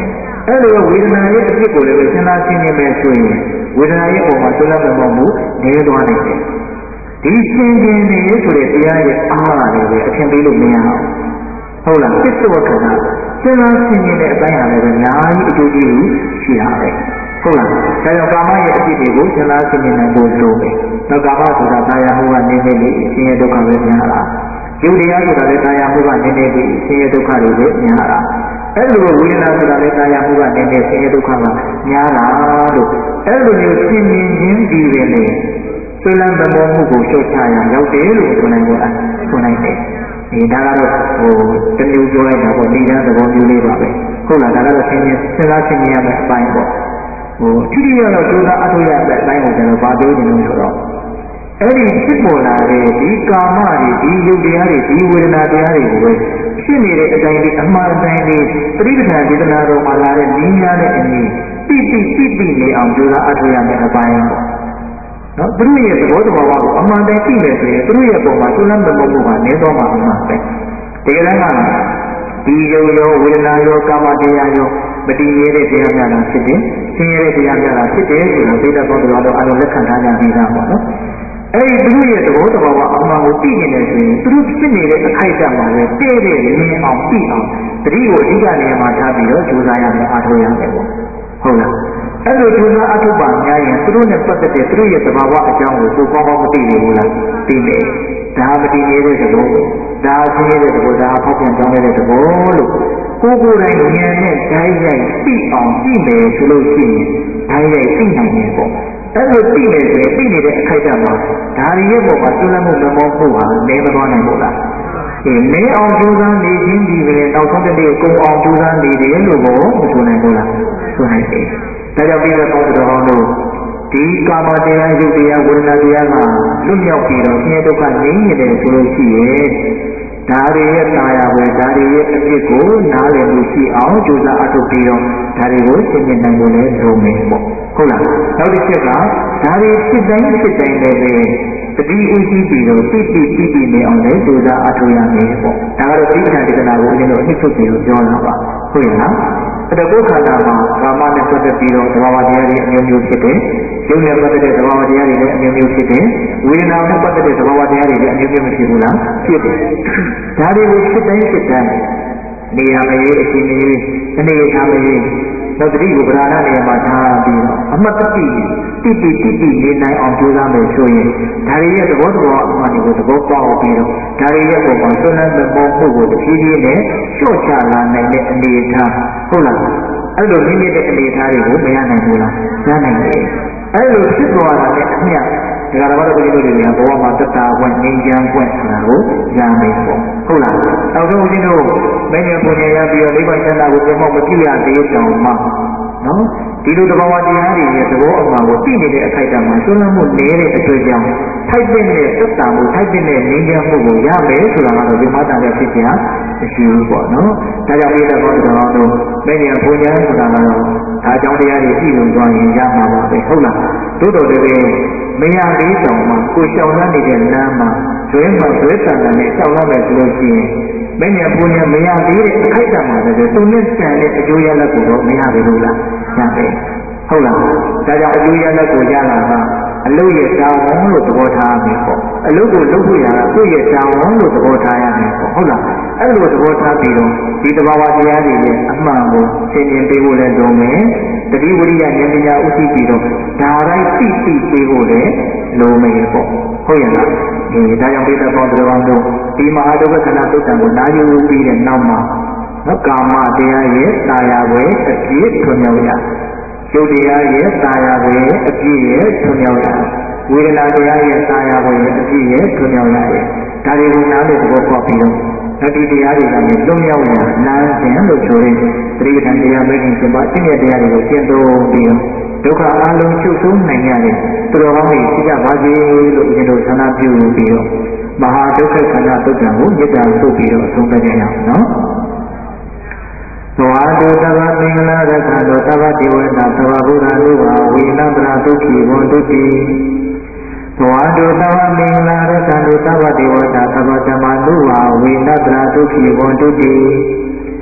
အဲ့လိုဝေဒနာရဲ့အဖြစ်ကိုလည်းစဉ်းစားရှင်းနေမယ်ဆိုရင်ဝေဒနာရဲ့ပုံမှာဆွလမ်းမမှုနေသွားနိုင်တယ်ဒီရှင်ရှင်နေဆိုတဲ့တရားရဲ့အားလည်းပဲအထင်သေးလို့မရအောင်ဟုတ်လားစိတ်ဝက္ခဏစဉ်းစားရှင်းနေတဲ့အတိုင်းဟာလည်းအများကြီးအကျိုးကျေးဇူးရှိတာပဲဟုတ်လားဒါကြောင့်ကာမရဲ့အဖြစ်တွေကိုစဉ်းစားရှင်းနေနိုင်ဖို့လိုတယ်နောက်ကာမဆိုတာတာယာမှုကနေနေလေအရှင်ရဲ့ဒုက္ခပဲများတာယုတ်တရားဆိုတာလည်းတာယာမှုကနေနေပြီးအရှင်ရဲ့ဒုက္ခတွေပဲများတာအဲ့လိုဝေဒနာဆိုတာလည်းတာယာမှုကနေနေဆင်းရဲဒုက္ခကများလာလို့အဲ့လိုမျိုးရှင်းမြင်ခြင်းဒီပဲလေဆွေးလန်းသဘောမှုကိုရှုတ်ချရရောက်တယ်လို့ဆိုနိုင်ပါလားဆိုနိုင်တယ်ဒီဒါကတော့ဟိုတမျိုးပြောလိုက်တာပေါ့ဒီကသဘောမျိုးလေးပါပဲဟုတ်လားဒါကတော့ရှင်းရှင်းစဉ်းစားရှင်းမြင်ရမယ့်အပိုင်းပေါ့ဟိုထိထိရောက်ရောက်ကြိုးစားအထောက်ရတဲ့အပိုင်းကိုကျွန်တော်ဗာပြောနေလို့ဆိုတော့အဲ့ဒီဖြစ်ပေါ်လာတဲ့ဒီကာမတွေဒီယုတ်တရားတွေဒီဝေဒနာတရားတွေကိုပဲဖြစ်နေတဲ့အတိုင်းဒီအမှန်တိုင်းဒီပရိပဒဒေသနာတော်မှာလာတဲ့ဉာဏ်များတဲ့အနည်းတိတိတိတိနေအောင်ကြိုးစားအထောက်ရမယ့်အပိုင်းပေါ့နော်သူတို့ရဲ့သဘောတဘာဝကိုအမှန်တိုင်းသိမယ်ဆိုရင်သူတို့ရဲ့ပုံမှာကျွမ်းမဲ့မှုကနည်းတော့မှအမှန်ပဲတကယ်တမ်းကဒီယုတ်ရောဝေဒနာရောကာမတရားရောမတည်ရတဲ့တရားများတာဖြစ်တယ်ဆင်းရဲတဲ့တရားများတာဖြစ်တယ်ဆိုတာသိတဲ့ဘောတော်တော်အားလုံးလက်ခံထားကြပြီးသားပေါ့နော်အဲ့ဒီသူတို့ရဲ့သဘောတဘာဝအမှန်ကိုသိနေတယ်ဆိုရင်သူတို့ဖြစ်နေတဲ့အခိုက်အတန့်မှာပဲတည့်တဲ့မြင်အောင်သိအောင်တတိကိုအဓိကနေရာမှာထားပြီးတော့ကြိုးစားရမယ်အားထုတ်ရမယ်ပေါ့ဟုတ်လားအဲ့လိုကြိုးစားအားထုတ်ပါများရင်သူတို့နဲ့ပတ်သက်တဲ့သူတို့ရဲ့သဘာဝအကြောင်းကိုကိုကောင်းကောင်းမသိနေဘူးလားသိနေဒါမတည်နေတဲ့သဘောဒါဆင်းရဲတဲ့သဘောဒါဖောက်ပြန်ကြောင်းတဲ့သဘောလို့ကိုယ်ကိုယ်တိုင်ဉာဏ်နဲ့ဓာတ်ရိုက်သိအောင်သိမယ်ဆိုလို့ရှိရင်ဓာတ်ရိုက်သိနိုင်တယ်ပေါ့အဲ့လိုသိနေတယ်သိနေတဲ့အခိုက်အတန့်မှာဒါရီရဲ့ပုံမှာကျွမ်းမှုမမောမှုဟာနေမသွားနိုင်ဘူးလားအေးနေအောင်ကြိုးစားနေခြင်းဒီပဲနောက်ဆုံးတစ်နေ့ကုံအောင်ကြိုးစားနေတယ်လို့ကိုမဆိုနိုင်ဘူးလားဆိုနိုင်တယ်ဒါကြောင့်ပြည့်တဲ့ပေါင်းတော်တို့ဒီကာမတရားယုတ်တရားဝေဒနာတရားကလွတ်မြောက်ပြီးတော့ဆင်းရဲဒုက္ခငြိမ်းနေတယ်ဆိုလို့ရှိရင်ဒါတွေရဲ့တာယာဝေဒါတွေရဲ့အဖြစ်ကိုနားလည်လို့ရှိအောင်ကြိုးစားအထောက်ပြီးတော့ဒါတွေကိုရှင်းပြနိုင်ဖို့လည်းလိုမယ်ပေါ့ဟုတ်လားနောက်တစ်ချက်ကဒါတွေဖြစ်တိုင်းဖြစ်တိုင်းလည်းပဲတတိဥရှိပြီးတော့တိတိတိတိနေအောင်လည်းကြိုးစားအထောက်ရမယ်ပေါ့ဒါကတော့သိက္ခာဒေသနာကိုအရင်တော့အနှစ်ချုပ်ပြီးတော့ပြောလာပါဟုတ်ရဲ့လားအဲ့တော့ကိုယ်ခန္ဓာမှာကာမနဲ့ပတ်သက်ပြီးတော့သဘာဝတရားတွေအမျိုးမျိုးဖြစ်တယ်ယုံနဲ့ပတ်သက်တဲ့သဘာဝတရားတွေလည်းအမျိုးမျိုးဖြစ်တယ်ဝေဒနာနဲ့ပတ်သက်တဲ့သဘာဝတရားတွေလည်းအမျိုးမျိုးမရှိဘူးလားဖြစ်တယ်ဒါတွေကိုဖြစ်တိုင်းဖြစ်တိုင်းနေရာမရေအချိန်ကြီးအနေထားမရေနောက်တတိကိုဗราဏနေရာမှာထားပြီးတော့အမှတ်တတိတိတိတိတိနေနိုင်အောင်ကြိုးစားမယ်ဆိုရင်ဒါတွေရဲ့သဘောတရားအမှန်တွေကိုသဘောပေါက်ပြီးတော့ဒါတွေရဲ့ပုံမှာဆွမ်းလန်းတဲ့ပုံမှုကိုတဖြည်းဖြည်းနဲ့လျှော့ချလာနိုင်တဲ့အနေအထားဟုတ်လားအဲ့လိုနိမ့်တဲ့အနေအထားတွေကိုမရနိုင်ဘူးလားရနိုင်တယ်အဲ့လိုဖြစ်သွားတာနဲ့အမျှဒီကရမတော်ပြည်တို့တွေကဘဝမှာတတ္တာကွငြိမ်းချမ်းကွဆိုတာကိုရမယ်ပေါ့ဟုတ်လားနောက်ဆုံးဦးဇင်းတို့မင်းရဲ့ပုံရရပြီးတော့နိဗ္ဗာန်ချမ်းသာကိုပြမောက်မကြည့်ရသေးတောင်မှနော်ဒီလိုတဘာဝတရားတွေရဲ့သဘောအမှန်ကိုသိနေတဲ့အခိုက်အတန့်မှာကျွမ်းမှုနေတဲ့အတွက်ကြောင့်ထိုက်တဲ့နဲ့သက်တာမှုထိုက်တဲ့နဲ့ငြိမ်းချမ်းမှုကိုရမယ်ဆိုတာကတော့ဒီမှာတန်တဲ့ဖြစ်ခြင်းမရှိဘူးပေါ့နော်ဒါကြောင့်ဒီတဲ့ဘောတော်တို့မင်းရဲ့ပုံရဆိုတာကတော့ဒါကြောင့်တရားတွေသိလို့သွားရင်ရမှာပါပဲဟုတ်လားသို့တော်လည်းမရသေးတောင်မှကိုရှောင်ရနေတဲ့လမ်းမှာဇွဲမှာဇွဲတန်တန်နဲ့ရှောင်ရမယ်ဆိုလို့ရှိရင်မင်းရဲ့ပုံရမရသေးတဲ့အခိုက်အတန့်မှာလည်းသူနဲ့ကြံတဲ့အကျိုးရလဒ်ကိုတော့မရဘူးလားရတယ်ဟုတ်လားဒါကြောင့်အကျိုးရလဒ်ကိုရလာတာအလုရဲ့တာဝန်လို့သဘောထားရမယ်ပေါ့အလုကိုလုပ်ဖို့ရတာသူ့ရဲ့တာဝန်လို့သဘောထားရမယ်ပေါ့ဟုတ်လားအဲ့လိုသဘောထားပြီးတော့ဒီတဘာဝတရားတွေရဲ့အမှန်ကိုသင်မြင်ပေးဖို့လည်းလုပ်မယ်တတိဝိရိယဉာဏ်ပညာဥသိပြီးတော့ဒါတိုင်းသိသိပေးဖို့လည်းလုပ်မယ်ပေါ့ဟုတ်ရဲ့လားဒီဒါကြောင့်ပိဋကပေါင်းတော်တို့ဒီမဟာဒုက္ခခဏသုတ်တံကိုနာယူပြီးတဲ့နောက်မှာနော်ကာမတရားရဲ့တာယာဝယ်အပြည့်ထွံ့မြောက်ရယုတ်တရားရဲ့တာယာဝယ်အပြည့်ရဲ့ထွံ့မြောက်ရဝေဒနာတရားရဲ့တာယာဝယ်အပြည့်ရဲ့ထွံ့မြောက်ရဒါတွေကိုနားလည်သဘောပေါက်ပြီးတော့ဓတိတရားတွေကနေလွတ်မြောက်ရလမ်းစဉ်လို့ဆိုရင်သတိပဋ္ဌာန်တရားပဲခြင်းပါအင်းရဲ့တရားတွေကိုကျင့်သုံးပြီးတော့ဒုက္ခအလုံးချုပ်ဆုံးနိုင်ရတယ်သူတော်ကောင်းတွေသိကြပါစေလို့ဒီလိုဆန္ဒပြုပြီးတော့မဟာဒုက္ခခန္ဓာသုတ်တံကိုမေတ္တာဆုပ်ပြီးတော့ဆုံးဖြတ်ကြရအောင်နော်သဝတုသဗ္ဗမင်္ဂလာရခန္တောသဗ္ဗဒေဝတာသဗ္ဗဗုဒ္ဓနုဘာဝိနန္တရာဒုက္ခိဝန္တုတိသဝတုသဗ္ဗမင်္ဂလာရခန္တောသဗ္ဗဒေဝတာသဗ္ဗဓမ္မနုဘာဝိနန္တရာဒုက္ခိဝန္တုတိသ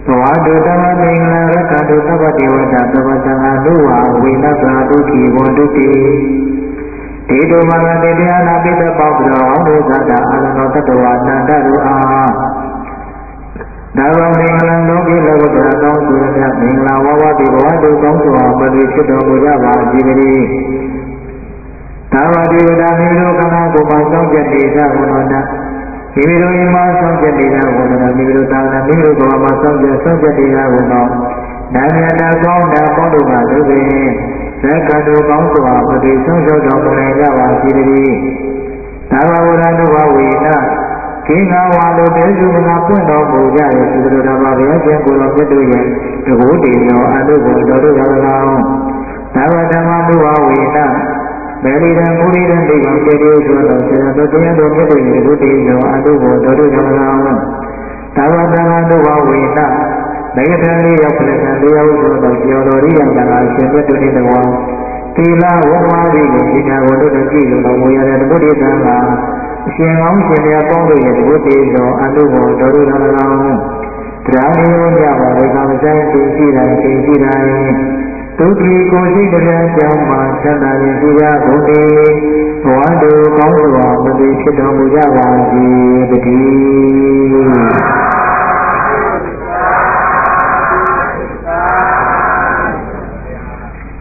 ဝါဒုတဝတိငရကတုသဗ္ဗတေဝတာသဗ္ဗတံအတုဝဝိနသဒုက္ခိဝန္တုတိဒေတုမဂတေတရားနာပိတပေါပ္ပရောဟောတုသတ္တအာရဏောတတဝါတန္တရုအာဒါဝမင်္ဂလံလောကိလောကုတ္တရာကောင်းစွာမြတ်မင်္ဂလာဝဝတိဘဝတုကောင်းစွာပတိဖြစ်တော်မူကြပါစေတည်းသာဝတိဝဒမိမိတို့ခန္ဓာကိုယ်မှာစောင့်ကြနေကြဘုရားတမိမိတို့အိမ်မှာစောင့်ကြနေကြဘုရားမိမိတို့သာနာမိမိတို့ဘဝမှာစောင့်ကြစောင့်ကြနေကြဘုရားနာမည်နာကောင်းတာပေါင်းတို့ပါလို့ပင်သက္ကတုကောင်းစွာပတိဆုံးရှုံးတော်မူနိုင်ကြပါစေတည်းသာဝဝရတုဘဝေနကိငါဝါလိုတေစုမနာပွင့်တော်မူကြရဲ့သုတ္တရဘာဘုရားရှင်ကိုယ်တော်မြတ်တို့ရဲ့တကူတည်သောအတုဘုံတော်တို့ရောက်လာအောင်သာဝဓမ္မတုဘဝေနမေရိဒံမူရိဒံဒိဗံတေတေဆိုတော်ဆရာတော်တရားတော်မြတ်တို့ရဲ့တကူတည်သောအတုဘုံတော်တို့ရောက်လာအောင်သာဝဓမ္မတုဘဝေနမေဃထံလေးရောက်ပြတဲ့တရားဥဆိုတော်ကျော်တော်ရိယံတန်အရှင်မြတ်တို့၏တော်သီလဝတ်ဝါရီကိုဒီကံဝတ္ထုကြည့်လို့တော်မူရတဲ့တကူတည်သံဃာအရှင်ကောင်းရှင်များပေါင်းတို့ရဲ့တကူတည်သောအတုဘုံတော်တို့ရောက်လာအောင်တရားမျိုးကြပါလေကမဆိုင်သိရှိတိုင်းသိရှိတိုင်းဒုက္ခိကိုရှိတဲ့ကြောင့်မှာသတ္တရင်ရှိကြကုန်၏ဘဝတို့ကောင်းစွာမသိဖြစ်တော်မူကြပါစေတည်း